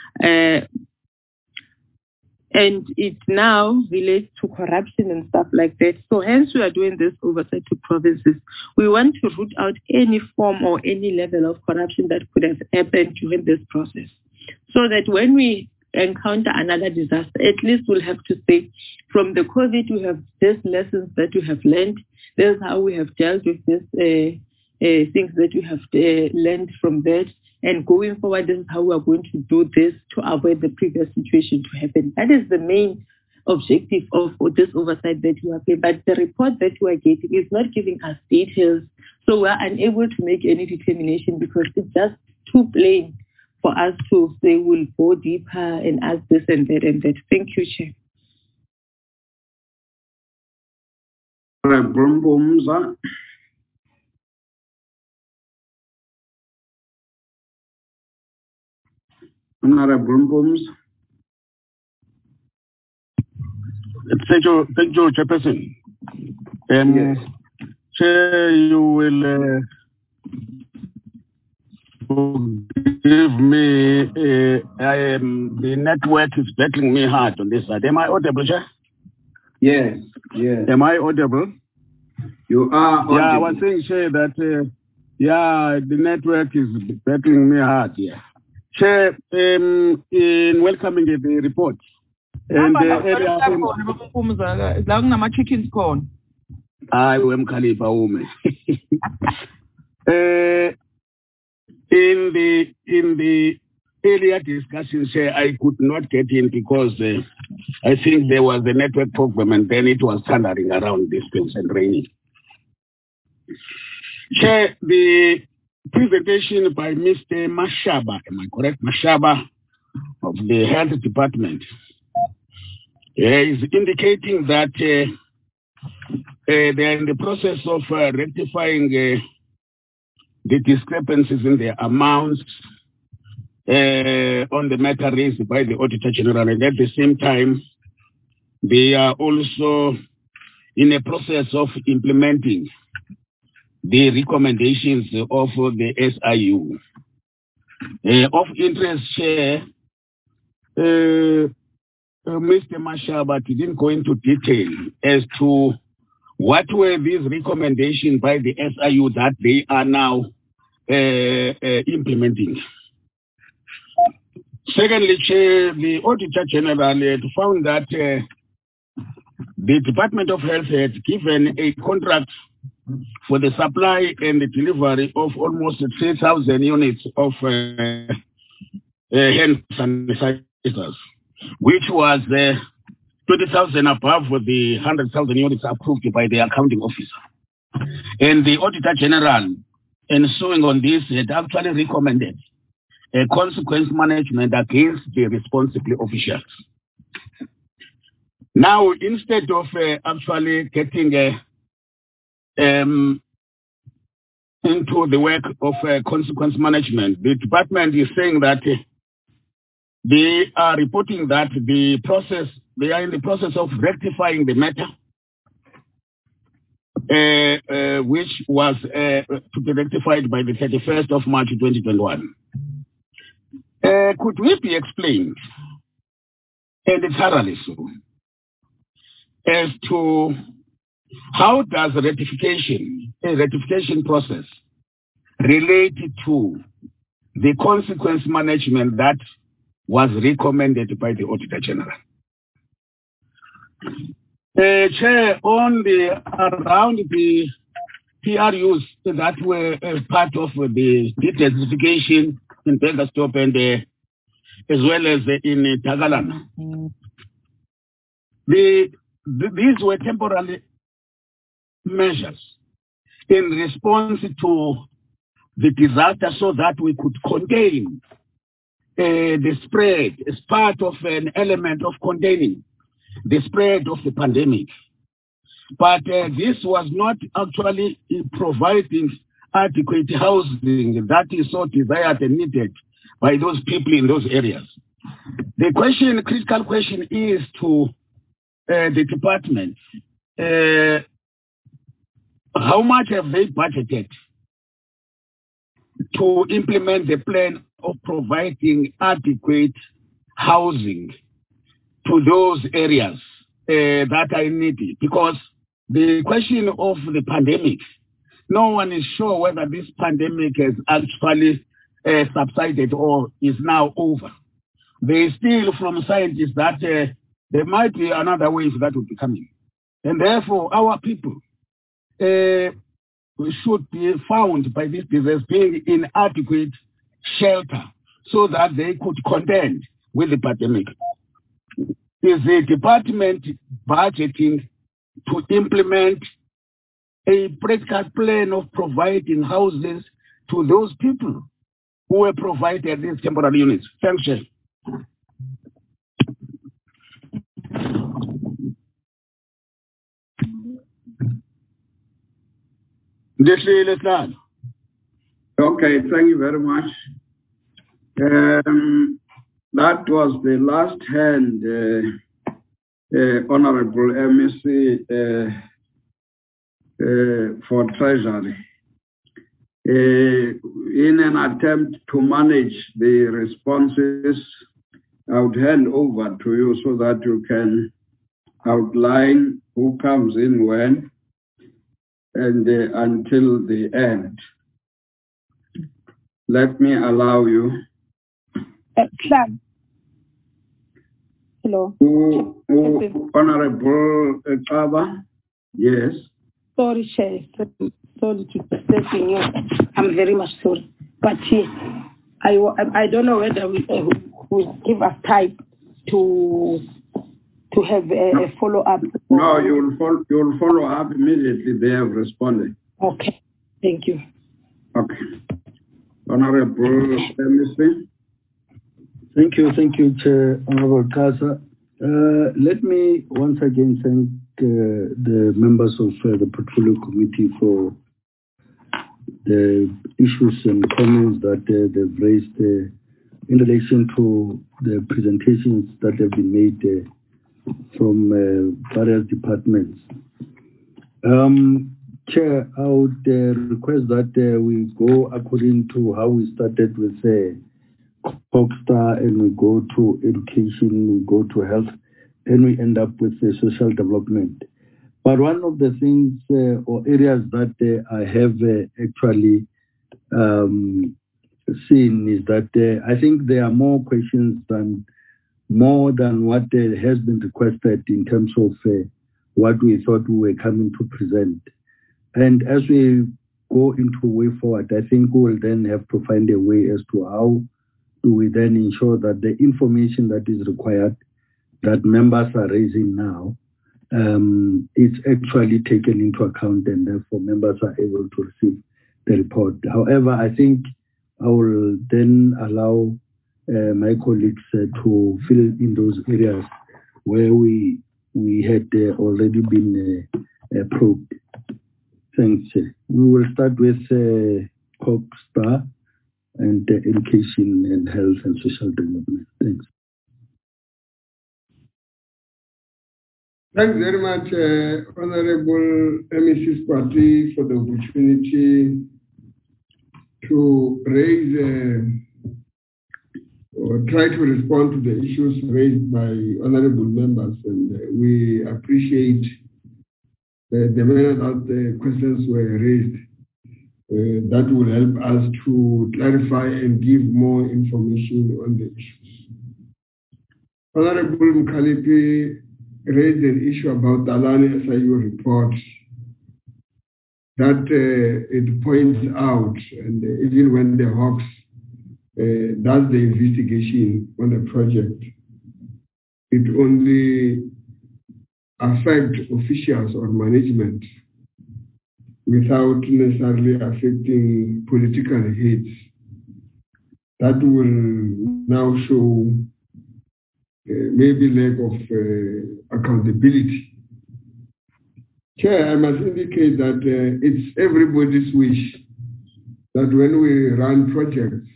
And it now relates to corruption and stuff like that. So hence we are doing this oversight to provinces. We want to root out any form or any level of corruption that could have happened during this process. So that when we encounter another disaster, at least we'll have to say, from the COVID, we have these lessons that we have learned. This is how we have dealt with this things that we have learned from that. And going forward, this is how we are going to do this to avoid the previous situation to happen. That is the main objective of this oversight that we are paying. But the report that we are getting is not giving us details. So we are unable to make any determination because it's just too plain for us to say we'll go deeper and ask this and that and that. Thank you, Chair. Thank you, Chairperson. Yes. Chair, you will give me, the network is battling me hard on this side. Am I audible, Chair? Yes, yes. Am I audible? You are audible. Yeah, I was saying, Chair, that, the network is battling me hard here. Chair, in welcoming the report. And I am Khalifa Ume. In the earlier discussion, Chair, I could not get in because I think there was a network problem and then it was thundering around this place and raining. Chair, the presentation by Mr. Mashaba, am I correct? Mashaba of the Health Department is indicating that they are in the process of rectifying the discrepancies in the amounts on the matter raised by the Auditor General, and at the same time, they are also in a process of implementing the recommendations of the SIU. Of interest, Chair, Mr. Mashaba didn't go into detail as to what were these recommendations by the SIU that they are now implementing. Secondly, Chair, the Auditor General found that the Department of Health had given a contract for the supply and the delivery of almost 3,000 units of hand sanitizers, which was 20,000 above the 100,000 units approved by the accounting officer. And the Auditor General, ensuing on this, had actually recommended a consequence management against the responsible officials. Now, instead of actually getting into the work of consequence management, the department is saying that they are reporting that they are in the process of rectifying the matter, which was to be rectified by the 31st of March 2021. Could we be explained, and thoroughly so, as to how does a ratification process relate to the consequence management that was recommended by the Auditor General? Chair, around the PRUs that were part of the desertification in Begastop and as well as in Tagalan, these were temporary measures in response to the disaster so that we could contain the spread as part of an element of containing the spread of the pandemic. But this was not actually providing adequate housing that is so desired and needed by those people in those areas. The critical question is to the department, how much have they budgeted to implement the plan of providing adequate housing to those areas that are needed? Because the question of the pandemic, no one is sure whether this pandemic has actually subsided or is now over. There is still from scientists that there might be another wave that will be coming. And therefore, our people should be found by this disease being in adequate shelter so that they could contend with the pandemic. Is the department budgeting to implement a practical plan of providing houses to those people who were provided these temporary units? Thanks, Chair. Okay, thank you very much. That was the last hand, Honorable MEC for Treasury. In an attempt to manage the responses, I would hand over to you so that you can outline who comes in when and until the end. Let me allow you. Hello. Honorable Kaba, yes. Sorry, Chair. Sorry to disturb you. I'm very much sorry. But I don't know whether we will give us time to have a follow-up. No, you'll follow up immediately they have responded. Okay, thank you. Okay. Honorable MEC. Thank you, Chair, Honorable Kasa. Let me once again thank the members of the Portfolio Committee for the issues and comments that they've raised in relation to the presentations that have been made from various departments. Chair, I would request that we go according to how we started with COGSTAR, and we go to education, we go to health, and we end up with social development. But one of the things or areas that I have actually seen is that I think there are more questions more than what has been requested in terms of what we thought we were coming to present. And as we go into a way forward, I think we will then have to find a way as to how do we then ensure that the information that is required, that members are raising now, it's actually taken into account, and therefore members are able to receive the report. However, I think I will then allow my colleagues to fill in those areas where we had already been probed. Thanks. We will start with COGSTAR and education and health and social development. Thanks. Thanks very much, Honorable MEC Squati, for the opportunity to raise or try to respond to the issues raised by honorable members. And we appreciate the manner that the questions were raised. That will help us to clarify and give more information on the issues. Honorable Mkhaliphi raised an issue about the Alani SIU report that it points out, and even when the Hawks does the investigation on the project, it only affects officials or management without necessarily affecting political heads. That will now show maybe lack of accountability. Chair, I must indicate that it's everybody's wish that when we run projects,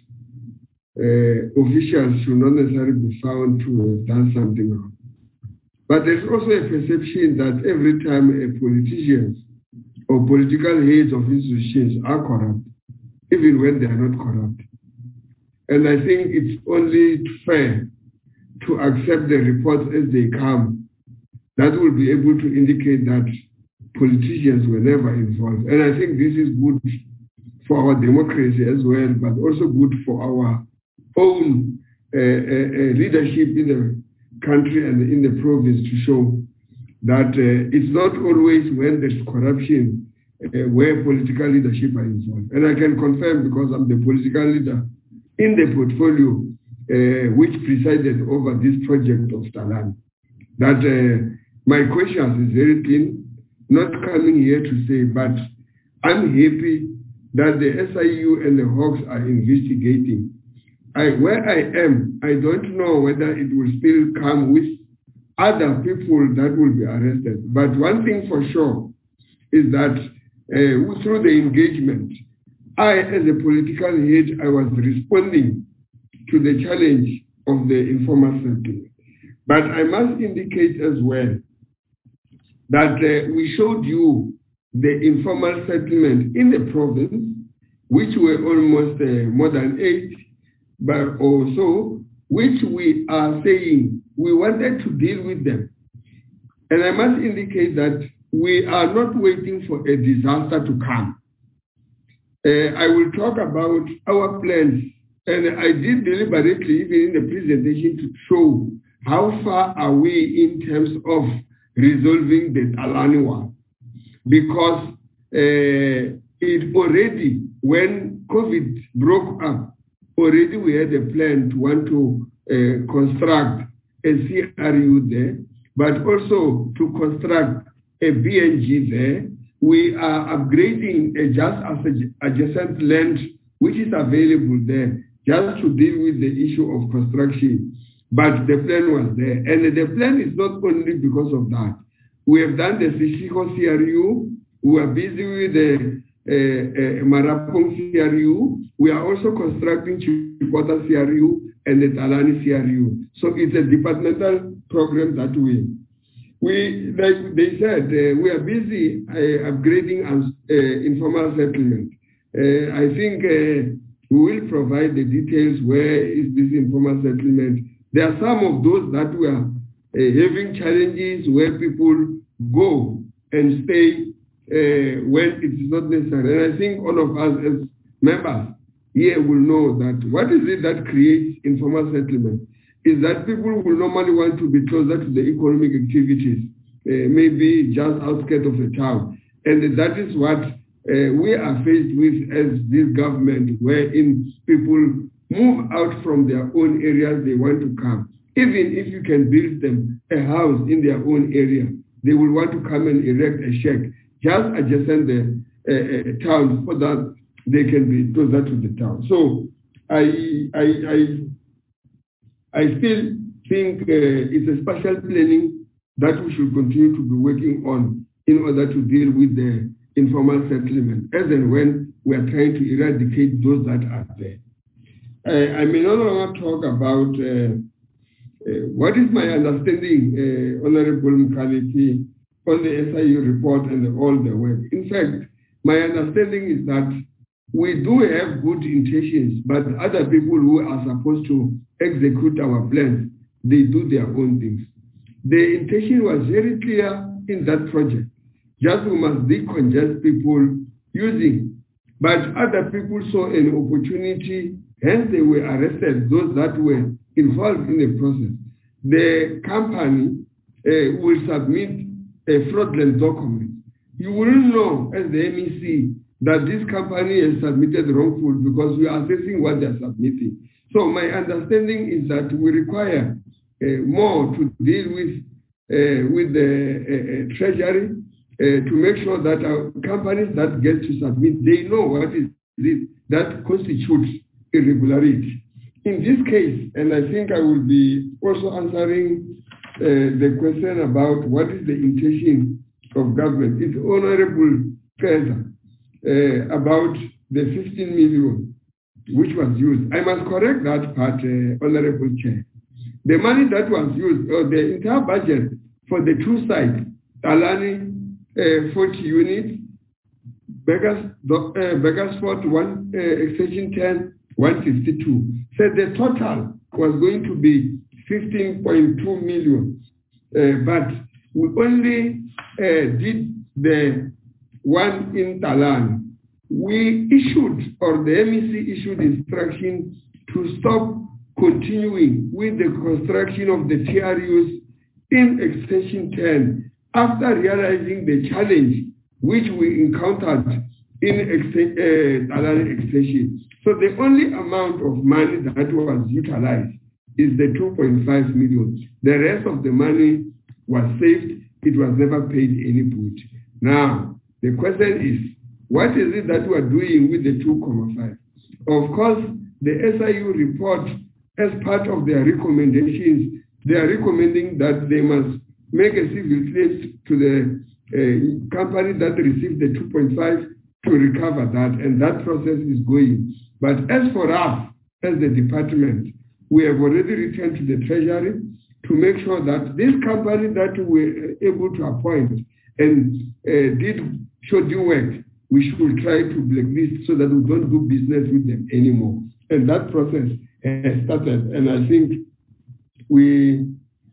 officials should not necessarily be found to have done something wrong. But there's also a perception that every time a politician or political heads of institutions are corrupt, even when they are not corrupt. And I think it's only fair to accept the reports as they come. That will be able to indicate that politicians were never involved. And I think this is good for our democracy as well, but also good for our own leadership in the country and in the province to show that it's not always when there's corruption where political leadership are involved. And I can confirm, because I'm the political leader in the portfolio which presided over this project of Talan, that my questions is very clean, not coming here to say, but I'm happy that the SIU and the Hawks are investigating. Where I am, I don't know whether it will still come with other people that will be arrested. But one thing for sure is that through the engagement, I, as a political head, I was responding to the challenge of the informal settlement. But I must indicate as well that we showed you the informal settlement in the province, which were almost more than 8, but also which we are saying we wanted to deal with them. And I must indicate that we are not waiting for a disaster to come. I will talk about our plans, and I did deliberately, even in the presentation, to show how far are we in terms of resolving the Alani one. Because it already, when COVID broke up, already we had a plan to want to construct a CRU there, but also to construct a BNG there, we are upgrading a just adjacent land which is available there just to deal with the issue of construction. But the plan was there. And the plan is not only because of that. We have done the Seshego CRU. We are busy with the Marapong CRU. We are also constructing Chikota CRU and the Talani CRU. So it's a departmental program that we like they said, we are busy upgrading informal settlement. I think we will provide the details. Where is this informal settlement? There are some of those that we are having challenges where people go and stay when it is not necessary. And I think all of us as members here will know that what is it that creates informal settlement is that people will normally want to be closer to the economic activities, maybe just outskirts of the town. And that is what we are faced with as this government, wherein people move out from their own areas they want to come. Even if you can build them a house in their own area, they will want to come and erect a shack just adjacent the town so that they can be closer to the town. So I still think it's a special planning that we should continue to be working on in order to deal with the informal settlement, as and when we are trying to eradicate those that are there. I may no longer talk about what is my understanding, Honorable Mkhaliti, on the SIU report and all the work. In fact, my understanding is that we do have good intentions, but other people who are supposed to execute our plans, they do their own things. The intention was very clear in that project. Just we must decongest people using. But other people saw an opportunity, hence they were arrested, those that were involved in the process. The company will submit a fraudulent document. You will know as the MEC that this company has submitted wrongful because we are assessing what they are submitting. So my understanding is that we require more to deal with the Treasury to make sure that our companies that get to submit, they know what is this that constitutes irregularity. In this case, and I think I will be also answering the question about what is the intention of government. It's Honorable Kaiser about the 15 million which was used. I must correct that part, Honorable Chair. The money that was used, or the entire budget for the two sites, Talani 40 units, Beggarsford 1 extension 10, 152. So the total was going to be 15.2 million. But we only did the one in Talani. We issued, or the MEC issued instruction to stop continuing with the construction of the TRUs in extension 10 after realizing the challenge which we encountered in Talani extension. So the only amount of money that was utilized is the 2.5 million. The rest of the money was saved. It was never paid any boot. Now, the question is, what is it that we are doing with the 2.5? Of course, the SIU report, as part of their recommendations, they are recommending that they must make a civil claim to the company that received the 2.5 to recover that, and that process is going. But as for us, as the department, we have already returned to the Treasury to make sure that this company that we were able to appoint and did shoddy work, we should try to blacklist so that we don't do business with them anymore. And that process has started, and I think we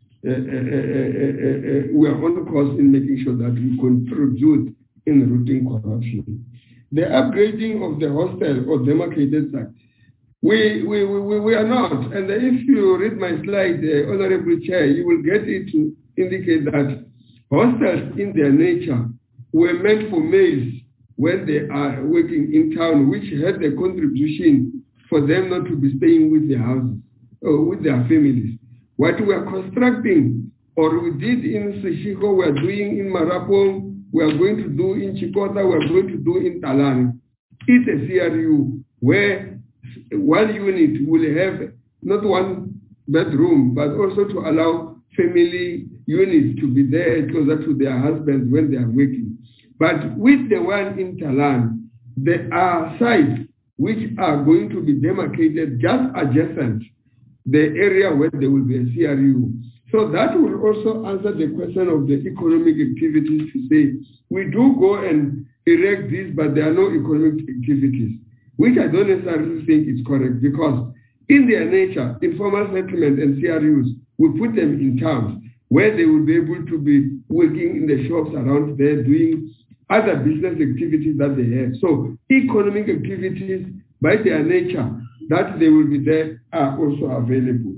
are on course in making sure that we contribute in rooting corruption. The upgrading of the hostel or demarcated site, we are not. And if you read my slide, Honorable Chair, you will get it to indicate that hostels in their nature were meant for males when they are working in town, which had a contribution for them not to be staying with their houses or with their families. What we are constructing, or we did in Seshego, we are doing in Marapong, we are going to do in Chikota, we are going to do in Talang. It's a CRU where one unit will have not one bedroom, but also to allow family units to be there closer to their husbands when they are working. But with the one in Talang, there are sites which are going to be demarcated just adjacent the area where there will be a CRU. So that will also answer the question of the economic activities to say, we do go and erect this, but there are no economic activities, which I don't necessarily think is correct, because in their nature, informal settlement and CRUs, we put them in towns where they will be able to be working in the shops around there, doing other business activities that they have. So economic activities, by their nature, that they will be there, are also available.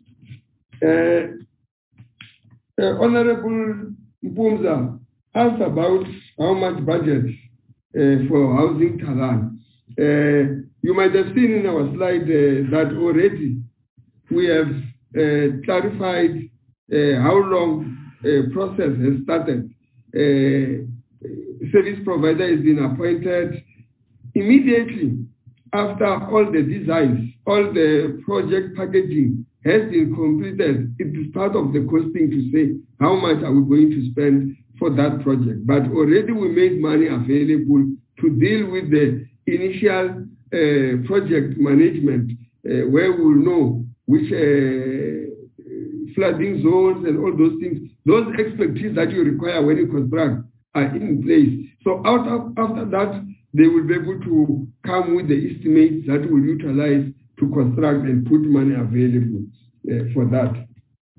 Honorable Mpumza asked about how much budget for housing Talang. You might have seen in our slide that already we have clarified how long process has started. Service provider has been appointed immediately after all the designs, all the project packaging has been completed. It is part of the costing to say how much are we going to spend for that project. But already we made money available to deal with the initial project management where we will know which flooding zones and all those things. Those expertise that you require when you construct are in place. So after that, they will be able to come with the estimates that will utilize to construct and put money available for that.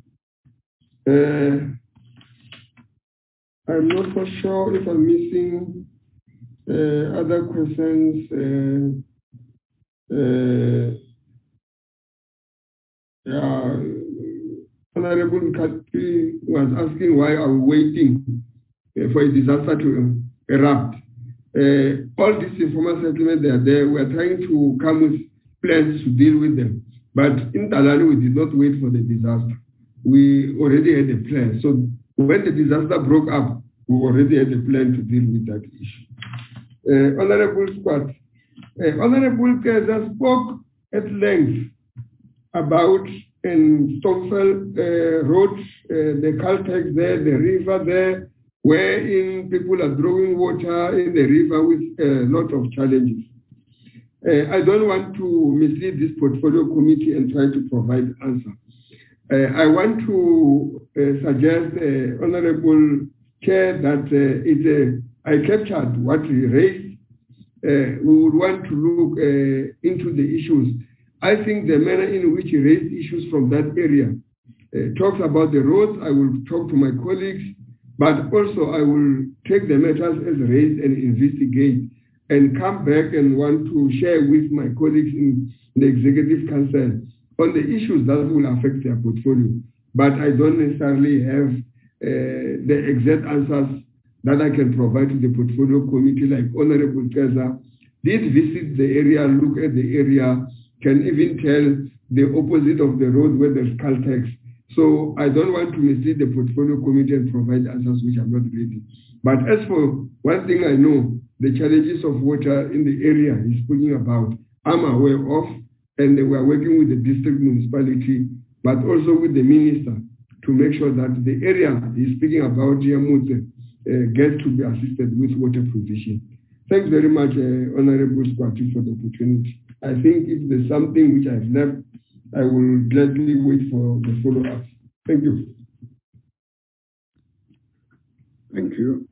I'm not for sure if I'm missing other questions. Honorable Nkatri was asking why are we waiting for a disaster to erupt. All these informal settlements, they are there. We are trying to come with plans to deal with them. But in Talang, we did not wait for the disaster. We already had a plan. So when the disaster broke up, we already had a plan to deal with that issue. Honorable Squat, Honorable Keza spoke at length about in Stockfell Road, the Caltex there, the river there, wherein people are drawing water in the river with a lot of challenges. I don't want to mislead this portfolio committee and try to provide answer. I want to suggest, Honorable Chair, that I captured what he raised. We would want to look into the issues. I think the manner in which he raised issues from that area talks about the roads. I will talk to my colleagues, but also I will take the matters as raised and investigate and come back and want to share with my colleagues in the Executive Council on the issues that will affect their portfolio. But I don't necessarily have the exact answers that I can provide to the portfolio committee, like Honorable Keza did visit the area, look at the area, can even tell the opposite of the road where there's Caltex. So I don't want to mislead the portfolio committee and provide answers which are not ready. But as for one thing I know, the challenges of water in the area he's speaking about, I'm aware of, and we are working with the district municipality, but also with the minister to make sure that the area he's speaking about, Yamute, gets to be assisted with water provision. Thanks very much, Honorable Squati, for the opportunity. I think if there's something which I've left, I will gladly wait for the follow-up. Thank you. Thank you.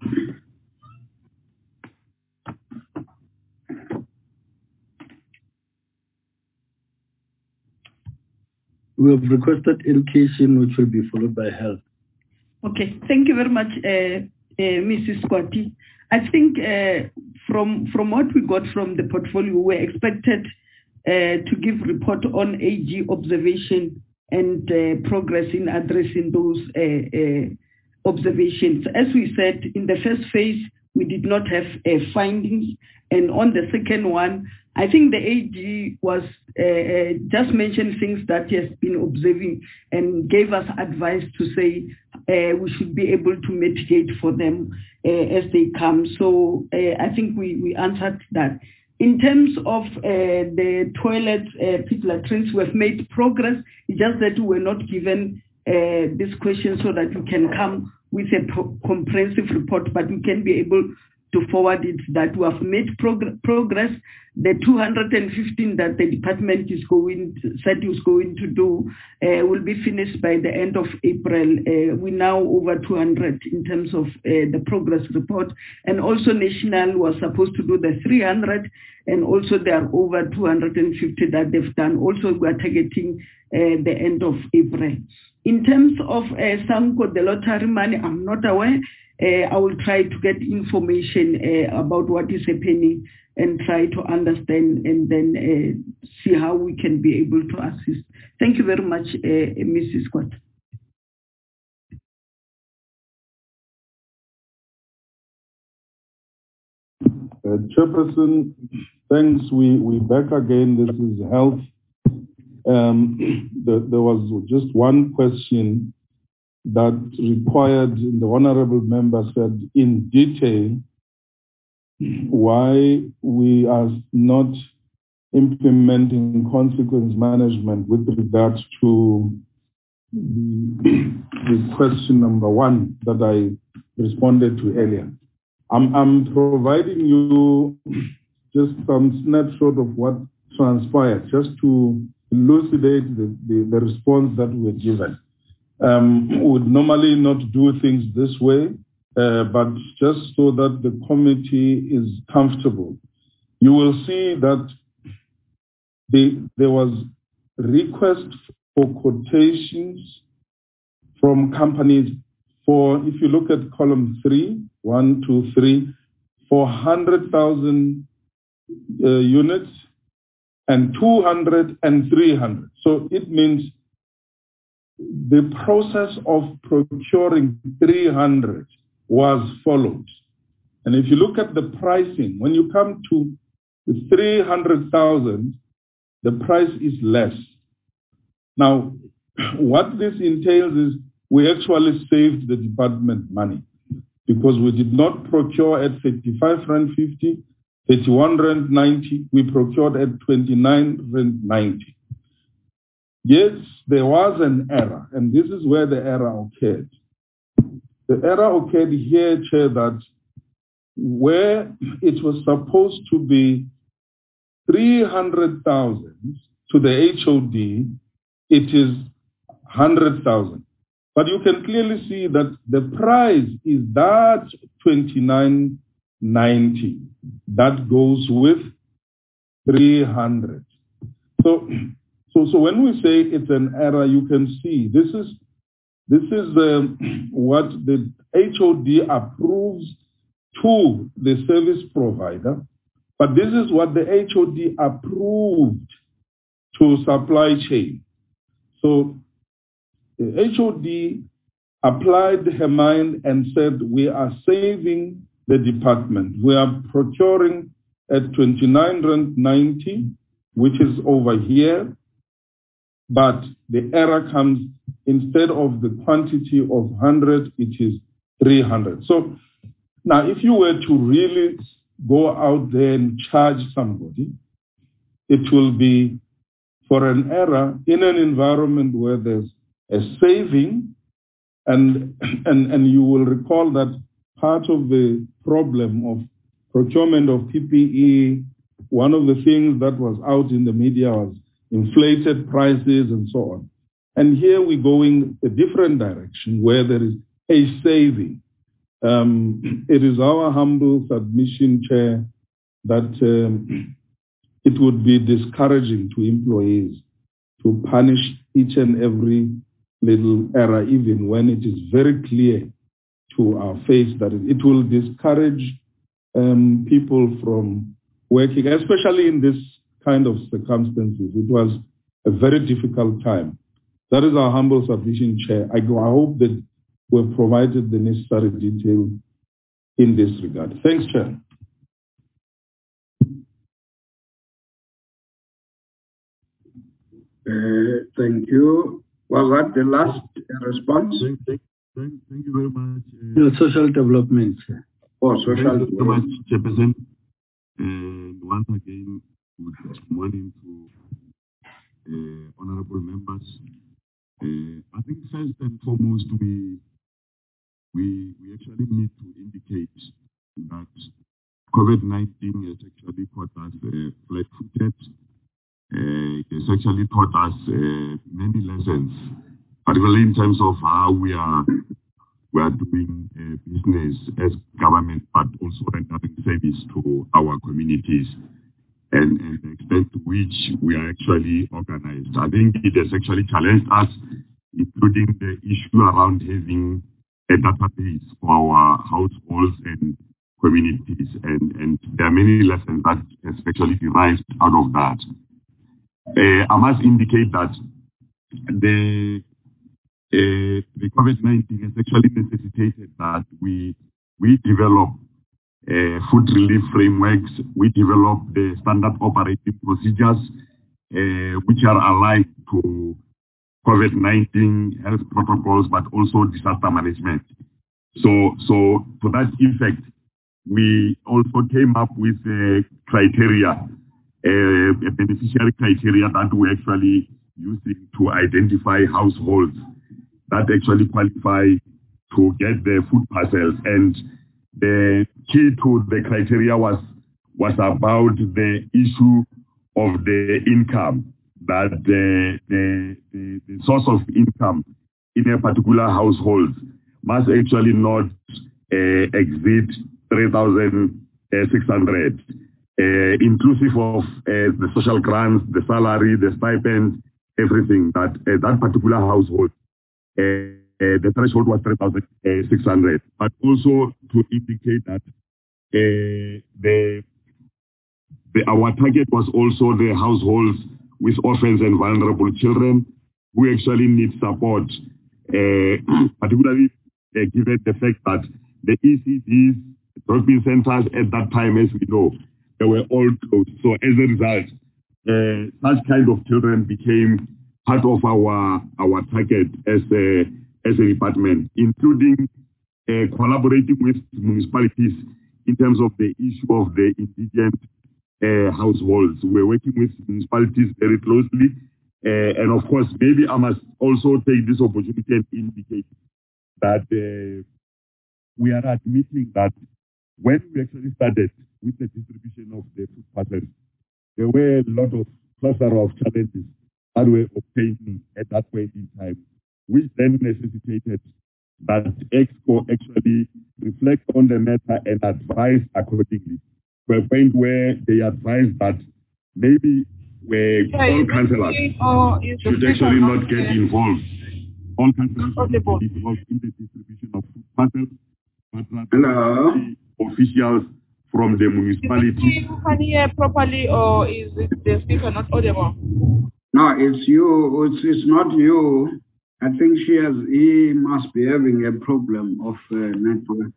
We have requested education, which will be followed by health. Okay, thank you very much, Mrs. Squati. I think from what we got from the portfolio, we're expected to give report on AG observation and progress in addressing those observations. As we said, in the first phase, we did not have findings. And on the second one, I think the AG was just mentioned things that he has been observing and gave us advice to say we should be able to mitigate for them as they come. So I think we answered that. In terms of the toilet pit latrines, we have made progress. It's just that we were not given this question so that we can come with a comprehensive report, but we can be able to forward it that we have made progress. The 215 that the department said is going to do will be finished by the end of April. We're now over 200 in terms of the progress report. And also National was supposed to do the 300, and also there are over 250 that they've done. Also, we are targeting the end of April. In terms of Sanko, the lottery money, I'm not aware. I will try to get information about what is happening and try to understand and then see how we can be able to assist. Thank you very much, Mrs. Scott. Chairperson, thanks. We back again. This is health. There was just one question that required, the honorable member said in detail, why we are not implementing consequence management with regards to the question number one that I responded to earlier. I'm providing you just some snapshot of what transpired, just to elucidate the response that we were given. We would normally not do things this way, but just so that the committee is comfortable. You will see that there was request for quotations from companies for, if you look at column 3, 1, 2, 3, for 100,000 units and 200 and 300. So it means the process of procuring 300 was followed. And if you look at the pricing, when you come to the 300,000, the price is less. Now, what this entails is we actually saved the department money because we did not procure at 35 Rand 50, 31 Rand 90, we procured at 29 Rand 90. Yes, there was an error, and this is where the error occurred. The error occurred here, Chair, that where it was supposed to be 300,000 to the HOD, it is 100,000. But you can clearly see that the price is that 29.90 that goes with 300. So when we say it's an error, you can see this is what the HOD approves to the service provider, but this is what the HOD approved to supply chain. So the HOD applied her mind and said, we are saving the department. We are procuring at 29.90, which is over here, but the error comes instead of the quantity of 100, it is 300. So now if you were to really go out there and charge somebody, it will be for an error in an environment where there's a saving, and you will recall that part of the problem of procurement of PPE, one of the things that was out in the media was inflated prices and so on. And here we're going a different direction where there is a saving. It is our humble submission, Chair, that it would be discouraging to employees to punish each and every little error, even when it is very clear to our face that it will discourage people from working, especially in this kind of circumstances. It was a very difficult time. That is our humble submission, Chair. I hope that we've provided the necessary detail in this regard. Thanks, Chair. Thank you. Was that the last response? Thank you very much. Social development. Oh, social Thank you very much, Chairperson. And once again, good morning to honorable members. I think first and foremost, we actually need to indicate that COVID-19 has actually caught us flat-footed. It has actually taught us many lessons, particularly in terms of how we are doing business as government, but also rendering service to our communities and the extent to which we are actually organized. I think it has actually challenged us, including the issue around having a database for our households and communities. And there are many lessons that has actually derived out of that. I must indicate that the COVID-19 has actually necessitated that we develop food relief frameworks, we develop the standard operating procedures, which are aligned to COVID-19 health protocols, but also disaster management. So to that effect, we also came up with a criteria, a beneficiary criteria that we actually using to identify households that actually qualify to get the food parcels. And the key to the criteria was about the issue of the income, that the source of income in a particular household must actually not exceed 3,600, inclusive of the social grants, the salary, the stipend, everything. That particular household, the threshold was 3,600. But also to indicate that our target was also the households with orphans and vulnerable children who actually need support, particularly given the fact that the ECDs, drop-in centers at that time, as we know, they were all closed. So as a result, such kind of children became part of our target as a department, including collaborating with municipalities in terms of the issue of the indigent households. We're working with municipalities very closely. And of course, maybe I must also take this opportunity and indicate that we are admitting that when we actually started with the distribution of the food parcels, there were a lot of cluster of challenges that were obtaining at that point in time, which then necessitated that EXCO actually reflect on the matter and advise accordingly, to a point where they advised that maybe all councillors should actually not get involved. All councillors should not get involved in the distribution of food parcels, but rather officials from the municipality. Who can hear properly, or is it the speaker not audible? No, it's you. It's not you. I think he must be having a problem of network.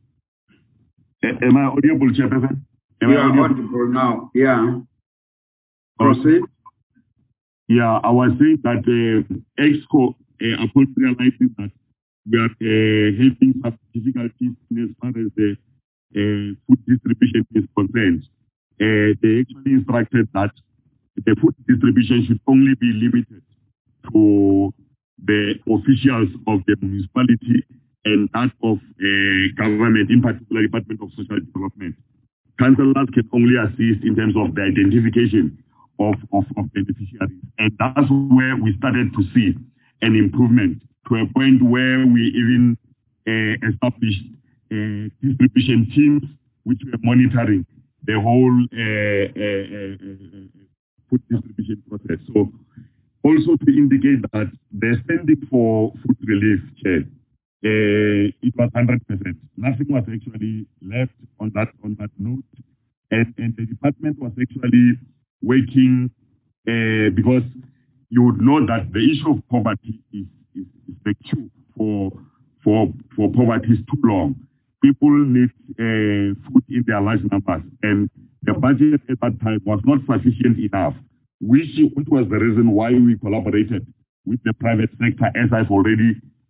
Am I audible, Chairperson? You are audible now. Yeah. Proceed. Yeah, I was saying that EXCO, upon realizing that we are having some difficulties as far as the food distribution is concerned, they actually instructed that the food distribution should only be limited to the officials of the municipality and that of government, in particular Department of Social Development. Councillors can only assist in terms of the identification of beneficiaries. And that's where we started to see an improvement, to a point where we even established distribution teams which were monitoring the whole food distribution process. So also to indicate that the spending for food relief, Chair, it was 100%. Nothing was actually left on that note. And the department was actually working because you would know that the issue of poverty is the queue for poverty is too long. People need food in their large numbers, and the budget at that time was not sufficient enough, which was the reason why we collaborated with the private sector, as I've already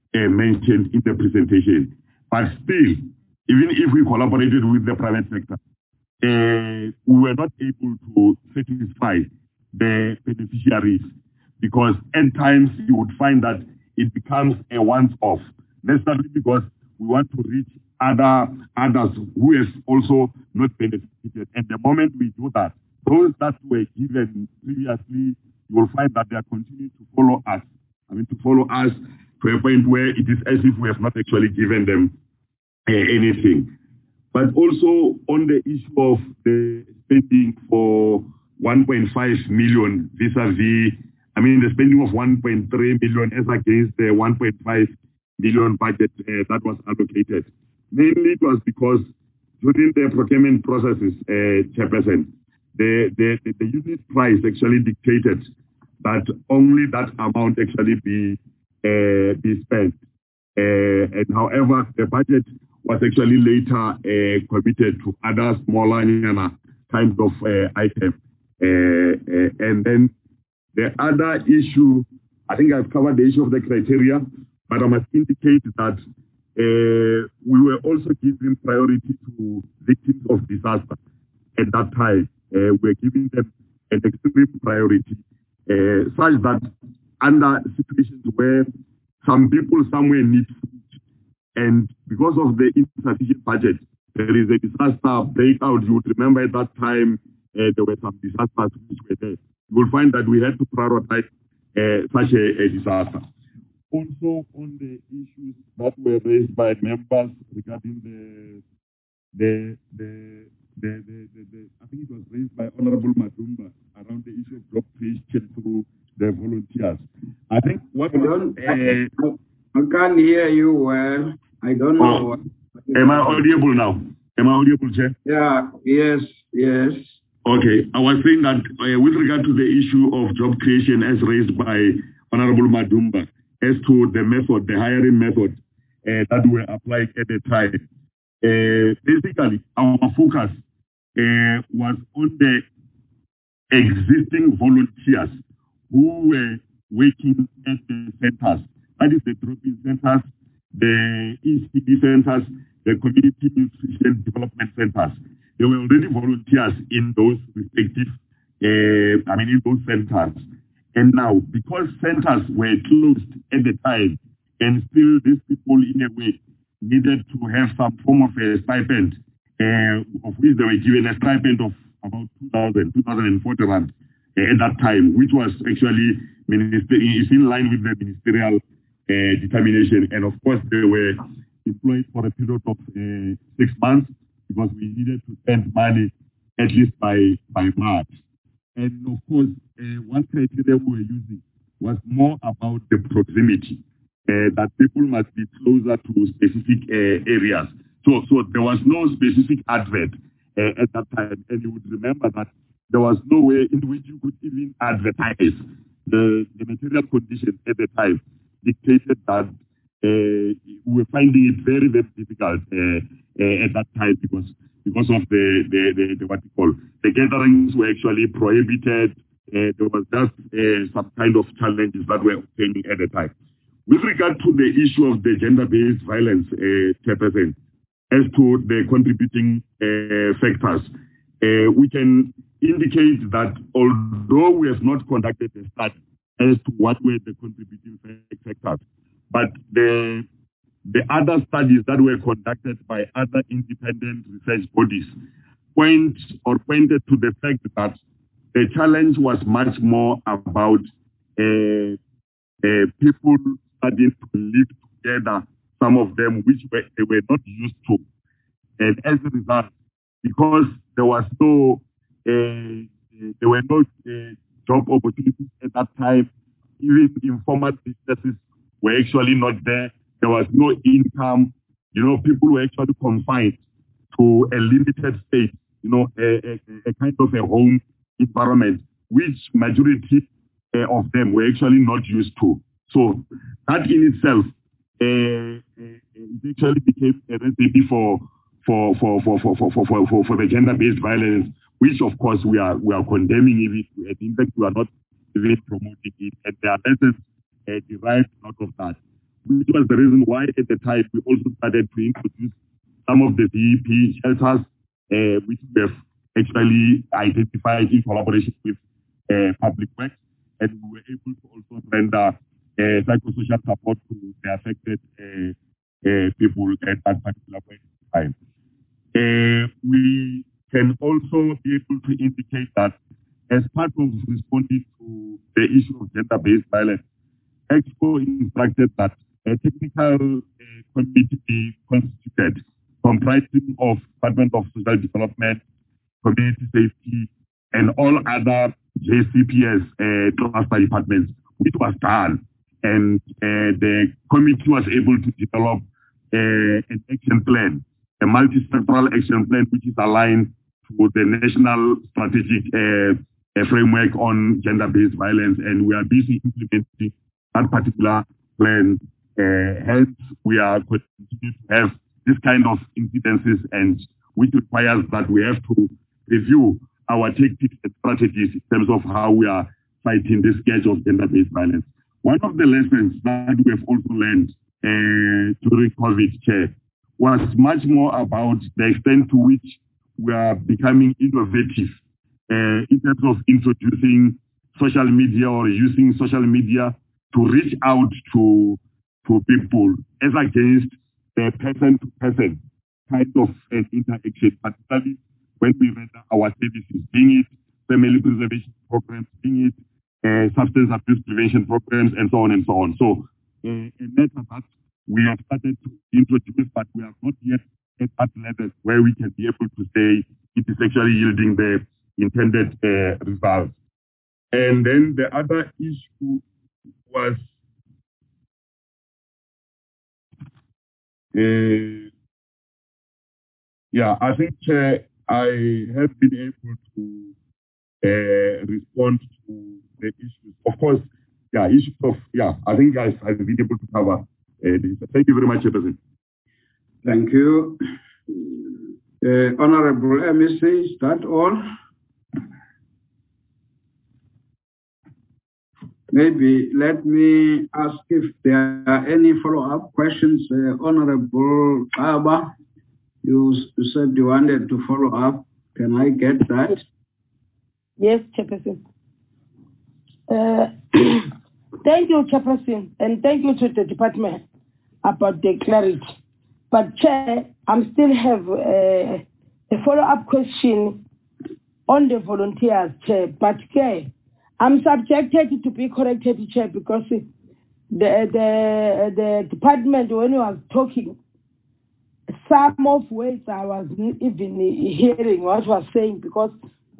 mentioned in the presentation. But still, even if we collaborated with the private sector, we were not able to satisfy the beneficiaries, because at times you would find that it becomes a once-off, necessarily because we want to reach others who have also not benefited. And the moment we do that, those that were given previously, you will find that they are continuing to follow us. To follow us to a point where it is as if we have not actually given them anything. But also on the issue of the spending for 1.5 million vis-a-vis, the spending of 1.3 million as against the 1.5 million budget that was allocated. Mainly it was because during the procurement processes, Chairperson, the unit price actually dictated that only that amount actually be spent. And however, the budget was actually later committed to other smaller kinds of items. And then the other issue, I think I've covered the issue of the criteria, but I must indicate that we were also giving priority to victims of disaster at that time. We were giving them an extreme priority, such that under situations where some people somewhere need food, and because of the insufficient budget, there is a disaster breakout. You would remember at that time there were some disasters which were there. You will find that we had to prioritize such a disaster. Also, on the issues that were raised by members regarding I think it was raised by Honorable Madumba around the issue of job creation through the volunteers. I think what I can't hear you well. I don't know. Am I audible now? Am I audible, Chair? Yeah. Yes. Okay. I was saying that with regard to the issue of job creation as raised by Honorable Madumba, as to the method, the hiring method that were applied at the time. Basically, our focus was on the existing volunteers who were working at the centers. That is the drop-in centers, the ECD centers, the community nutrition development centers. There were already volunteers in those respective, in those centers. And now, because centers were closed at the time, and still these people in a way needed to have some form of a stipend, of which they were given a stipend of about 2,040 rand at that time, which was actually is in line with the ministerial determination. And of course, they were employed for a period of 6 months because we needed to spend money at least by March. And of course, one criteria we were using was more about the proximity, that people must be closer to specific areas. So there was no specific advert at that time. And you would remember that there was no way in which you could even advertise. The material conditions at the time dictated that we were finding it very, very difficult at that time because of the what you call, the gatherings were actually prohibited. There was just some kind of challenges that were obtaining at the time. With regard to the issue of the gender-based violence, Chairperson, as to the contributing factors, we can indicate that although we have not conducted a study as to what were the contributing factors, but the other studies that were conducted by other independent research bodies pointed to the fact that the challenge was much more about people starting to live together, some of them which they were not used to. And as a result, because there were no job opportunities at that time, even informal businesses were actually not there. There was no income. People were actually confined to a limited space, a kind of a home environment, which majority of them were actually not used to. So that in itself, it actually became a recipe for the gender-based violence, which of course we are condemning it. In fact, we are not even promoting it, and there are lessons derived out of that. which was the reason why at the time we also started to introduce some of the DEP shelters, which we have actually identified in collaboration with Public Works, and we were able to also render psychosocial support to the affected people at that particular point in time. We can also be able to indicate that as part of responding to the issue of gender-based violence, EXCO instructed that a technical committee be constituted comprising of Department of Social Development, Community Safety, and all other JCPS cluster departments, which was done. And the committee was able to develop an action plan, a multi-sectoral action plan, which is aligned to the national strategic framework on gender-based violence. And we are busy implementing that particular plan. Hence, we are continuing to have this kind of incidences, and which requires that we have to review our tactics and strategies in terms of how we are fighting this scourge of gender-based violence. One of the lessons that we have also learned during COVID, Chair, was much more about the extent to which we are becoming innovative in terms of introducing social media or using social media to reach out to people as against the person-to-person kind of an interaction, particularly when we render our services, being it family preservation programs, being it substance abuse prevention programs, and so on and so on. So, a matter that we have started to introduce, but we are not yet at that level where we can be able to say it is actually yielding the intended results. And then the other issue was I think I have been able to respond to the issues. Of course, issues of, I think I've been able to cover this. Thank you very much, President. Thank you. Honorable MEC, is that all? Maybe let me ask if there are any follow-up questions. Honorable Aba, you said you wanted to follow up. Can I get that? Yes, Chairperson. Thank you, Chairperson, and thank you to the department about the clarity. But Chair, I still have a follow-up question on the volunteers, Chair. But Chair, I'm subjected to be corrected, Chair, because the department, when you was talking, some of words I was even hearing what was saying, because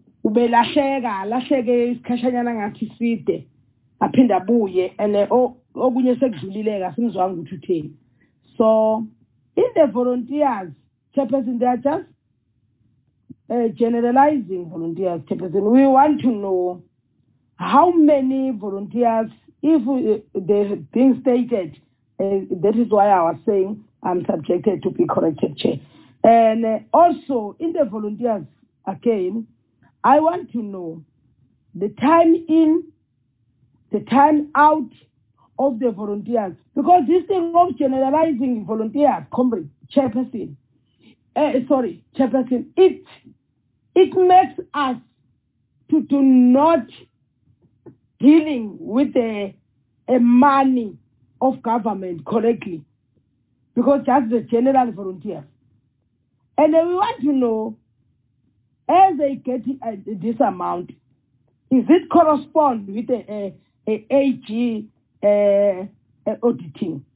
lahleke isikhashanyana ngathi side aphinda abuye and okunye sekudlulile kasingizwanga ukuthi utheni. So in the volunteers, Chairperson, they are just generalizing volunteers, Chairperson. We want to know how many volunteers, if they're being stated, that is why I was saying I'm subjected to be corrected, Chair. And also in the volunteers, again, I want to know the time in, the time out of the volunteers, because this thing of generalizing volunteers, Chairperson, Chairperson, it makes us to not dealing with the money of government correctly, because that's the general volunteers. And then we want to know, as they get this amount, is it correspond with the AG auditing?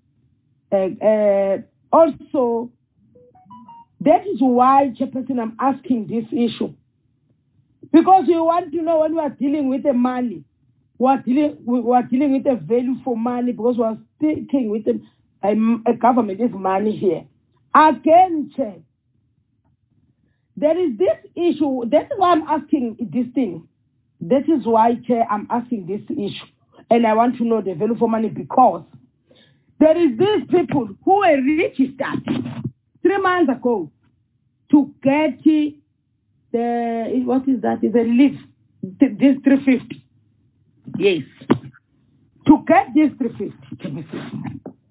Also, that is why, Chairperson, I'm asking this issue. Because we want to know when we are dealing with the money, we are dealing with the value for money, because we are speaking with a government is money here. Again, Chair, there is this issue. That's why I'm asking this thing. That is why, Chair, I'm asking this issue. And I want to know the value for money, because there is these people who were registered 3 months ago to get the, what is that? Is a relief, this 350. Yes. To get this 350,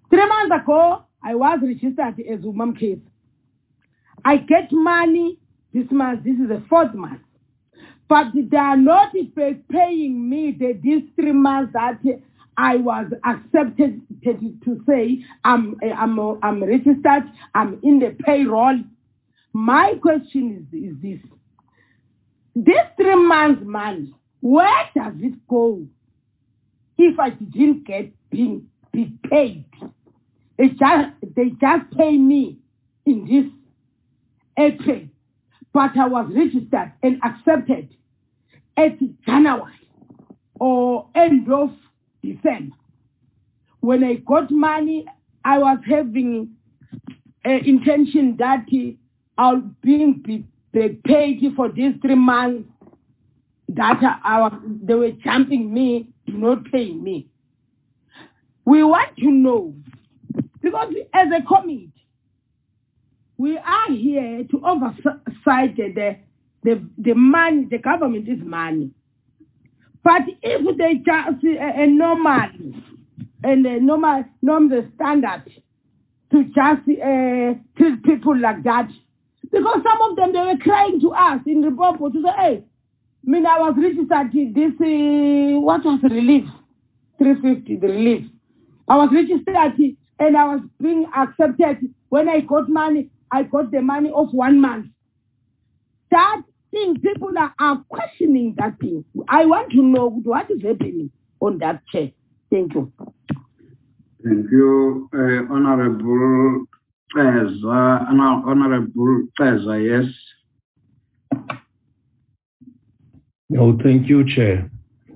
3 months ago, I was registered as Umam case. I get money this month. This is the 4th month. But they are not paying me these 3 months that I was accepted to say I'm registered, I'm in the payroll. My question is this. This 3 months money, where does it go if I didn't get be paid? They just pay me in this April, but I was registered and accepted at January or end of December. When I got money, I was having intention that I'll be paid for these 3 months that they were jumping me, do not pay me. We want to know, because as a committee, we are here to oversight the money. The government is money. But if they just normal standard to just treat people like that, because some of them, they were crying to us in Limpopo to say, hey, I was registered this, what was the relief? 350, the relief. I was registered and I was being accepted. When I got money, I got the money of 1 month. That thing, people are questioning that thing. I want to know what is happening on that chair. Thank you. Thank you, Honorable Xeza, yes. No, thank you, Chair.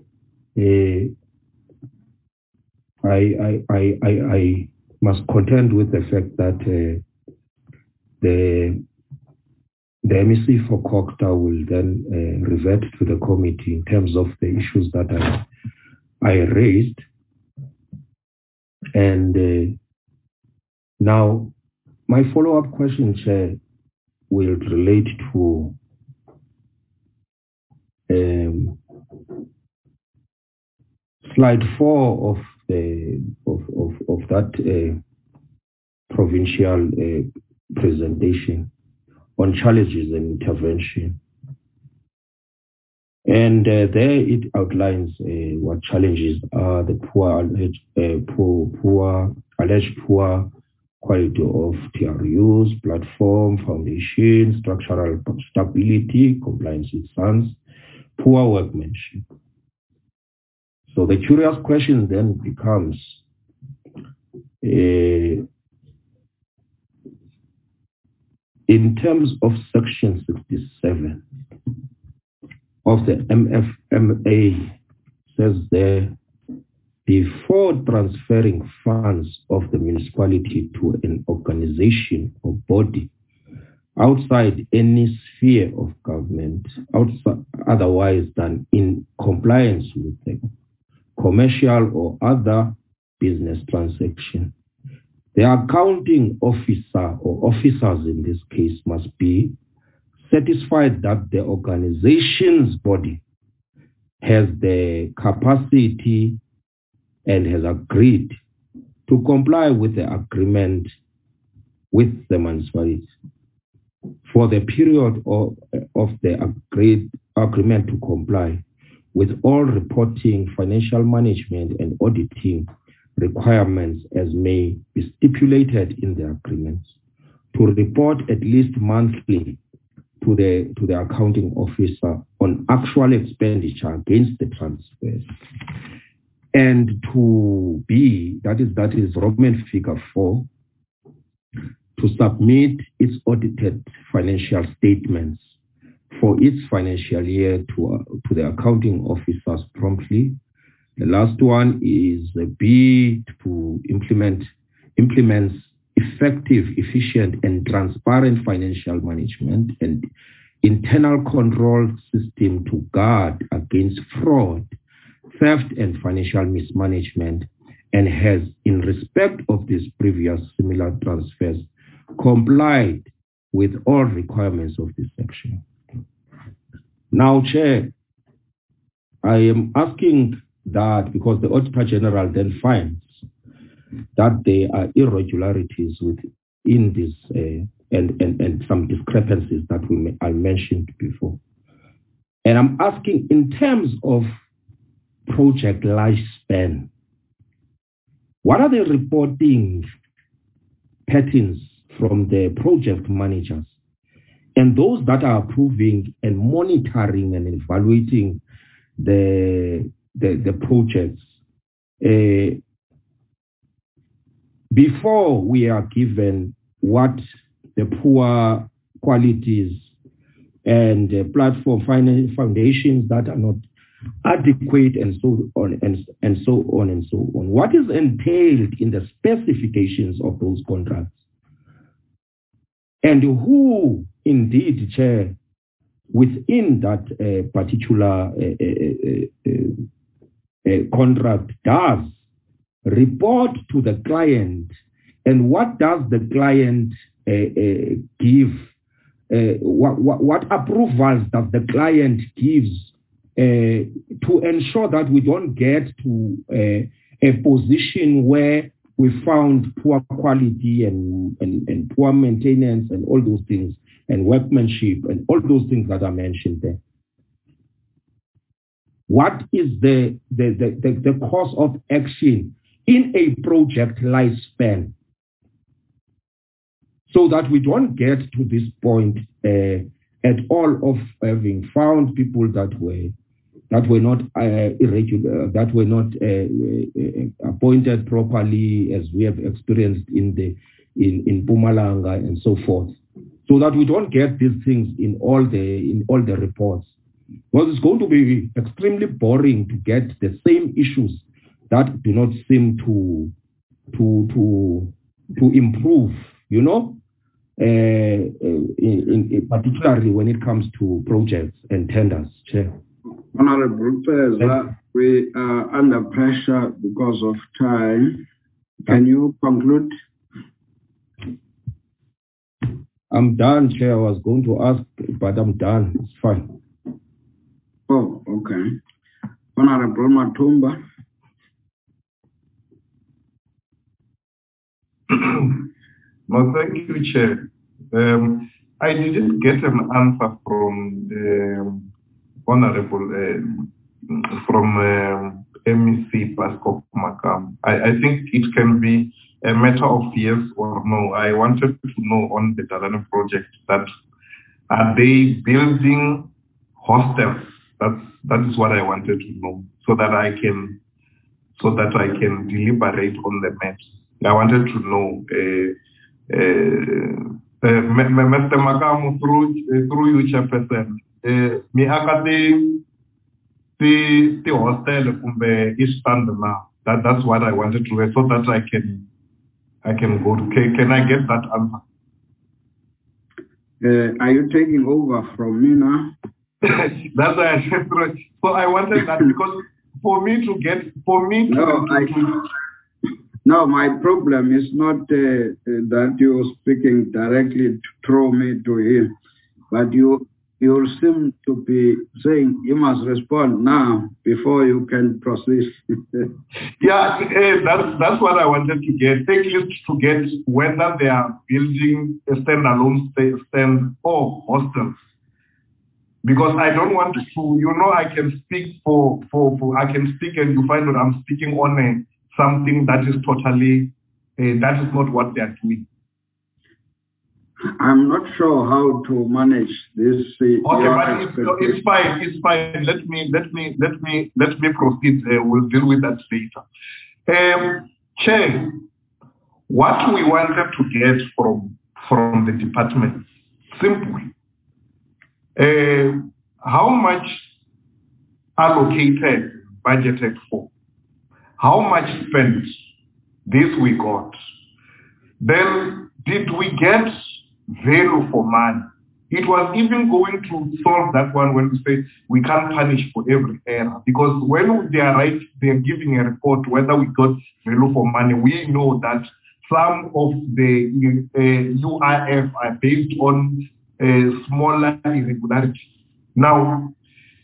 I must contend with the fact that the MEC for Kokta will then revert to the committee in terms of the issues that I raised. And now, my follow-up question, Chair, will relate to slide 4 of that provincial presentation on challenges and intervention. And there it outlines what challenges are: the alleged poor quality of TRUs, platform, foundation, structural stability, compliance with SANS, poor workmanship. So the curious question then becomes, in terms of Section 67 of the MFMA, says there, before transferring funds of the municipality to an organization or body outside any sphere of government, otherwise than in compliance with the commercial or other business transaction, the accounting officer or officers in this case must be satisfied that the organization's body has the capacity and has agreed to comply with the agreement with the municipality for the period of the agreed agreement to comply with all reporting, financial management, and auditing requirements as may be stipulated in the agreements, to report at least monthly to the accounting officer on actual expenditure against the transfers, and to be, that is Roman figure 4, to submit its audited financial statements for its financial year to the accounting officers promptly. The last one is B, to implements effective, efficient, and transparent financial management and internal control system to guard against fraud, theft, and financial mismanagement, and has, in respect of these previous similar transfers, complied with all requirements of this section. Now, Chair, I am asking that because the Auditor General then finds that there are irregularities within this and some discrepancies that I mentioned before. And I'm asking, in terms of project lifespan, what are the reporting patterns from the project managers and those that are approving and monitoring and evaluating the projects before we are given what the poor qualities and platform foundations that are not adequate and so on and so on and so on. What is entailed in the specifications of those contracts? And who indeed, Chair, within that particular contract does report to the client, and what does the client give? What approvals does the client gives to ensure that we don't get to a position where we found poor quality and poor maintenance and all those things, and workmanship and all those things that are mentioned there? What is the course of action in a project lifespan, so that we don't get to this point at all of having found people that were not irregular, that were not appointed properly, as we have experienced in Mpumalanga and so forth, so that we don't get these things in all the reports. Because it's going to be extremely boring to get the same issues that do not seem to improve, you know, particularly when it comes to projects and tenders, Chair. Honorable Professor, we are under pressure because of time. Can you conclude? I'm done, Chair. I was going to ask, but I'm done. It's fine. Oh, okay. Honorable Matumba. No, thank you, Chair. I didn't get an answer from the Honorable from MEC Pasco Makam. I think it can be a matter of yes or no. I wanted to know on the Dalane project that are they building hostels? That is what I wanted to know, so that I can deliberate on the maps. I wanted to know, Mr. Makamu, through you, Chairperson, me akati the hostel kumbe Eastern now. That's what I wanted to hear, so that I can go to. Can I get that answer? Are you taking over from me now? That's why I said so. I wanted that because No, my problem is not that you're speaking directly to throw me to him, but you seem to be saying you must respond now before you can proceed. Yeah, that's what I wanted to get. Take you to get whether they are building a standalone stand or hostels. Because I don't want to, I can speak I can speak and you find that I'm speaking on something that is totally, that is not what they are doing. I'm not sure how to manage this. Okay, but it's fine. It's fine. Let me proceed. We'll deal with that later. Chair, what we wanted to get from the department, simple. How much allocated, budgeted for? How much spent? This we got. Then did we get value for money? It was even going to solve that one when we say we can't punish for every error. Because when they are giving a report whether we got value for money, we know that some of the UIF are based on smaller irregularities. Now,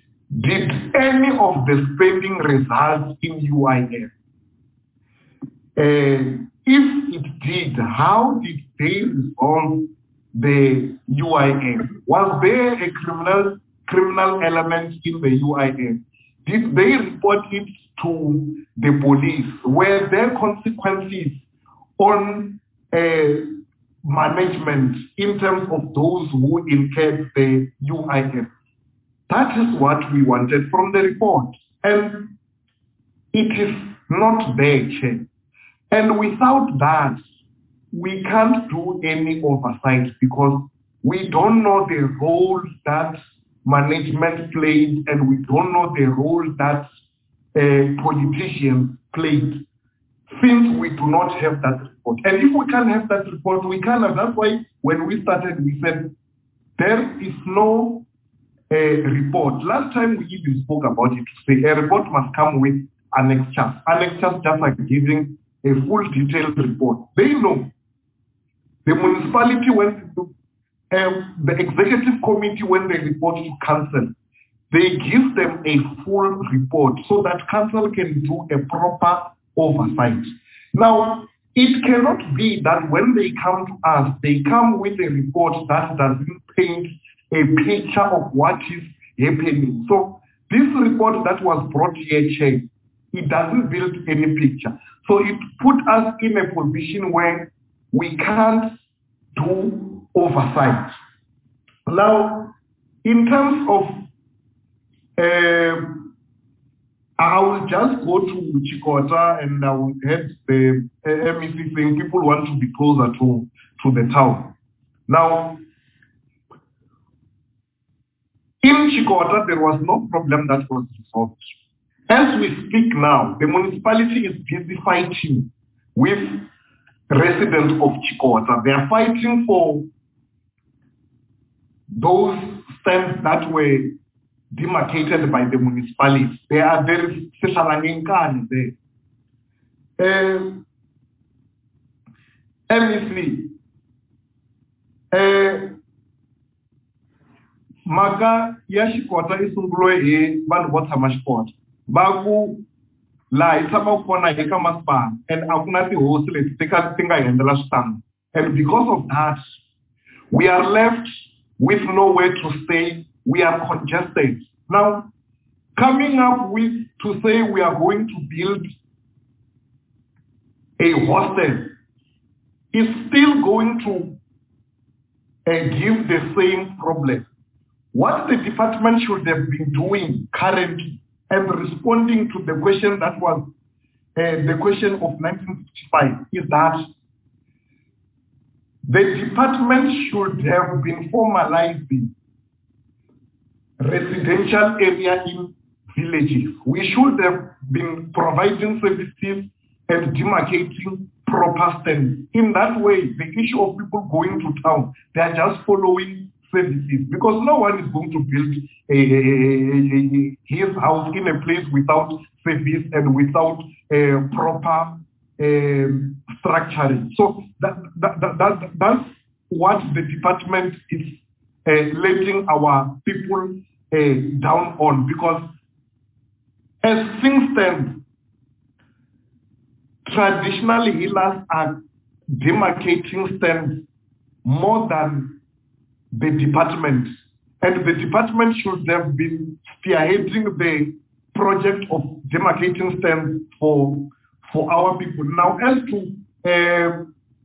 did any of the spending result in UIF? If it did, how did they resolve the UIN? Was there a criminal element in the UIN? Did they report it to the police? Were there consequences on management in terms of those who incurred the UIN? That is what we wanted from the report. And it is not there, Chair. And without that, we can't do any oversight because we don't know the role that management played and we don't know the role that politicians played, since we do not have that report. And if we can't have that report, we can't have. That's why when we started, we said there is no report. Last time we even spoke about it, to say a report must come with annexures. Annexures just like giving a full detailed report. They know. The municipality, when the executive committee, when they report to council, they give them a full report so that council can do a proper oversight. Now, it cannot be that when they come to us, they come with a report that doesn't paint a picture of what is happening. So this report that was brought here, Chair, it doesn't build any picture. So it put us in a position where we can't do oversight. Now, in terms of, I will just go to Chikota and I will head the MEC saying people want to be closer to the town. Now, in Chikota, there was no problem that was resolved. As we speak now, the municipality is busy fighting with residents of Chikota. They are fighting for those stands that were demarcated by the municipality. There are very Seshalangengani there. MEC, Maga Yashikota is Ungloe, but what's a mashport? Bagu la itama kona heka maspa and akunati hostel tika tinga and the last time. And because of that, we are left with nowhere to stay. We are congested. Now, coming up with to say we are going to build a hostel is still going to give the same problem. What the department should have been doing currently and responding to the question that was the question of 1965 is that the department should have been formalizing residential area in villages. We should have been providing services and demarcating proper stands. In that way, the issue of people going to town, they are just following services, because no one is going to build his house in a place without service and without proper structuring. So that's what the department is letting our people down on, because as things stand, traditionally healers are demarcating stands more than the department, and the department should have been spearheading the project of demarcating stands for our people. Now, as to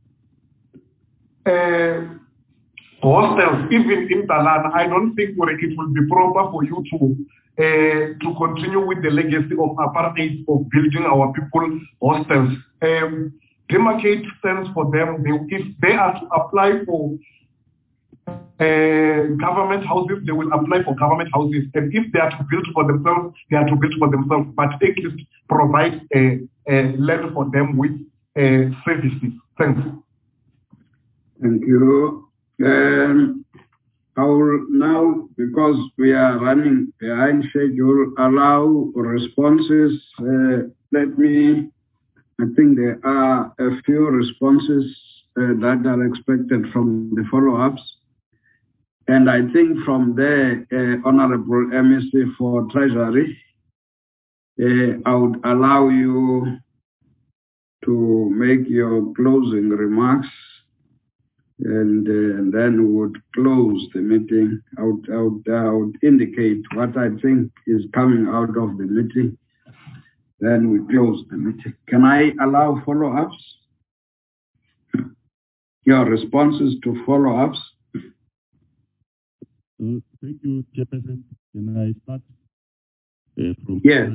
hostels, even in Talan, I don't think it will be proper for you to continue with the legacy of apartheid of building our people hostels. Demarcate stands for them. If they are to apply for government houses, they will apply for government houses, and if they are to build for themselves, they are to build for themselves, but at least provide a land for them with services. Thanks. Thank you. I will now, because we are running behind schedule, allow responses. I think there are a few responses that are expected from the follow-ups. And I think from there, Honorable MEC for Treasury, I would allow you to make your closing remarks, and then we would close the meeting. I would indicate what I think is coming out of the meeting. Then we close the meeting. Can I allow follow-ups? Your responses to follow-ups? Thank you, Chairperson. Can I start from? Yes.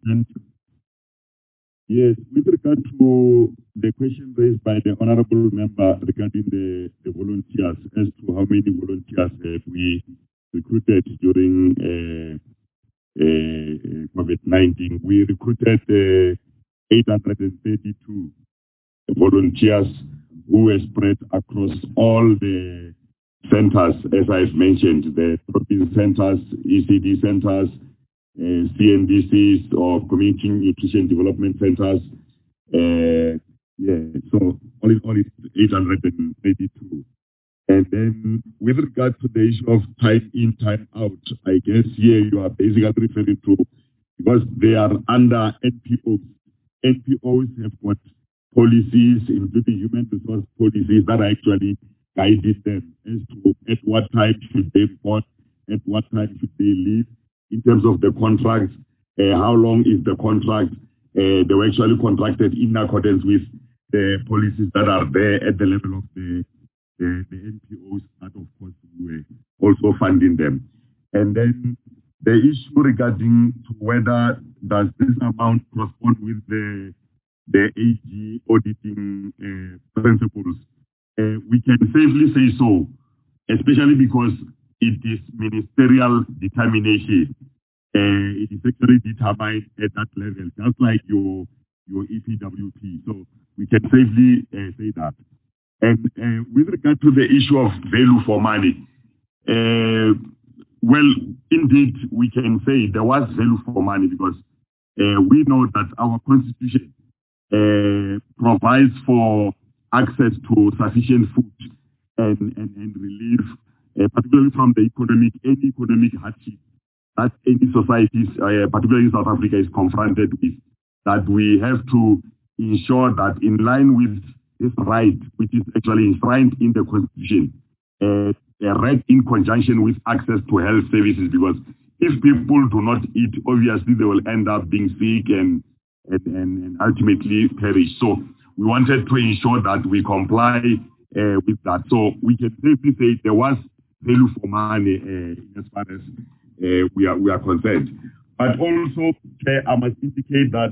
Yes, with regard to the question raised by the honorable member regarding the volunteers, as to how many volunteers have we recruited during COVID-19, we recruited 832 volunteers who were spread across all the centers, as I've mentioned, the protein centers, ECD centers, CNDCs or community nutrition development centers. So all in all, it's 832. And then with regard to the issue of time in, time out, I guess here you are basically referring to, because they are under NPOs. NPOs have got policies, including human resource policies, that actually guided them as to at what time should they report, at what time should they leave. In terms of the contract, how long is the contract? They were actually contracted in accordance with the policies that are there at the level of the NPOs that, of course, we were also funding them. And then the issue regarding whether does this amount correspond with the AG auditing principles, we can safely say so, especially because it is ministerial determination. It is actually determined at that level, just like your EPWP. So we can safely say that. And with regard to the issue of value for money, well, indeed, we can say there was value for money, because we know that our constitution provides for access to sufficient food and relief, particularly from the any economic hardship that any society, particularly in South Africa, is confronted with, that we have to ensure that in line with this right, which is actually enshrined in the Constitution, a right in conjunction with access to health services, because if people do not eat, obviously they will end up being sick and ultimately perish. So we wanted to ensure that we comply with that. So we can safely say there was value for money as far as we are concerned. But also, I must indicate that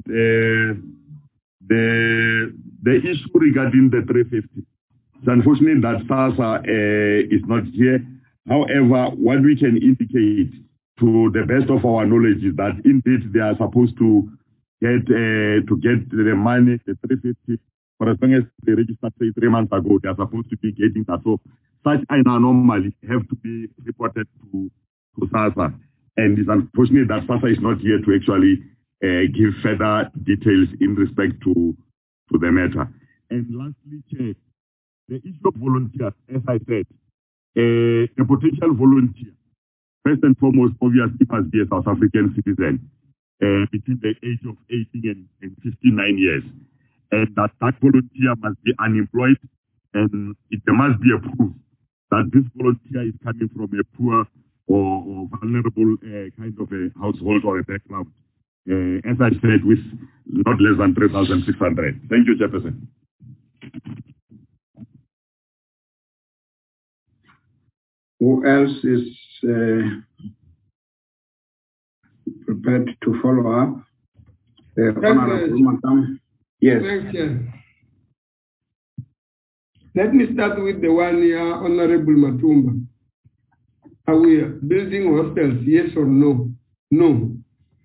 the issue regarding the 350, it's unfortunate that SASSA is not here. However, what we can indicate to the best of our knowledge is that indeed they are supposed to get the money, the 350, for as long as they registered 3 months ago, they are supposed to be getting that. So such an anomaly have to be reported to SASSA. And it's unfortunate that SASSA is not here to actually give further details in respect to the matter. And lastly, Chair, the issue of volunteers, as I said, a potential volunteer, first and foremost, obviously must be a South African citizen between the age of 18 and 59 years. And that volunteer must be unemployed, and there must be a proof that this volunteer is coming from a poor or vulnerable kind of a household or a background. As I said, with not less than 3,600. Thank you, Chairperson. Who else is prepared to follow up? Honorable Madam. Yes. Thank you. Let me start with the one here, Honorable Matumba. Are we building hostels, yes or no? No.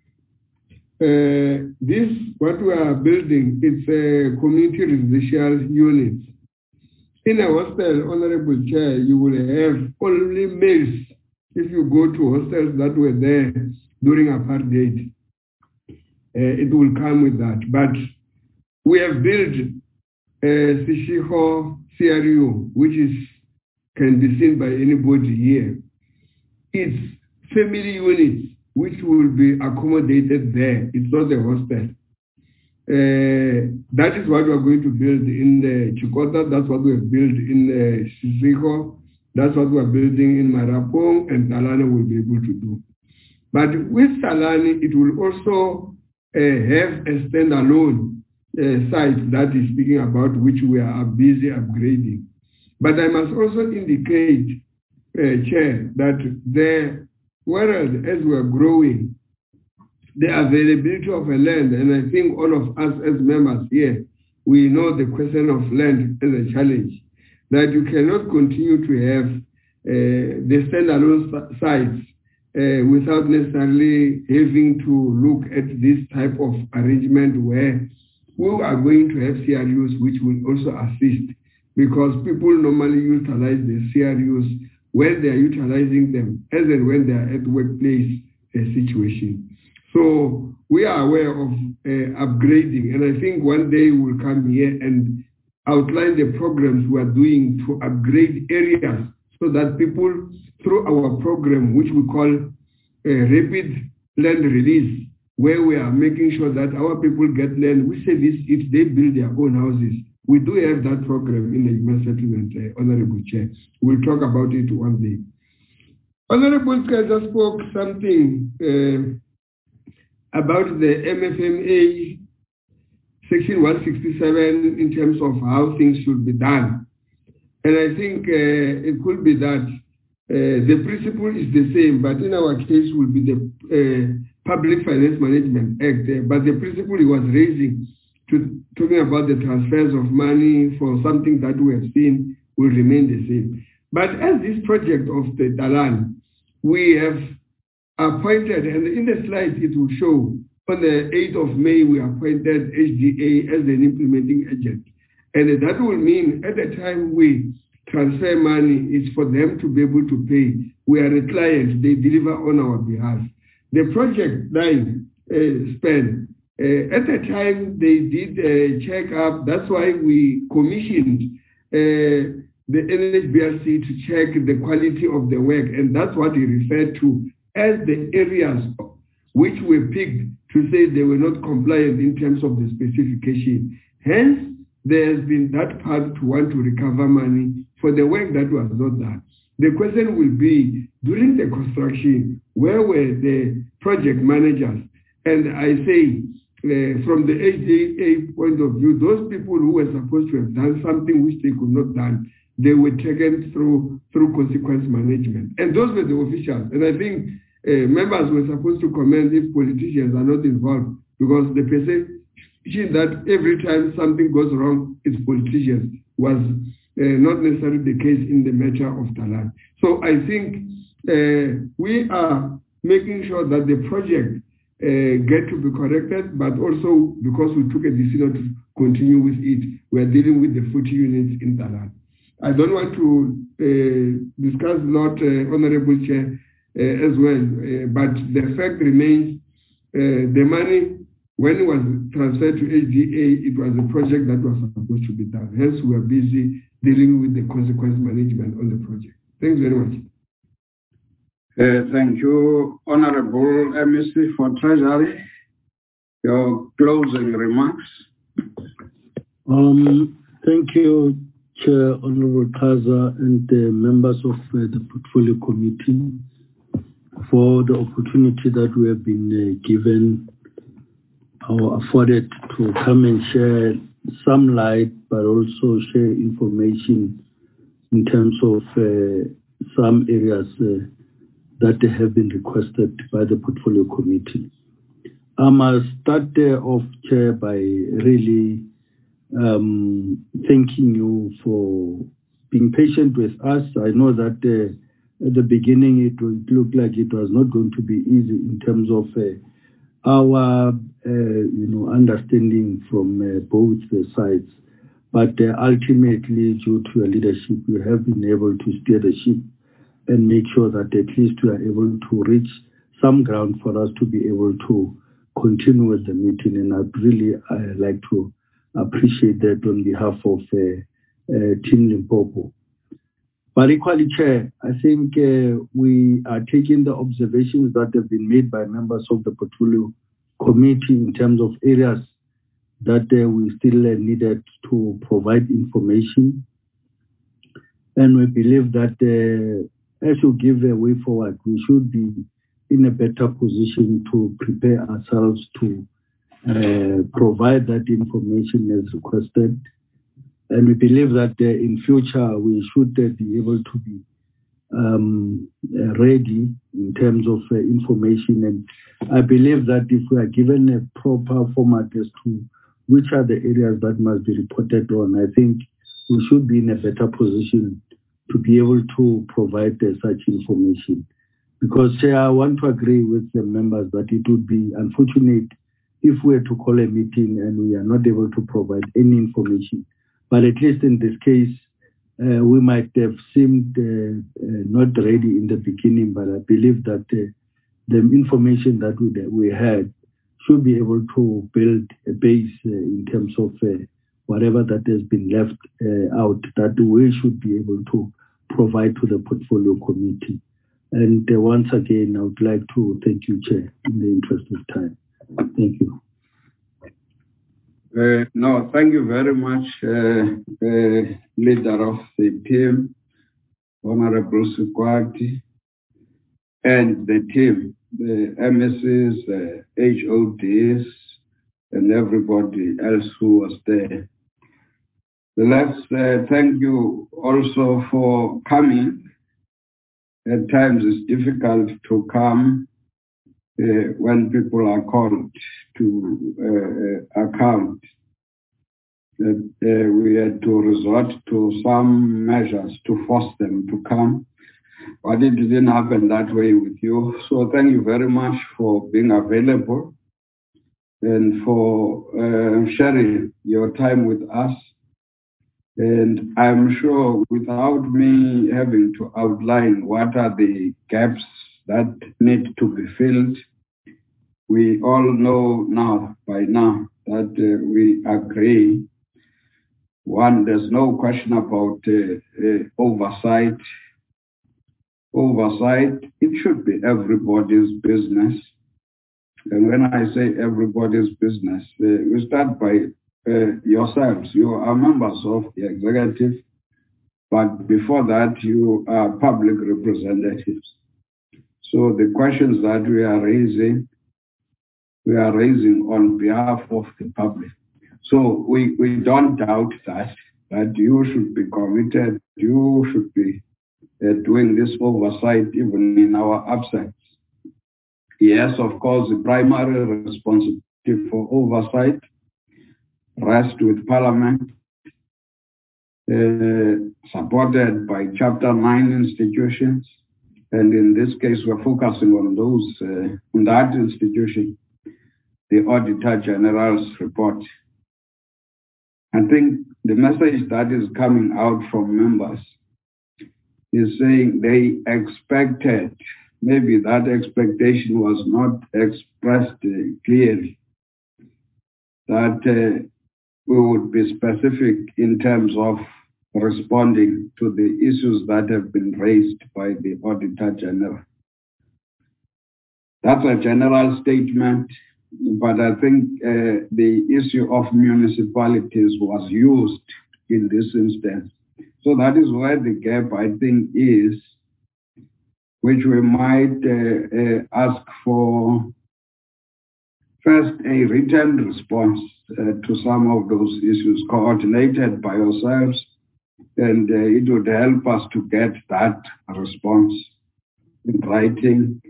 This, what we are building, it's a community residential unit. In a hostel, Honorable Chair, you will have only males if you go to hostels that were there during apartheid. It will come with that. But we have built Sishiho CRU, which can be seen by anybody here. It's family units which will be accommodated there. It's not a hostel. That is what we are going to build in the Chikota. That's what we have built in the Sisiko. That's what we are building in Marapong, and Talani will be able to do. But with Talani, it will also have a standalone site that is speaking about which we are busy upgrading. But I must also indicate, Chair, that whereas as we are growing, the availability of a land, and I think all of us as members here, we know the question of land as a challenge, that you cannot continue to have the standalone sites without necessarily having to look at this type of arrangement where we are going to have CRUs which will also assist, because people normally utilize the CRUs when they are utilizing them as and when they are at workplace situation. So we are aware of upgrading, and I think one day we'll come here and outline the programs we are doing to upgrade areas so that people, through our program, which we call rapid land release, where we are making sure that our people get land. We say this if they build their own houses. We do have that program in the human settlement, Honorable Chair. We'll talk about it one day. Honorable Chair just spoke something about the MFMA Section 167 in terms of how things should be done. And I think it could be that the principle is the same, but in our case will be the Public Finance Management Act. But the principle he was raising, talking about the transfers of money for something that we have seen, will remain the same. But as this project of the Dalan, we have appointed, and in the slides it will show, on the 8th of May, we appointed HDA as an implementing agent. And that will mean at the time we transfer money, it's for them to be able to pay. We are a client, they deliver on our behalf. The project line spend, at the time they did a check-up, that's why we commissioned the NHBRC to check the quality of the work, and that's what he referred to as the areas which were picked to say they were not compliant in terms of the specification. Hence, there has been that part to want to recover money for the work that was not done. The question will be, during the construction, where were the project managers? And I say, from the HDA point of view, those people who were supposed to have done something which they could not done, they were taken through consequence management. And those were the officials. And I think members were supposed to comment if politicians are not involved, because the perception that every time something goes wrong, it's politicians was not necessarily the case in the matter of Talan. So I think we are making sure that the project get to be corrected, but also because we took a decision to continue with it, we are dealing with the 40 units in Talan. I don't want to discuss a lot, Honorable Chair, as well, but the fact remains the money, when it was transferred to HDA, it was a project that was supposed to be done. Hence, we are busy dealing with the consequence management on the project. Thanks very much. Thank you, Honorable MEC for Treasury. Your closing remarks. Thank you, Chair, Honorable Kaza, and the members of the Portfolio Committee for the opportunity that we have been given or afforded to come and share some light, but also share information in terms of some areas that have been requested by the Portfolio Committee. I must start off, Chair, by really thanking you for being patient with us. I know that at the beginning it looked like it was not going to be easy in terms of our understanding from both sides, but ultimately, due to your leadership, we have been able to steer the ship and make sure that at least we are able to reach some ground for us to be able to continue with the meeting. And I'd really like to appreciate that on behalf of Team Limpopo. But equally, Chair, I think we are taking the observations that have been made by members of the Portfolio Committee in terms of areas that we still needed to provide information. And we believe that as you give a way forward, we should be in a better position to prepare ourselves to provide that information as requested. And we believe that in future we should be able to be ready in terms of information. And I believe that if we are given a proper format as to which are the areas that must be reported on, I think we should be in a better position to be able to provide such information. Because I want to agree with the members that it would be unfortunate if we were to call a meeting and we are not able to provide any information. But at least in this case, we might have seemed not ready in the beginning, but I believe that the information that we had should be able to build a base in terms of whatever that has been left out, that we should be able to provide to the portfolio committee. And once again, I would like to thank you, Chair, in the interest of time. Thank you. No, thank you very much, leader of the team, Honorable Sikwati, and the team, the MSs, the HODs, and everybody else who was there. Let's thank you also for coming. At times it's difficult to come when people are called to account. We had to resort to some measures to force them to come, but it didn't happen that way with you. So thank you very much for being available and for sharing your time with us. And I'm sure without me having to outline what are the gaps that need to be filled, we all know now, by now, that we agree. One, there's no question about oversight. Oversight, it should be everybody's business. And when I say everybody's business, we start by yourselves. You are members of the executive, but before that, you are public representatives. So the questions that we are raising on behalf of the public. So we don't doubt that you should be committed, you should be doing this oversight even in our absence. Yes, of course, the primary responsibility for oversight rests with Parliament, supported by Chapter 9 institutions. And in this case, we're focusing on those, on that institution, the Auditor General's report. I think the message that is coming out from members is saying they expected, maybe that expectation was not expressed clearly, that we would be specific in terms of responding to the issues that have been raised by the Auditor General. That's a general statement, but I think the issue of municipalities was used in this instance. So that is where the gap, I think, is, which we might ask for first a written response to some of those issues coordinated by yourselves, and it would help us to get that response in writing.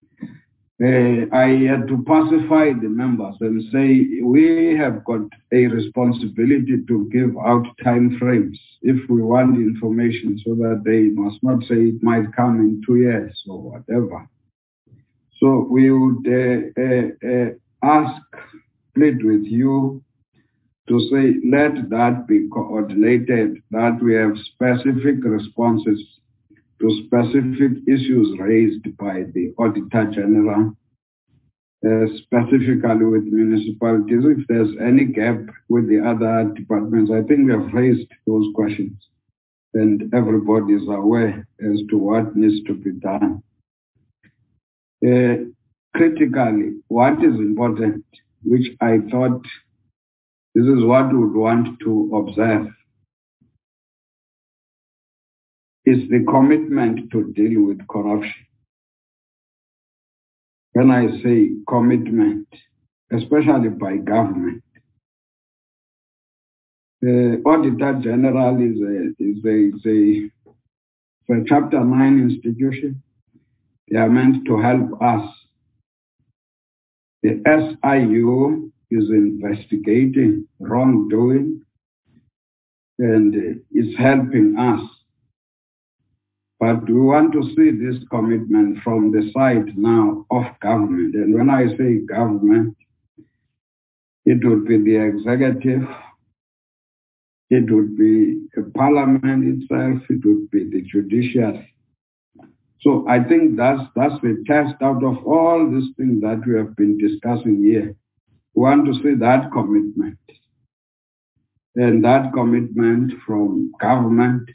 I had to pacify the members and say we have got a responsibility to give out time frames if we want information, so that they must not say it might come in 2 years or whatever. So we would plead with you to say, let that be coordinated, that we have specific responses to specific issues raised by the Auditor General, specifically with municipalities. If there's any gap with the other departments, I think we have raised those questions and everybody is aware as to what needs to be done. Critically, what is important, which I thought This is what we would want to observe. Is the commitment to deal with corruption. When I say commitment, especially by government, the Auditor General is a Chapter 9 institution. They are meant to help us. The SIU is investigating wrongdoing and is helping us. But we want to see this commitment from the side now of government. And when I say government, it would be the executive, it would be the parliament itself, it would be the judiciary. So I think that's the test out of all these things that we have been discussing here. We want to see that commitment. And that commitment from government.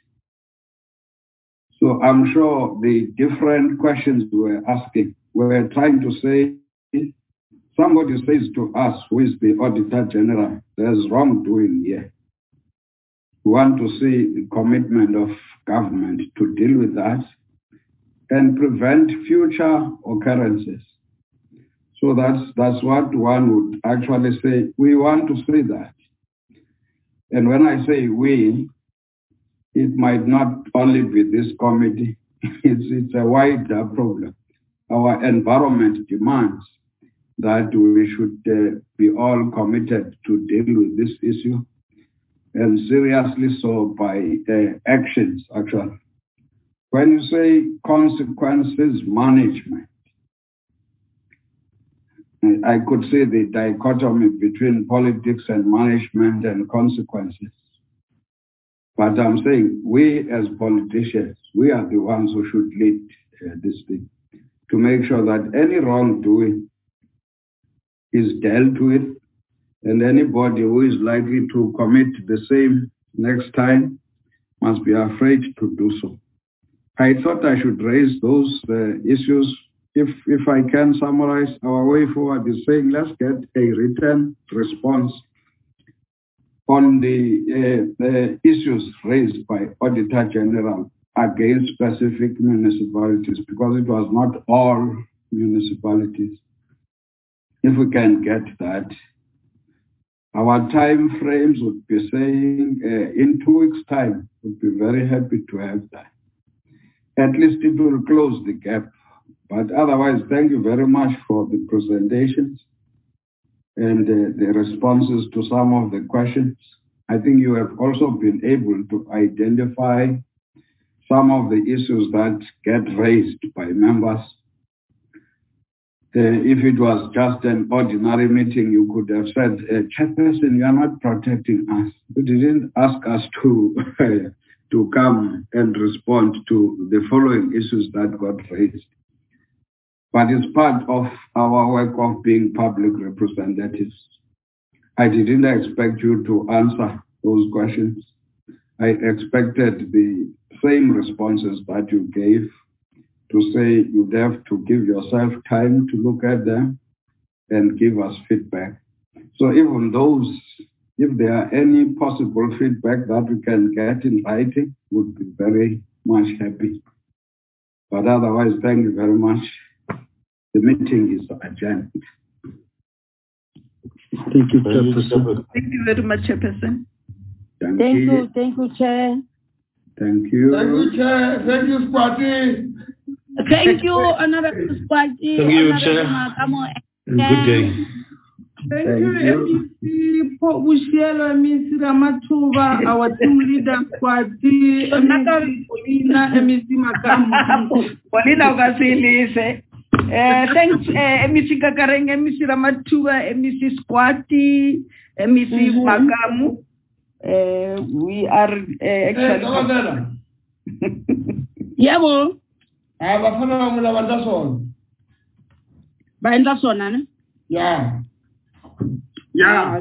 So I'm sure the different questions we're asking, we're trying to say, somebody says to us, who is the Auditor General, there's wrongdoing here. We want to see the commitment of government to deal with that and prevent future occurrences. So that's what one would actually say. We want to see that. And when I say we, it might not only be this committee, it's a wider problem. Our environment demands that we should be all committed to deal with this issue, and seriously so by actions, actually. When you say consequences management, I could see the dichotomy between politics and management and consequences. But I'm saying we as politicians, we are the ones who should lead this thing to make sure that any wrongdoing is dealt with, and anybody who is likely to commit the same next time must be afraid to do so. I thought I should raise those issues. If I can summarize, our way forward is saying let's get a written response on the issues raised by Auditor General against specific municipalities, because it was not all municipalities. If we can get that, our time frames would be saying in 2 weeks' time, we'd be very happy to have that. At least it will close the gap. But otherwise, thank you very much for the presentations and the responses to some of the questions. I think you have also been able to identify some of the issues that get raised by members. If it was just an ordinary meeting, you could have said, Chairperson, you are not protecting us. You didn't ask us to, to come and respond to the following issues that got raised. But it's part of our work of being public representatives. I didn't expect you to answer those questions. I expected the same responses that you gave, to say you'd have to give yourself time to look at them and give us feedback. So even those, if there are any possible feedback that we can get in writing, would be very much happy. But otherwise, thank you very much. The meeting is adjourned. Thank you, Chairperson. Thank you very much, Chairperson. Thank you, Chair. Thank you. Thank you, Chair. Thank you, Squatty. Thank you, Honorable Squatty. Thank you, Chair. Good day. Thank you, MEC Bushelo, MEC Ramatuba, our team leader, Squatty, MEC Polina, MEC Makamu. Polina Ugasilise. Thanks, MEC Kakareng, MEC Ramatuba, MEC Squatty, MEC Makamu. We are actually... Yabo. Bafana mula bandason. Bandason, ne? Yeah. Yeah.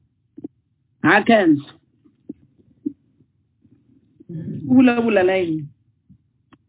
I can. Ula line.